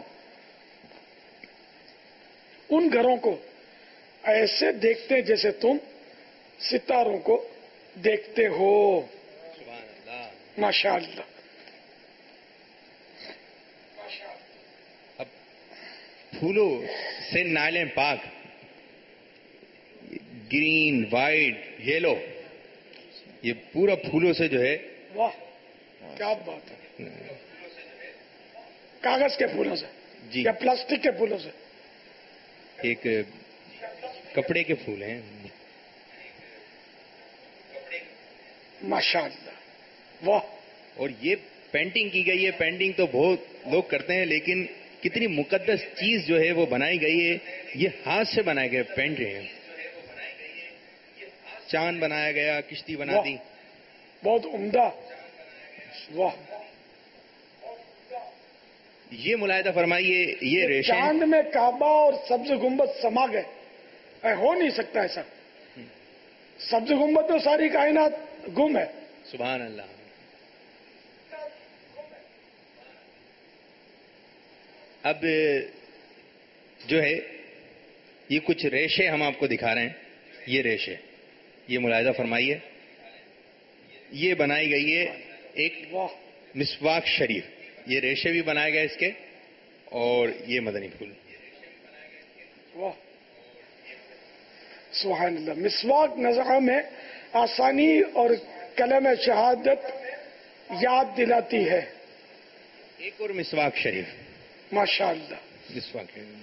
K: ان گھروں کو ایسے دیکھتے ہیں جیسے تم ستاروں کو دیکھتے ہو. ماشاء اللہ.
I: اب پھولوں سے نالے پاک، گرین، وائٹ، یلو، یہ پورا پھولوں سے جو ہے.
K: واہ کیا بات ہے. کاغذ کے پھولوں سے
I: جی
K: یا پلاسٹک کے پھولوں سے؟
I: ایک کپڑے کے پھول ہیں.
K: ماشاء اللہ. واہ.
I: اور یہ پینٹنگ کی گئی ہے. پینٹنگ تو بہت لوگ کرتے ہیں، لیکن کتنی مقدس چیز جو ہے وہ بنائی گئی ہے. یہ ہاتھ سے بنائے گئے پینٹ ہیں. چاند بنایا گیا، کشتی بنا دی.
K: بہت عمدہ. واہ.
I: یہ ملاحظہ فرمائیے، یہ ریشم
K: چاند میں کعبہ اور سبز گنبد سما گئے. اے ہو نہیں سکتا ایسا. سبز گنبد تو ساری کائنات گم ہے.
I: سبحان اللہ. اب جو ہے یہ کچھ ریشے ہم آپ کو دکھا رہے ہیں. یہ ریشے، یہ ملاحظہ فرمائیے، یہ بنائی گئی ہے ایک مسواک شریف. یہ ریشے بھی بنائے گئے اس کے، اور یہ مدنی پھول.
K: واہ سبحان اللہ. مسواک نظر میں آسانی اور کلم شہادت یاد دلاتی ہے.
I: ایک اور مسواک شریف.
K: ماشاء اللہ.
I: مسواک شریف.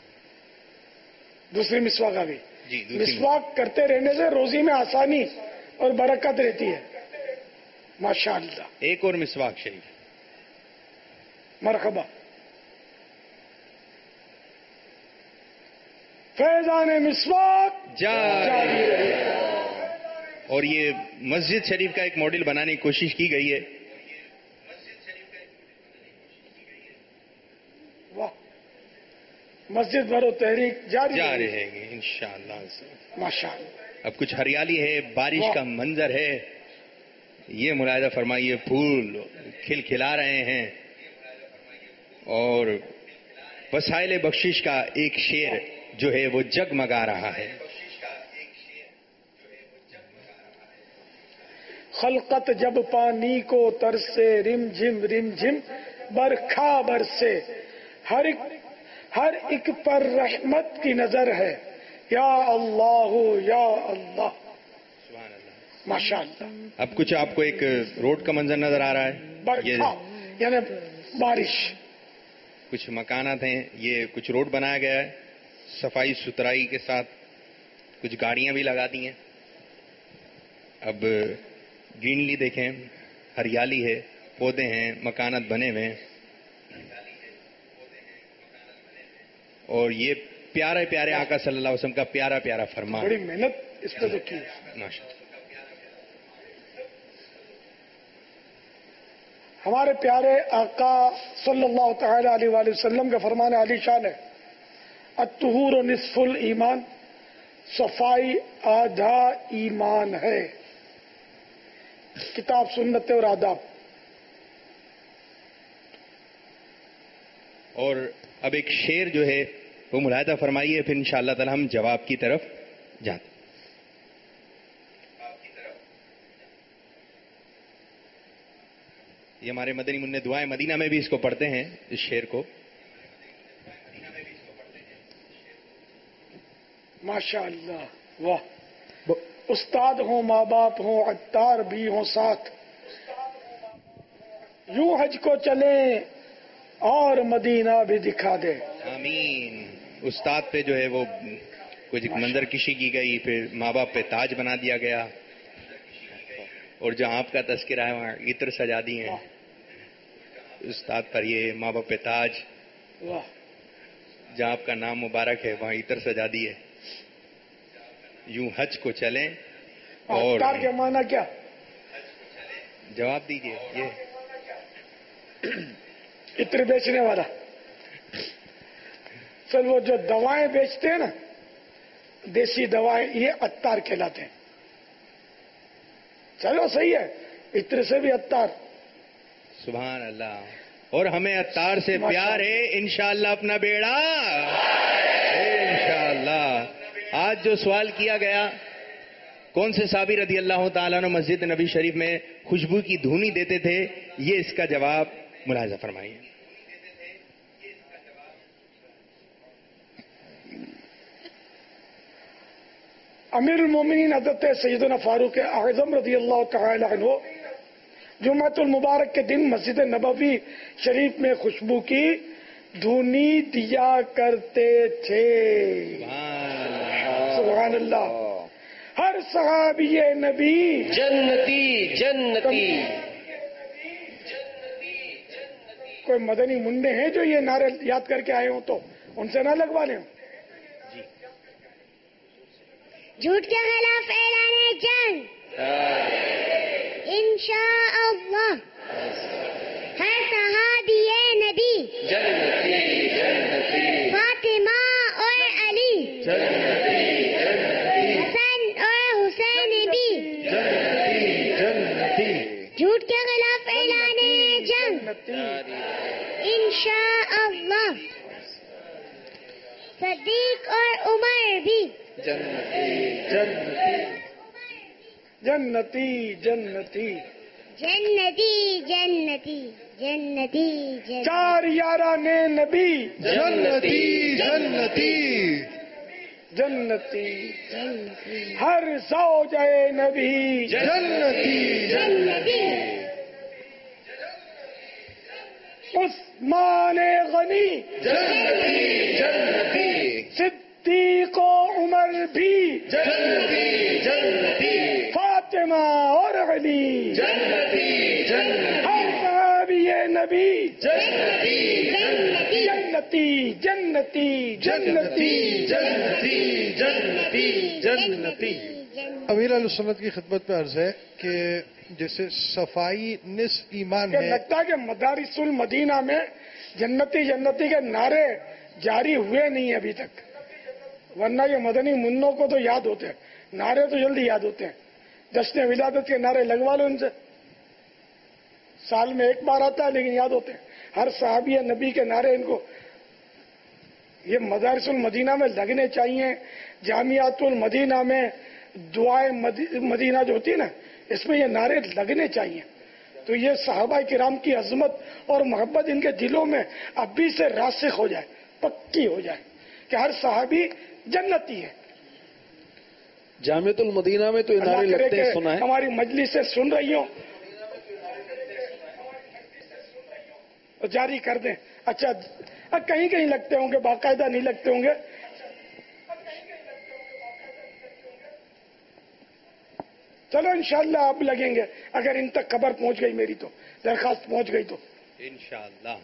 K: دوسری مسواک آ گئی.
I: جی
K: مسواک کرتے رہنے سے روزی میں آسانی اور برکت رہتی ہے. ماشاءاللہ.
I: ایک اور مسواک شریف.
K: مرحبا. فیضان مسواک جاری رہے.
I: اور یہ مسجد شریف کا ایک ماڈل بنانے کی کوشش کی گئی ہے.
K: واہ. مسجد بھرو تحریک جاری
I: جاری رہے گی انشاءاللہ.
K: ماشاءاللہ.
I: اب کچھ ہریالی ہے، بارش کا منظر ہے. یہ ملاحظہ فرمائیے، پھول کھل کھلا رہے ہیں اور وسائل بخشش کا ایک شیر جو ہے وہ جگمگا رہا ہے.
K: خلقت جب پانی کو ترسے، رم جھم رم جھم برکھا برسے، ہر ایک ہر ایک پر رحمت کی نظر ہے. یا اللہ یا اللہ. ماشاء اللہ.
I: اب کچھ آپ کو ایک روڈ کا منظر نظر آ رہا ہے.
K: برکھا یعنی بارش.
I: کچھ مکانات ہیں، یہ کچھ روڈ بنایا گیا ہے صفائی ستھرائی کے ساتھ. کچھ گاڑیاں بھی لگا دی ہیں. اب گرینری دیکھیں، ہریالی ہے، پودے ہیں، مکانات بنے ہوئے ہیں. اور یہ پیارے پیارے آقا صلی اللہ علیہ وسلم کا پیارا پیارا فرمان.
K: بڑی محنت اس پہ تو کی.
I: ماشاءاللہ.
K: ہمارے پیارے آقا صلی اللہ تعالی علیہ وآلہ وسلم کا فرمان علی شان ہے، الطہور نصف الایمان، صفائی آدھا ایمان ہے. کتاب سنت اور آداب.
I: اور اب ایک شعر جو ہے وہ ملاحظہ فرمائیے، پھر انشاءاللہ تعالی ہم جواب کی طرف جاتے. یہ ہمارے مدنی منع دعائیں مدینہ میں بھی اس کو پڑھتے ہیں، اس شعر کو.
K: ماشاء اللہ. واہ. استاد ہوں، ماں باپ ہوں، عطار بھی ہوں ساتھ، یوں حج کو چلیں اور مدینہ بھی دکھا دے.
I: آمین. استاد پہ جو ہے وہ کچھ منظر کشی کی گئی، پھر ماں باپ پہ تاج بنا دیا گیا، اور جہاں آپ کا تذکرہ ہے وہاں عطر سجا دی ہیں. استاد پر یہ ماں باپ پہ تاج، جہاں آپ کا نام مبارک ہے وہاں عطر سجا دی ہے. یوں حج کو چلیں. اور
K: عطار کے معنی کیا؟
I: جواب دیجیے. یہ
K: عطر بیچنے والا. چل وہ جو دوائیں بیچتے ہیں نا، دیسی دوائیں، یہ عطار کہلاتے ہیں. چلو صحیح ہے، عطر سے بھی عطار.
I: سبحان اللہ. اور ہمیں عطار سے پیار ہے، انشاءاللہ اپنا بیڑا انشاءاللہ. آج جو سوال کیا گیا، کون سے صحابی رضی اللہ تعالیٰ عنہ مسجد نبی شریف میں خوشبو کی دھونی دیتے تھے، یہ اس کا جواب ملاحظہ فرمائیے.
K: امیر المومنین حضرت سیدنا فاروق اعظم رضی اللہ تعالی عنہ جمعۃ المبارک کے دن مسجد نبوی شریف میں خوشبو کی دھونی دیا کرتے تھے. سبحان اللہ. ہر صحابی نبی
V: جنتی جنتی.
K: کوئی مدنی منڈے ہیں جو یہ نعرے یاد کر کے آئے ہوں تو ان سے نہ لگوا لیں.
F: جھوٹ کے خلاف اعلان جنگ انشاءاللہ. ہر صحابی نبی
V: جنتی جنتی.
F: فاطمہ اور علی
V: جنتی جنتی.
F: حسن اور حسین بھی
V: جنتی جنتی.
F: جھوٹ کے خلاف اعلان جنگ انشاءاللہ. صدیق اور عمر بھی
V: جنتی جنتی.
K: جنتی جنتی
F: جنتی جنتی جنتی.
K: چار یاران نبی
V: جنتی جنتی.
K: جنتی. ہر زوجہ نبی
V: جنتی
F: جنتی.
K: عثمان غنی
V: جنتی جنتی.
K: صدیق و عمر بھی
V: جنتی جنتی.
K: فاطمہ فاطمہ اور علی
R: جنتی جنتی
K: ہر صحابی نبی
R: جنتی
K: جنتی جنتی جنتی
R: جنتی جنتی جنتی.
O: امیر علیہ سنت کی خدمت میں عرض ہے کہ جیسے صفائی نصف ایمان ہے.
K: لگتا ہے کہ مدارس المدینہ میں جنتی جنتی کے نعرے جاری ہوئے نہیں ابھی تک، ورنہ یہ مدنی منوں کو تو یاد ہوتے ہیں، نعرے تو جلدی یاد ہوتے ہیں. جشن ولادت کے نعرے لگوا لو ان سے، سال میں ایک بار آتا ہے لیکن یاد ہوتے ہیں. ہر صحابی نبی کے نعرے ان کو یہ مدارس المدینہ میں لگنے چاہیے. جامعات المدینہ میں دعائیں مدینہ جو ہوتی ہے نا، اس میں یہ نعرے لگنے چاہیے. تو یہ صحابہ کرام کی عظمت اور محبت ان کے دلوں میں ابھی سے راسخ ہو جائے، پکی ہو جائے کہ ہر صحابی جنتی ہے.
T: جامعۃ المدینہ میں تو یہ نعرے لگتے ہیں، سنا ہے
K: ہماری مجلس سے سن رہی ہوں تو جاری کر دیں. اچھا کہیں کہیں لگتے ہوں گے، باقاعدہ نہیں لگتے ہوں گے. چلو انشاءاللہ اب لگیں گے، اگر ان تک خبر پہنچ گئی، میری تو درخواست پہنچ گئی تو
I: انشاءاللہ.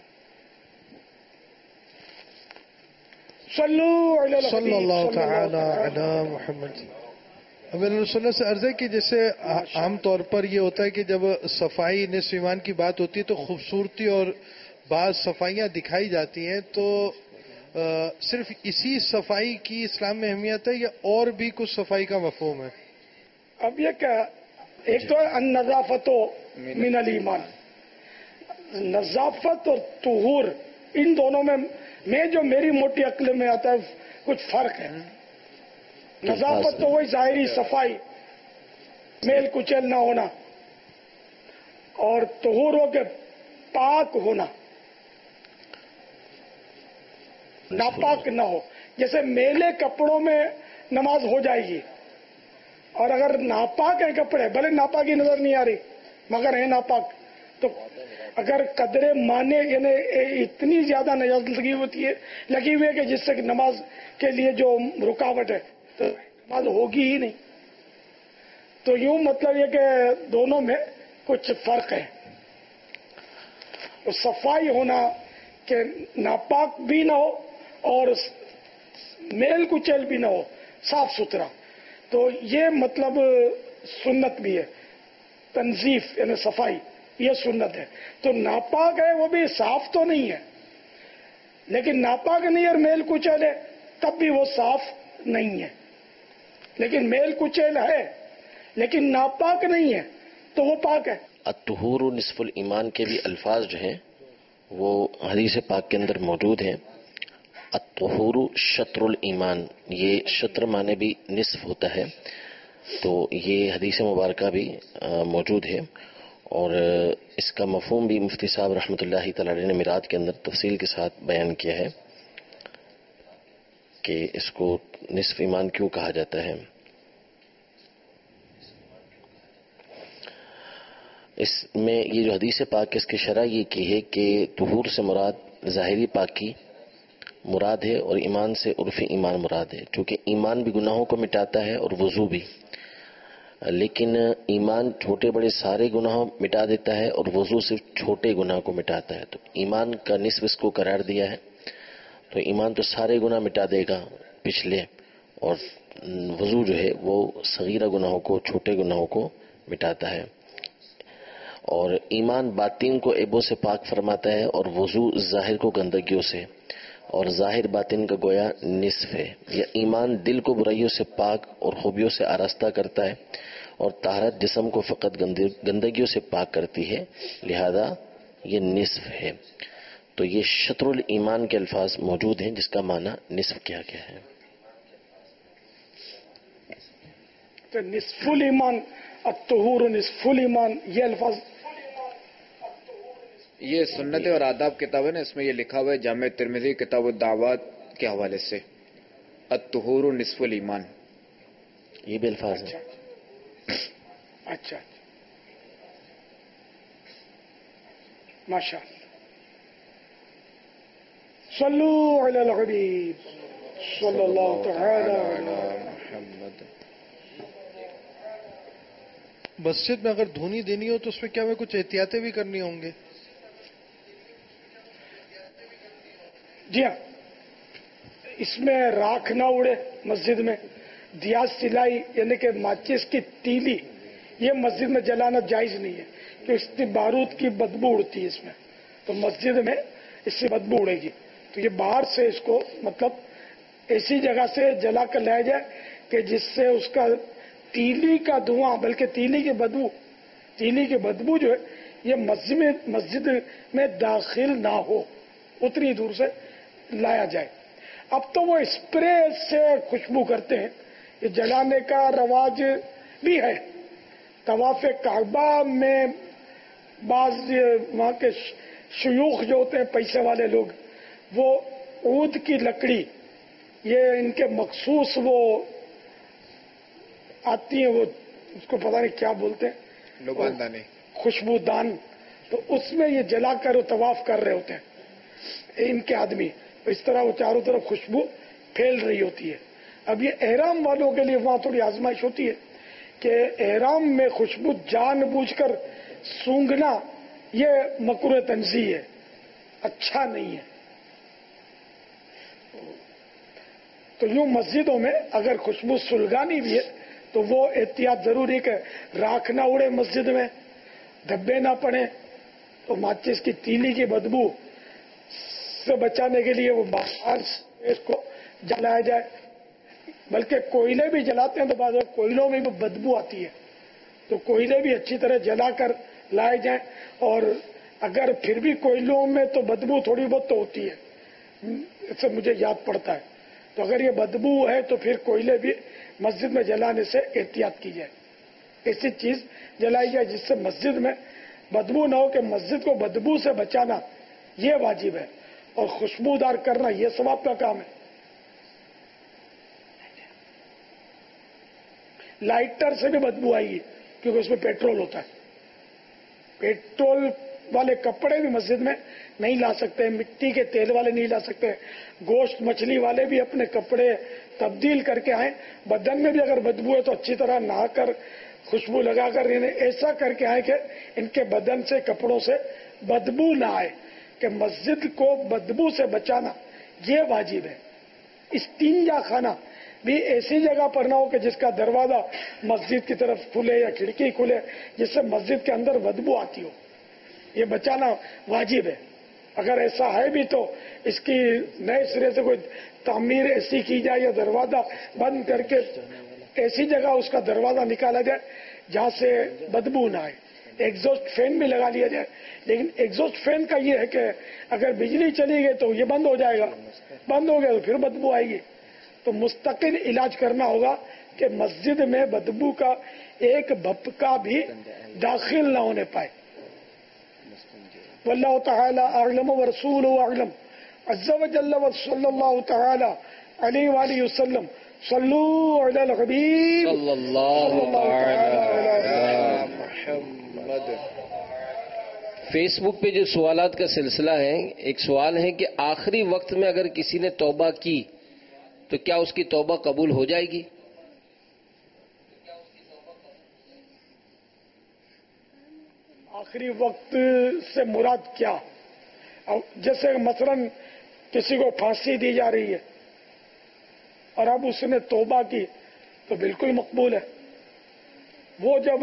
K: صلو علی الحبیب
O: صلی اللہ تعالی علی محمد. امیر علیہ سنت سے عرض ہے کہ جیسے عام طور پر یہ ہوتا ہے کہ جب صفائی نصف ایمان کی بات ہوتی ہے تو خوبصورتی اور بعض صفائیاں دکھائی جاتی ہیں، تو صرف اسی صفائی کی اسلام میں اہمیت ہے یا اور بھی کچھ صفائی کا مفہوم ہے؟
K: اب یہ کیا، ایک تو النظافت من الایمان، نظافت اور طہور، ان دونوں میں میں جو میری موٹی عقل میں آتا ہے کچھ فرق ہے. نظافت تو وہی ظاہری صفائی، میل کچیل نہ ہونا، اور طہور ہو کے پاک ہونا، ناپاک نہ ہو. جیسے میلے کپڑوں میں نماز ہو جائے گی، اور اگر ناپاک ہیں کپڑے، بھلے ناپاکی نظر نہیں آ رہی مگر ہے ناپاک، تو اگر قدرے مانے یعنی اتنی زیادہ نجاست لگی ہوتی ہے لگی ہوئی ہے کہ جس سے نماز کے لیے جو رکاوٹ ہے تو نماز ہوگی ہی نہیں. تو یوں مطلب یہ کہ دونوں میں کچھ فرق ہے. تو صفائی ہونا کہ ناپاک بھی نہ ہو اور میل کچیل بھی نہ ہو، صاف ستھرا. تو یہ مطلب سنت بھی ہے، تنظیف یعنی صفائی، یہ سنت ہے. تو ناپاک ہے وہ بھی صاف تو نہیں ہے، لیکن ناپاک نہیں اور میل کچیل ہے تب بھی وہ صاف نہیں ہے. لیکن میل کچیل ہے لیکن ناپاک نہیں ہے تو وہ پاک ہے.
N: الطہور نصف الایمان کے بھی الفاظ جو ہیں وہ حدیث پاک کے اندر موجود ہیں. الطہور شطر الایمان، یہ شطر معنی بھی نصف ہوتا ہے، تو یہ حدیث مبارکہ بھی موجود ہے. اور اس کا مفہوم بھی مفتی صاحب رحمۃ اللہ تعالی علیہ نے میرات کے اندر تفصیل کے ساتھ بیان کیا ہے کہ اس کو نصف ایمان کیوں کہا جاتا ہے. اس میں یہ جو حدیث پاک اس کی شرح یہ کی ہے کہ طہور سے مراد ظاہری پاکی مراد ہے اور ایمان سے عرفی ایمان مراد ہے، چونکہ ایمان بھی گناہوں کو مٹاتا ہے اور وضو بھی، لیکن ایمان چھوٹے بڑے سارے گناہوں مٹا دیتا ہے اور وضو صرف چھوٹے گناہ کو مٹاتا ہے. تو ایمان کا نصف اس کو قرار دیا ہے. تو ایمان تو سارے گناہ مٹا دے گا پچھلے، اور وضو جو ہے وہ صغیرہ گناہوں کو، چھوٹے گناہوں کو مٹاتا ہے. اور ایمان باطن کو عیبوں سے پاک فرماتا ہے اور وضو ظاہر کو گندگیوں سے، اور ظاہر باطن کا گویا نصف ہے. یا ایمان دل کو برائیوں سے پاک اور خوبیوں سے آراستہ کرتا ہے، اور طہارت جسم کو فقط گندگیوں سے پاک کرتی ہے، لہذا یہ نصف ہے. تو یہ شطر الایمان کے الفاظ موجود ہیں جس کا معنی نصف کیا گیا ہے.
K: تو نصف الایمان، الطہور نصف الایمان، یہ الفاظ
M: یہ سنت اور آداب کتاب ہے نا، اس میں یہ لکھا ہوا ہے جامع ترمذی کتاب الدعوات کے حوالے سے، الطہور نصف الایمان،
N: یہ بھی الفاظ ہیں.
K: اچھا ماشاء اللہ. صلو علی الحبیب صلی اللہ تعالی علی محمد.
O: مسجد میں اگر دھونی دینی ہو تو اس میں کیا ہمیں کچھ احتیاطیں بھی کرنی ہوں گے؟
K: جی ہاں، اس میں راکھ نہ اڑے مسجد میں، دیا سلائی یعنی کہ ماچس کی تیلی یہ مسجد میں جلانا جائز نہیں ہے، کہ اس کی بارود کی بدبو اڑتی ہے اس میں، تو مسجد میں اس سے بدبو اڑے گی، تو یہ باہر سے اس کو مطلب ایسی جگہ سے جلا کر لایا جائے کہ جس سے اس کا تیلی کا دھواں بلکہ تیلی کی بدبو تیلی کی بدبو جو ہے یہ مسجد میں مسجد میں داخل نہ ہو، اتنی دور سے لایا جائے۔ اب تو وہ اسپرے سے خوشبو کرتے ہیں، یہ جلانے کا رواج بھی ہے۔ طواف کعبہ میں بعض وہاں کے شیوخ جو ہوتے ہیں پیسے والے لوگ، وہ عود کی لکڑی یہ ان کے مخصوص وہ آتی ہیں، وہ اس کو پتہ نہیں کیا بولتے ہیں،
M: لباندانی،
K: خوشبو دان، تو اس میں یہ جلا کر وہ طواف کر رہے ہوتے ہیں ان کے آدمی، اس طرح وہ چاروں طرف خوشبو پھیل رہی ہوتی ہے۔ اب یہ احرام والوں کے لیے وہاں تھوڑی آزمائش ہوتی ہے کہ احرام میں خوشبو جان بوجھ کر سونگھنا یہ مکروہ تنزیہ ہے، اچھا نہیں ہے۔ تو یوں مسجدوں میں اگر خوشبو سلگانی بھی ہے تو وہ احتیاط ضروری کہ راکھ نہ اڑے مسجد میں، دھبے نہ پڑے، تو ماچس کی تیلی کی بدبو سے بچانے کے لیے وہ باہر اس کو جلایا جائے، بلکہ کوئلے بھی جلاتے ہیں تو بعض کوئلوں میں بھی بدبو آتی ہے، تو کوئلے بھی اچھی طرح جلا کر لائے جائیں، اور اگر پھر بھی کوئلوں میں تو بدبو تھوڑی بہت تو ہوتی ہے، اس سے مجھے یاد پڑتا ہے، تو اگر یہ بدبو ہے تو پھر کوئلے بھی مسجد میں جلانے سے احتیاط کی جائے، ایسی چیز جلائی جائے جس سے مسجد میں بدبو نہ ہو، کہ مسجد کو بدبو سے بچانا یہ واجب ہے، اور خوشبودار کرنا یہ ثواب کا کام ہے۔ لائٹر سے بھی بدبو آئے گی کیونکہ اس میں پیٹرول ہوتا ہے، پیٹرول والے کپڑے بھی مسجد میں نہیں لا سکتے، مٹی کے تیل والے نہیں لا سکتے، گوشت مچھلی والے بھی اپنے کپڑے تبدیل کر کے آئیں، بدن میں بھی اگر بدبو ہے تو اچھی طرح نہا کر خوشبو لگا کر انہیں ایسا کر کے آئیں کہ ان کے بدن سے کپڑوں سے بدبو نہ آئے، کہ مسجد کو بدبو سے بچانا یہ واجب ہے۔ استنجا خانہ بھی ایسی جگہ پر نہ ہو کہ جس کا دروازہ مسجد کی طرف کھلے یا کھڑکی کھلے جس سے مسجد کے اندر بدبو آتی ہو، یہ بچانا واجب ہے۔ اگر ایسا ہے بھی تو اس کی نئے سرے سے کوئی تعمیر ایسی کی جائے یا دروازہ بند کر کے ایسی جگہ اس کا دروازہ نکالا جائے جہاں سے بدبو نہ آئے۔ ایگزاسٹ فین بھی لگا لیا جائے، لیکن ایگزاسٹ فین کا یہ ہے کہ اگر بجلی چلی گئی تو یہ بند ہو جائے گا، بند ہو گیا تو پھر بدبو آئے گی، تو مستقل علاج کرنا ہوگا کہ مسجد میں بدبو کا ایک بھپکا بھی داخل نہ ہونے پائے۔ واللہ تعالی اعلم ورسولہ اعلم عز وجل وصلی اللہ تعالی علیہ وآلہ وسلم صلو علی الحبیب
V: صلی اللہ علیہ محمد۔ فیس بک پہ جو سوالات کا سلسلہ ہے، ایک سوال ہے کہ آخری وقت میں اگر کسی نے توبہ کی تو کیا اس کی توبہ قبول ہو جائے گی؟
K: آخری وقت سے مراد کیا؟ جیسے مثلا کسی کو پھانسی دی جا رہی ہے اور اب اس نے توبہ کی تو بالکل مقبول ہے۔ وہ جب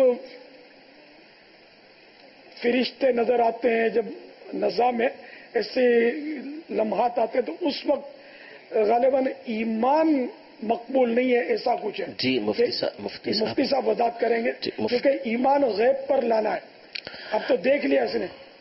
K: فرشتے نظر آتے ہیں، جب نظام میں ایسے لمحات آتے ہیں تو اس وقت غالباً ایمان مقبول نہیں ہے، ایسا کچھ ہے۔
N: جی مفتی صاحب مفتی صاحب
K: مفتی صاحب وضاحت کریں گے، کیونکہ ایمان غیب پر لانا ہے، اب تو دیکھ لیا اس نے۔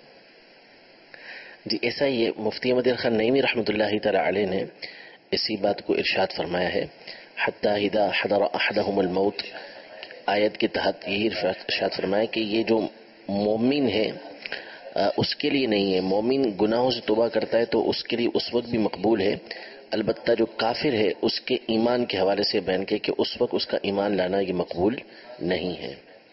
N: جی ایسا ہی ہے، مفتی احمد خان نعیمی رحمۃ اللہ تعالی علیہ نے اسی بات کو ارشاد فرمایا ہے، حتی اذا حضر احدهم الموت، آیت کے تحت یہی ارشاد فرمایا کہ یہ جو مومن ہے اس کے لیے نہیں ہے، مومن گناہوں سے توبہ کرتا ہے تو اس کے لیے اس وقت بھی مقبول ہے، البتہ جو کافر ہے اس کے ایمان کے حوالے سے بیان کے کہ اس وقت اس کا ایمان لانا یہ مقبول نہیں ہے۔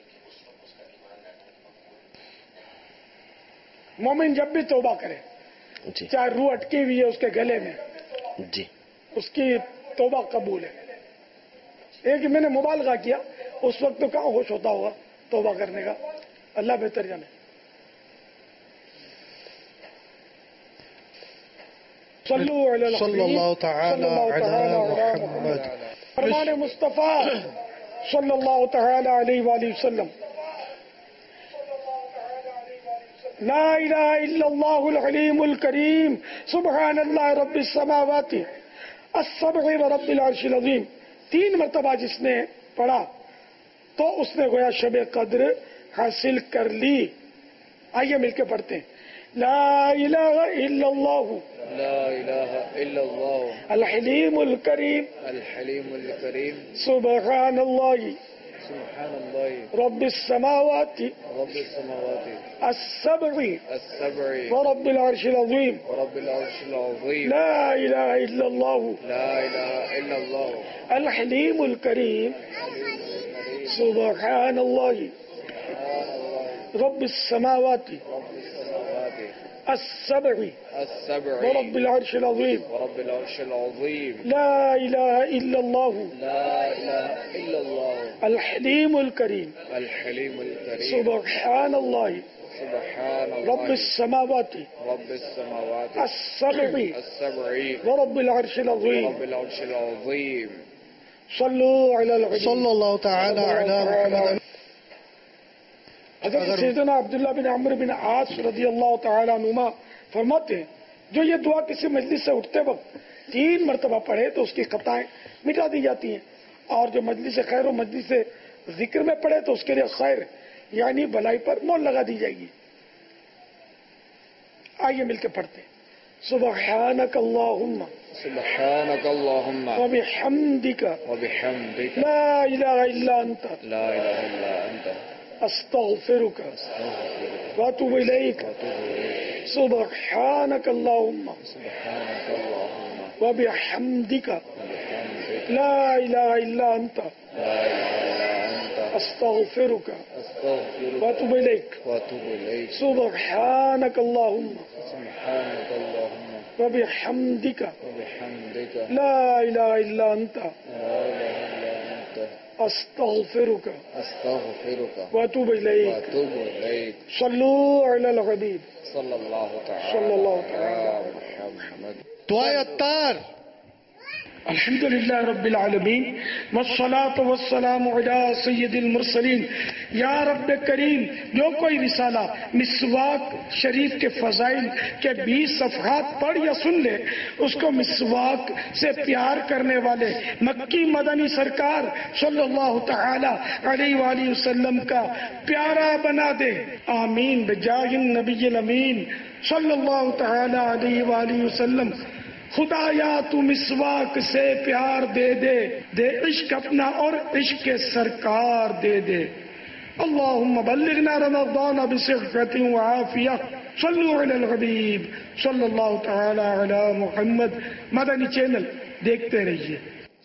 K: مومن جب بھی توبہ کرے،
N: جی
K: چاہے روح اٹکی ہوئی ہے اس کے گلے میں،
N: جی
K: اس کی توبہ قبول ہے۔ ایک میں نے مبالغہ کیا، اس وقت تو کہاں ہوش ہوتا ہوگا، توبہ کرنے کا، اللہ بہتر جانے۔ صلو علی الحبیب
O: صلی اللہ تعالی علی محمد۔
K: فرمان مصطفیٰ صلی اللہ تعالی علیہ وآلہ وسلم، لا الہ الا اللہ العلیم الکریم سبحان اللہ رب السماوات السبع ورب العرش العظیم، تین مرتبہ جس نے پڑھا تو اس نے گویا شب قدر حاصل کر لی۔ آئیے مل کے پڑھتے ہیں، لا الہ الا اللہ
V: لا الہ الا اللہ
K: الحلیم الکریم
V: الحلیم الکریم
K: سبحان اللہ
V: سبحان اللہ
K: رب السماوات
V: رب السماوات
K: السبع
V: السبع
K: ورب العرش العظیم
V: ورب العرش العظیم
K: لا الہ الا اللہ
V: لا الہ الا اللہ
K: الحلیم الکریم سبحان اللہ رب السماوات السبع
V: السبع
K: ورب العرش العظیم
V: ورب العرش العظیم
K: لا الہ الا اللہ
V: لا الہ الا اللہ
K: الحلیم الکریم
V: الحلیم الکریم
K: سبحان اللہ
V: سبحان اللہ
K: رب السماوات
V: رب السماوات
K: السبع
V: السبع
K: ورب العرش العظیم
V: رب العرش العظیم
K: صلو علی الحبیب
O: صلی اللہ تعالی علی محمد۔
K: حضرت سیدنا عبداللہ بن عمرو بن عاص رضی اللہ تعالی عنہما فرماتے ہیں، جو یہ دعا کسی مجلس سے اٹھتے وقت تین مرتبہ پڑھے تو اس کی خطائیں مٹا دی جاتی ہیں، اور جو مجلس خیر و مجلس ذکر میں پڑھے تو اس کے لیے خیر یعنی بھلائی پر مول لگا دی جائے گی۔ آئیے مل کے پڑھتے ہیں، سبحانک اللہم
V: سبحانک اللہم
K: وبحمدک
V: وبحمدک
K: لا الہ الا انت
V: لا الہ الا انت
K: استغفرک واتوب الیک سبحانک اللہم
V: سبحانک اللہم
K: وبحمدک لا الہ الا انت
V: لا الہ الا انت
K: استغفرک
V: استغفرک
K: واتوب الیک
V: واتوب الیک
K: سبحانک اللہم
V: سبحانک اللہم
K: وبحمدک
V: وبحمدک
K: لا الہ الا انت
V: لا الہ الا انت
K: استغفرک
V: استغفرک
K: واتوب الیک
V: واتوب الیک
K: صلو علی الحبیب
V: صلی اللہ تعالی
K: صلی اللہ تعالی
V: علی محمد۔
O: دعائے عطار۔
K: الحمد للہ رب العالمین والصلاة والسلام علی سید المرسلین۔ یا رب کریم، جو کوئی رسالہ مسواک شریف کے فضائل کے بیس صفحات پڑھ یا سن لے، اس کو مسواک سے پیار کرنے والے مکی مدنی سرکار صلی اللہ تعالی علیہ وآلہ وسلم کا پیارا بنا دے، آمین بجاہ النبی الامین صلی اللہ تعالی علیہ وآلہ وسلم۔ خدایا تو مسواک سے پیار دے دے، دے عشق اپنا اور عشق کے سرکار دے دے۔ اللہم بلغنا رمضان بصحت وعافیہ، صلو علی الحبیب صلی اللہ تعالی علی محمد۔ مدنی چینل دیکھتے رہیے۔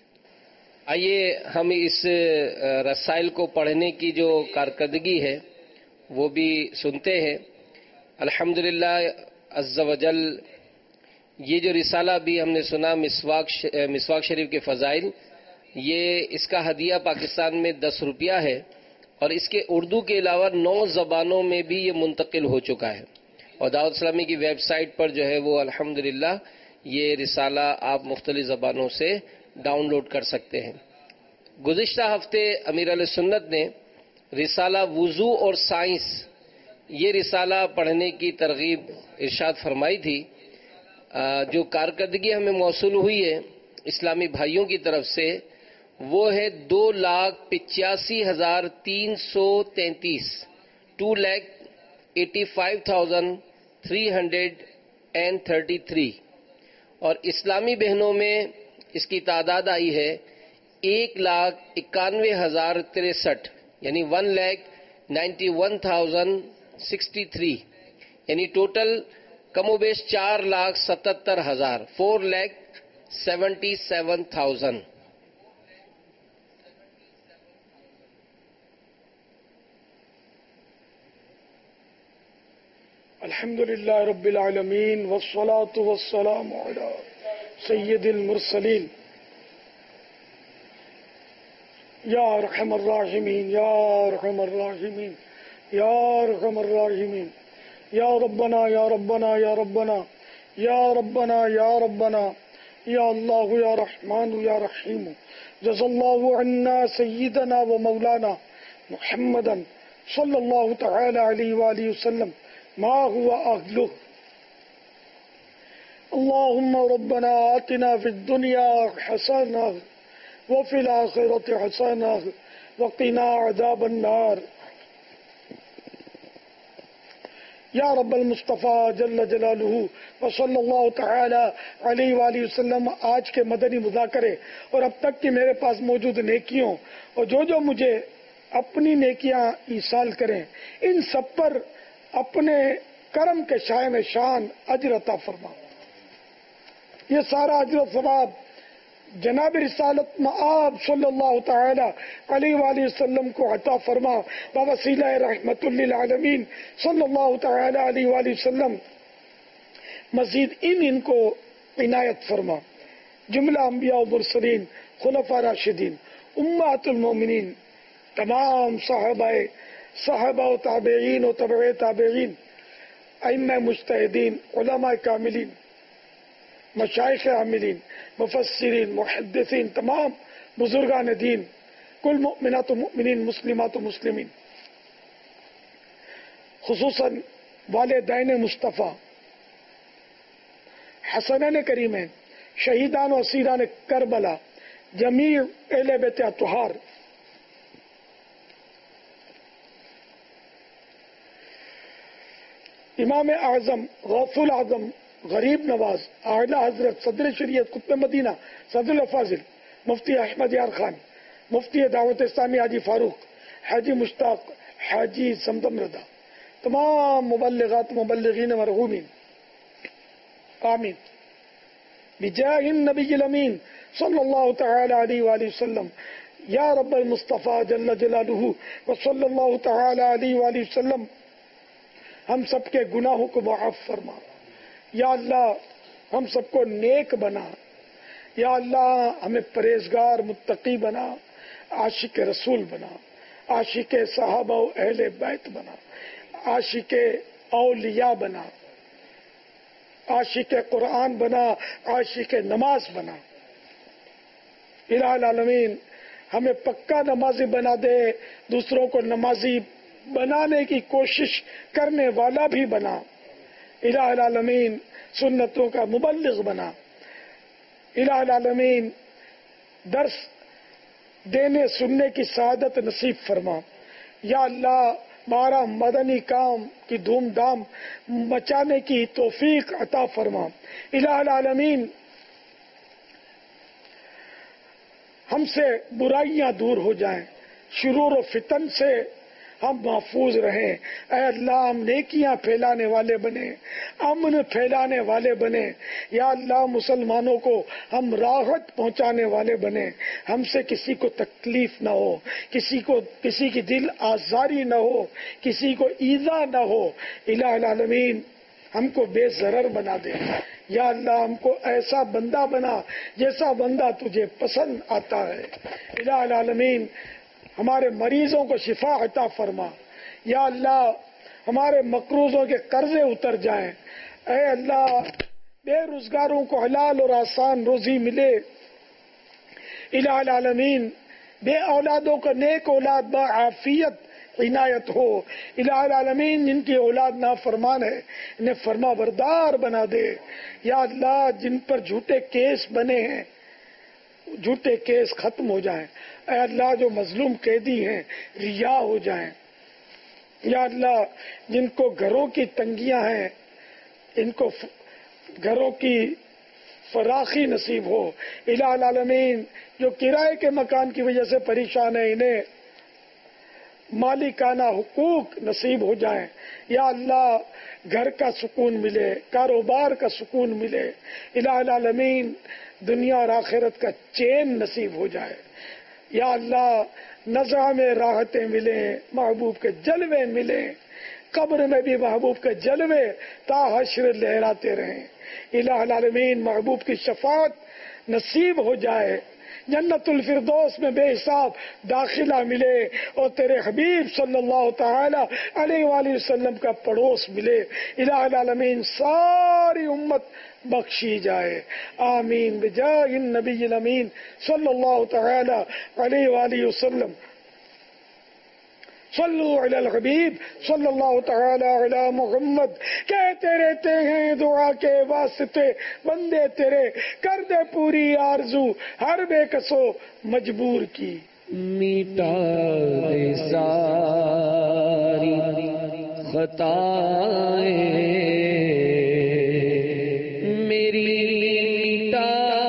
V: آئیے ہم اس رسائل کو پڑھنے کی جو کارکردگی ہے وہ بھی سنتے ہیں۔ الحمدللہ عز و جل، یہ جو رسالہ بھی ہم نے سنا مسواک مسواک شریف کے فضائل، یہ اس کا ہدیہ پاکستان میں دس روپیہ ہے، اور اس کے اردو کے علاوہ نو زبانوں میں بھی یہ منتقل ہو چکا ہے، اور دعوت اسلامی کی ویب سائٹ پر جو ہے وہ الحمدللہ یہ رسالہ آپ مختلف زبانوں سے ڈاؤن لوڈ کر سکتے ہیں۔ گزشتہ ہفتے امیر علیہ سنت نے رسالہ وضو اور سائنس، یہ رسالہ پڑھنے کی ترغیب ارشاد فرمائی تھی۔ جو کارکردگی ہمیں موصول ہوئی ہے اسلامی بھائیوں کی طرف سے، وہ ہے دو لاکھ پچاسی ہزار تین سو تینتیس two lakh eighty five thousand three hundred and thirty three, اور اسلامی بہنوں میں اس کی تعداد آئی ہے ایک لاکھ اکانوے ہزار تریسٹھ، یعنی one lakh ninety one thousand sixty three, یعنی ٹوٹل کم و بیش چار لاکھ ستتر ہزار four lakh seventy seven thousand.
K: الحمد للہ رب العالمین والصلاة والسلام علی سید المرسلین۔ یا ارحم الراحمین یا ارحم الراحمین یا ارحم الراحمین یا ربنا یا ربنا یا ربنا یا ربنا یا ربنا یا اللہ یا رحمان یا رحیم جزا اللہ عنا سیدنا و مولانا محمدا صلی اللہ تعالی علیہ وآلہ وسلم ما هو اہلہ. اللهم ربنا آتنا في الدنيا حسنة وفي الآخرة حسنة وقنا عذاب النار. یا رب المصطفیٰ جل جلالہ وصلی اللہ تعالی علیہ وآلہ وسلم، آج کے مدنی مذاکرے اور اب تک کی میرے پاس موجود نیکیوں اور جو جو مجھے اپنی نیکیاں ایصال کریں، ان سب پر اپنے کرم کے شائع میں شان اجر عطا فرما. یہ سارا اجر و ثواب جناب رسالت مآب صلی اللہ تعالی علیہ وآلہ وسلم کو عطا فرما. بوسیلہ رحمت للعالمین صلی اللہ تعالی علیہ وآلہ وسلم مزید ان ان کو عنایت فرما. جملہ انبیاء و مرسلین، خلفاء راشدین، امہات المومنین، تمام صحابہ صحابہ و تابعین و تبع تابعین، ائمہ مجتہدین، علماء کاملین، مشائخ عاملین، مفسرین، محدثین، تمام بزرگان دین، کل مؤمنات و مؤمنین، مسلمات و مسلمین، خصوصاً والدین مصطفیٰ، حسنین کریمین، شہیدان و اسیران کربلا، جمیع اہل بیت اطہار، امام اعظم، غوث العظم، غریب نواز، اعلیٰ حضرت صدر شریعت قطب مدینہ صدر الافاضل مفتی احمد یار خان، مفتی دعوت اسلامی حاجی فاروق، حاجی مشتاق، حاجی زمزم رضا، تمام مبلغات مبلغین مرحومین، آمین بجاہ النبی الامین صلی اللہ تعالی علیہ وآلہ وسلم. یا رب المصطفیٰ جل جلالہ وصلی اللہ تعالی علیہ وآلہ وسلم ہم سب کے گناہوں کو معاف فرما. یا اللہ ہم سب کو نیک بنا. یا اللہ ہمیں پرہیزگار متقی بنا، عاشق رسول بنا، عاشق صحابہ و اہل بیت بنا، عاشق اولیاء بنا، عاشق قرآن بنا، عاشق نماز بنا. الہ العالمین ہمیں پکا نمازی بنا دے، دوسروں کو نمازی بنانے کی کوشش کرنے والا بھی بنا. الہ العالمین سنتوں کا مبلغ بنا. الہ العالمین درس دینے سننے کی سعادت نصیب فرما. یا اللہ بارہ مدنی کام کی دھوم دھام مچانے کی توفیق عطا فرما. الہ العالمین ہم سے برائیاں دور ہو جائیں، شرور و فتن سے ہم محفوظ رہیں. اے اللہ ہم نیکیاں پھیلانے والے بنے، امن پھیلانے والے بنے. یا اللہ مسلمانوں کو ہم راحت پہنچانے والے بنے. ہم سے کسی کو تکلیف نہ ہو، کسی کو کسی کی دل آزاری نہ ہو، کسی کو ایذا نہ ہو. الہ العالمین ہم کو بے ضرر بنا دے. یا اللہ ہم کو ایسا بندہ بنا جیسا بندہ تجھے پسند آتا ہے. الہ العالمین ہمارے مریضوں کو شفا عطا فرما. یا اللہ ہمارے مقروضوں کے قرضے اتر جائیں. اے اللہ بے روزگاروں کو حلال اور آسان روزی ملے. الہ العالمین بے اولادوں کو نیک اولاد بعافیت عنایت ہو. الہ العالمین جن کی اولاد نافرمان ہے انہیں فرما بردار بنا دے. یا اللہ جن پر جھوٹے کیس بنے ہیں جھوٹے کیس ختم ہو جائیں. اے اللہ جو مظلوم قیدی ہیں رہا ہو جائیں. یا اللہ جن کو گھروں کی تنگیاں ہیں ان کو گھروں کی فراخی نصیب ہو. الہ العالمین جو کرائے کے مکان کی وجہ سے پریشان ہیں انہیں مالکانہ حقوق نصیب ہو جائیں. یا اللہ گھر کا سکون ملے، کاروبار کا سکون ملے. الہ العالمین دنیا اور آخرت کا چین نصیب ہو جائے. یا اللہ نزع میں راحتیں ملیں، محبوب کے جلوے ملیں، قبر میں بھی محبوب کے جلوے تا حشر لہراتے رہیں. الہ العالمین محبوب کی شفاعت نصیب ہو جائے. जन्नतुल फिरदौस में बेहिसाब दाखिला मिले और तेरे हबीब सल्लल्लाहु ताला अलैहि वसल्लम का पड़ोस मिले। इलाहुल आलमीन सारी उम्मत बख्शी जाए, आमीन बिजाहिन नबील अमीन सल्लल्लाहु ताला अलैहि वसल्लम। सल्लु अलल हबीब सल्लल्लाहु ताला अला मुहम्मद। कहते रहते हैं दुआ के वास्ते बंदे तेरे, कर दे पूरी आरजू हर बेकसो मजबूर की।
R: मिटा दे सारी खताएं मेरी, मिटा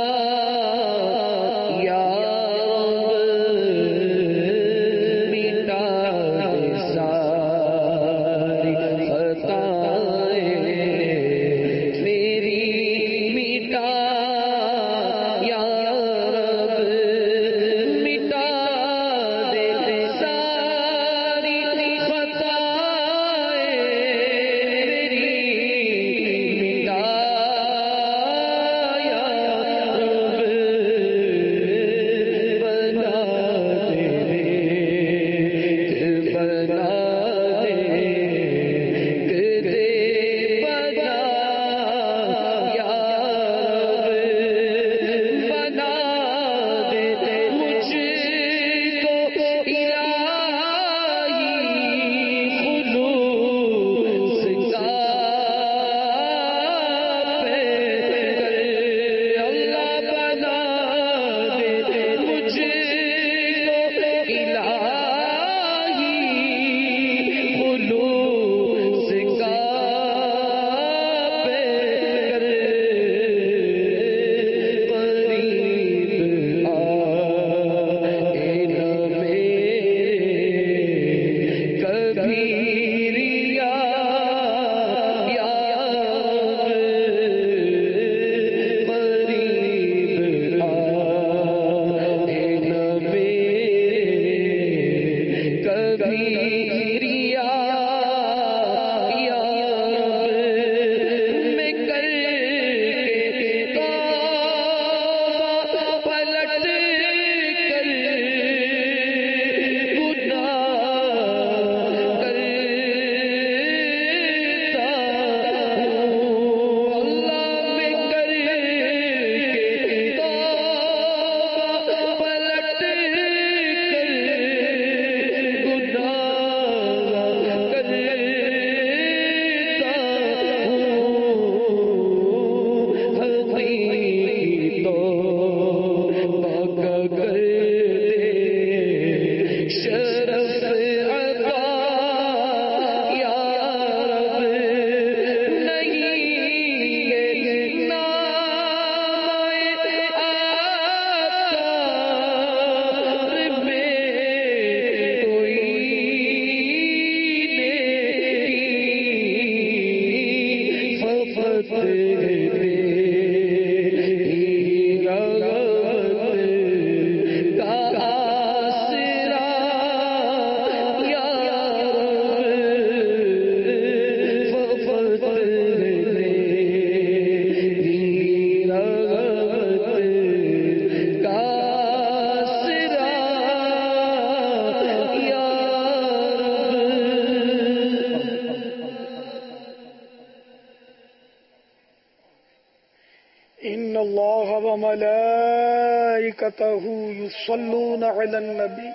K: युसल्लून अलन नबी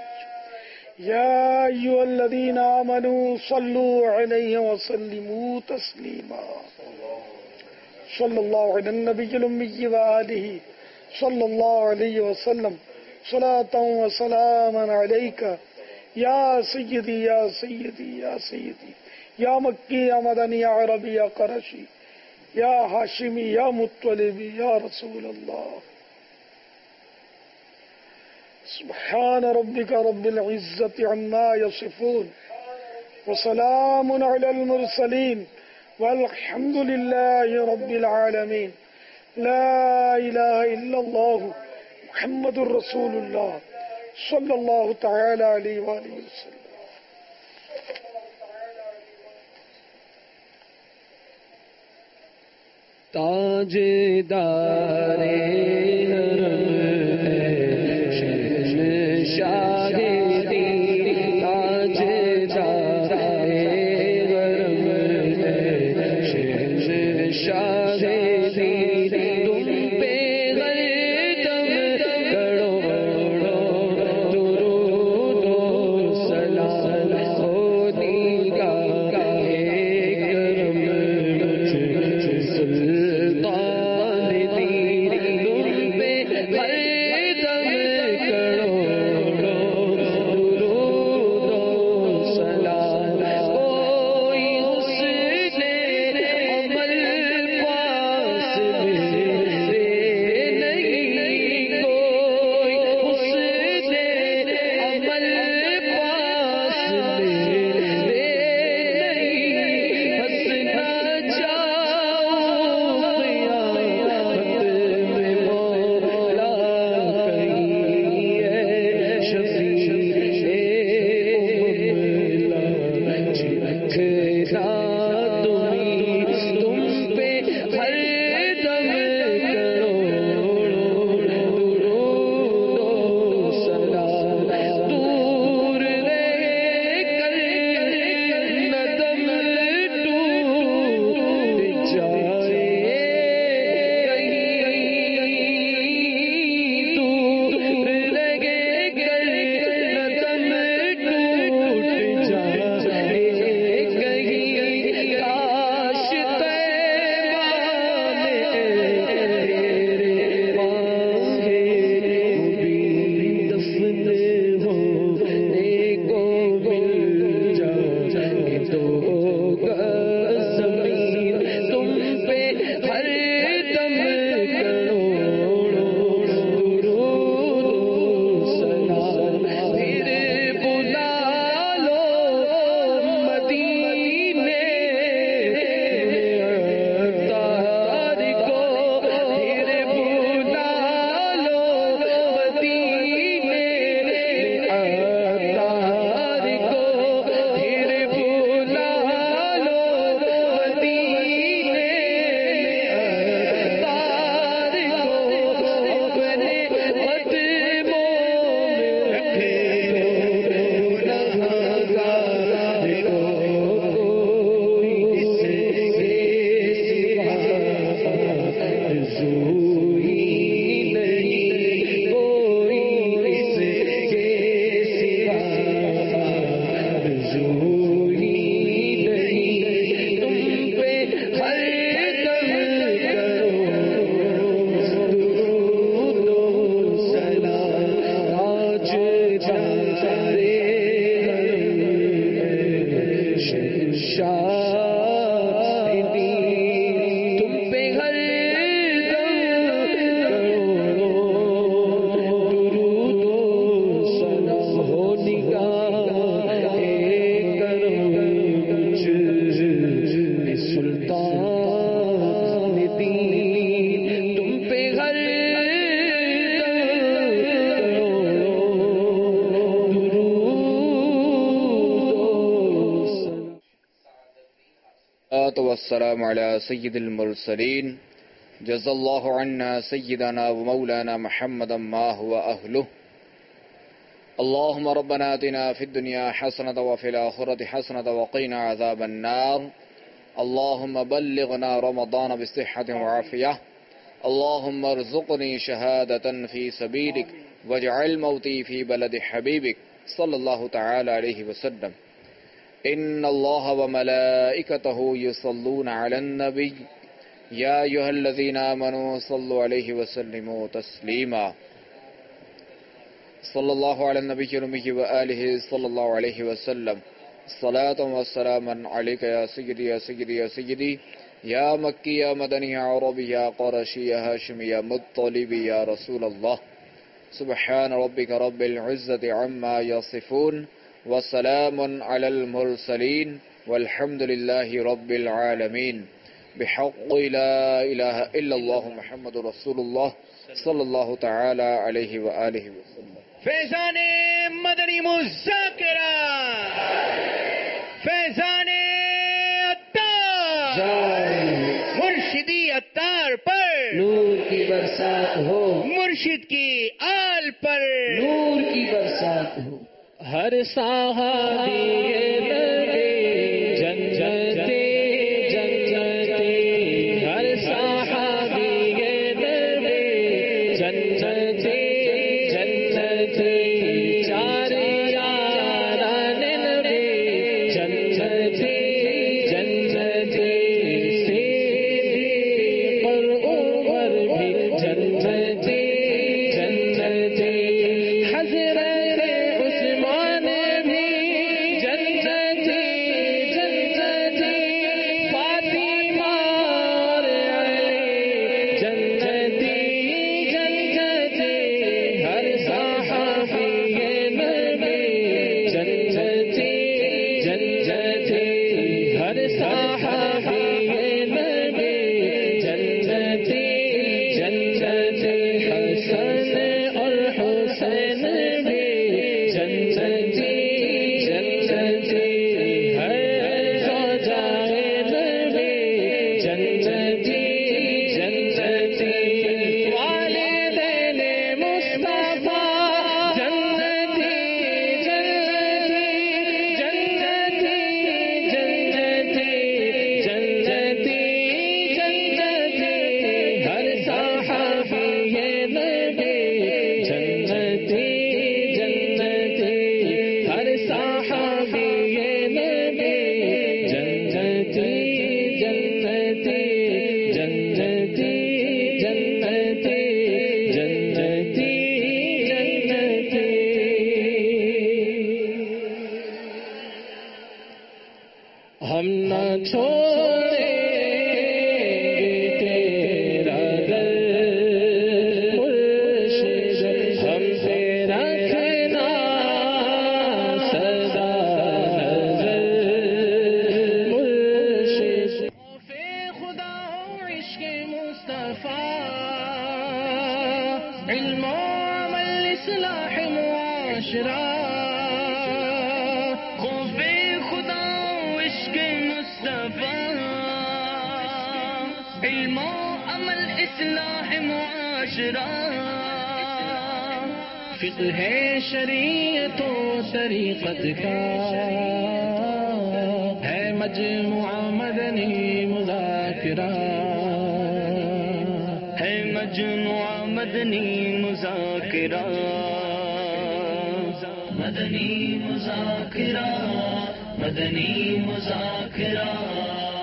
K: या अय्युहल्लज़ीना आमनू सल्लू अलैहि वसल्लिमू तस्लीमा सल्लल्लाहु अलैहि नबिय्यिल उम्मी व आलिहि सल्लल्लाहु अलैहि वसल्लम सलातन व सलामन अलैका या सय्यदी या सय्यदी या सय्यदी या मक्की या मदनी या अरबी या क़रशी या हाशिमी या मुत्तलिबी या रसूल अल्लाह। सुब्हान रब्बिका रब्बिल इज्जति अम्मा यसिफून व सलामुन अलल मुरसलीन वल्हम्दुलिल्लाहि रब्बिल आलमीन। ला इलाहा इल्लल्लाह मुहम्मदुर रसूलुल्लाह सल्लल्लाहु तआला अलैहि वसल्लम।
R: ताजदारे
M: والسلام على سيد المرسلين جزا الله عنا سيدنا ومولانا محمدا ما هو أهله. اللهم ربنا آتنا في الدنيا حسنة وفي الآخرة حسنة وقنا عذاب النار. اللهم بلغنا رمضان بصحة وعافية. اللهم ارزقني شهادة في سبيلك واجعل موتي في بلد حبيبك صلى الله تعالى عليه وسلم. إن الله وملائكته يصلون على النبي يا أيها الذين آمنوا صلوا عليه وسلموا تسليما. صلى الله على النبي الأمي وآله صلى الله عليه وسلم. صلاة وسلاما عليك يا سيدي يا سيدي يا سيدي يا مكي يا مدني يا عربي يا قرشي يا هاشمي يا مطلبي يا رسول الله. سبحان ربك رب العزة عما يصفون وسلام على المرسلين والحمد لله رب العالمين. بحق لا إله إلا الله محمد رسول الله صلی اللہ تعالی علیہ وآلہ وسلم.
I: فیضان مدنی مذاکرہ، فیضان عطار، مرشدی عطار پر
A: نور کی برسات ہو،
I: مرشد کی آل پر
A: نور کی برسات ہو.
B: ہر صحابی جنتے جنتے، ہر صحابی جنتے جنتے، چار یاران نبی جنتے جنتے، صدیق اور عمر بھی جنتے جنتے، حضرت عثمان بھی جنتے جنتے، فاطمہ اور علی جنتے جنتے، ہر صحابی نبی جنتے جنتے، ہر صحابی نبی جنتے جنتے، حسن اور حسین بھی جنتے جنتے، ہر زوجائے نبی جنتے جنتے، والدین مصطفیٰ جنتے جنتے جنتے جنتے جنتے جنتے، ہر صحابی نبی جنتے جنتے، ہر صحابی نبی جنتے جنتے جنتے جنتے جنتے جنتے. ہم نہ چھوڑیں گے تیرا در مرشد، ہم پہ رکھنا سدا نظر مرشد. خوف خدا و عشق مصطفیٰ، علم و عمل اصلاح معاشرہ. خوف خدا و عشق مصطفیٰ، علم و عمل اصلاح معاشرہ. فقہ شریعت و طریقت کا ہے مجموعہ مدنی مذاکرہ، ہے مجموعہ مدنی مذاکرہ. مدنی مذاکرہ، مدنی مذاکرہ.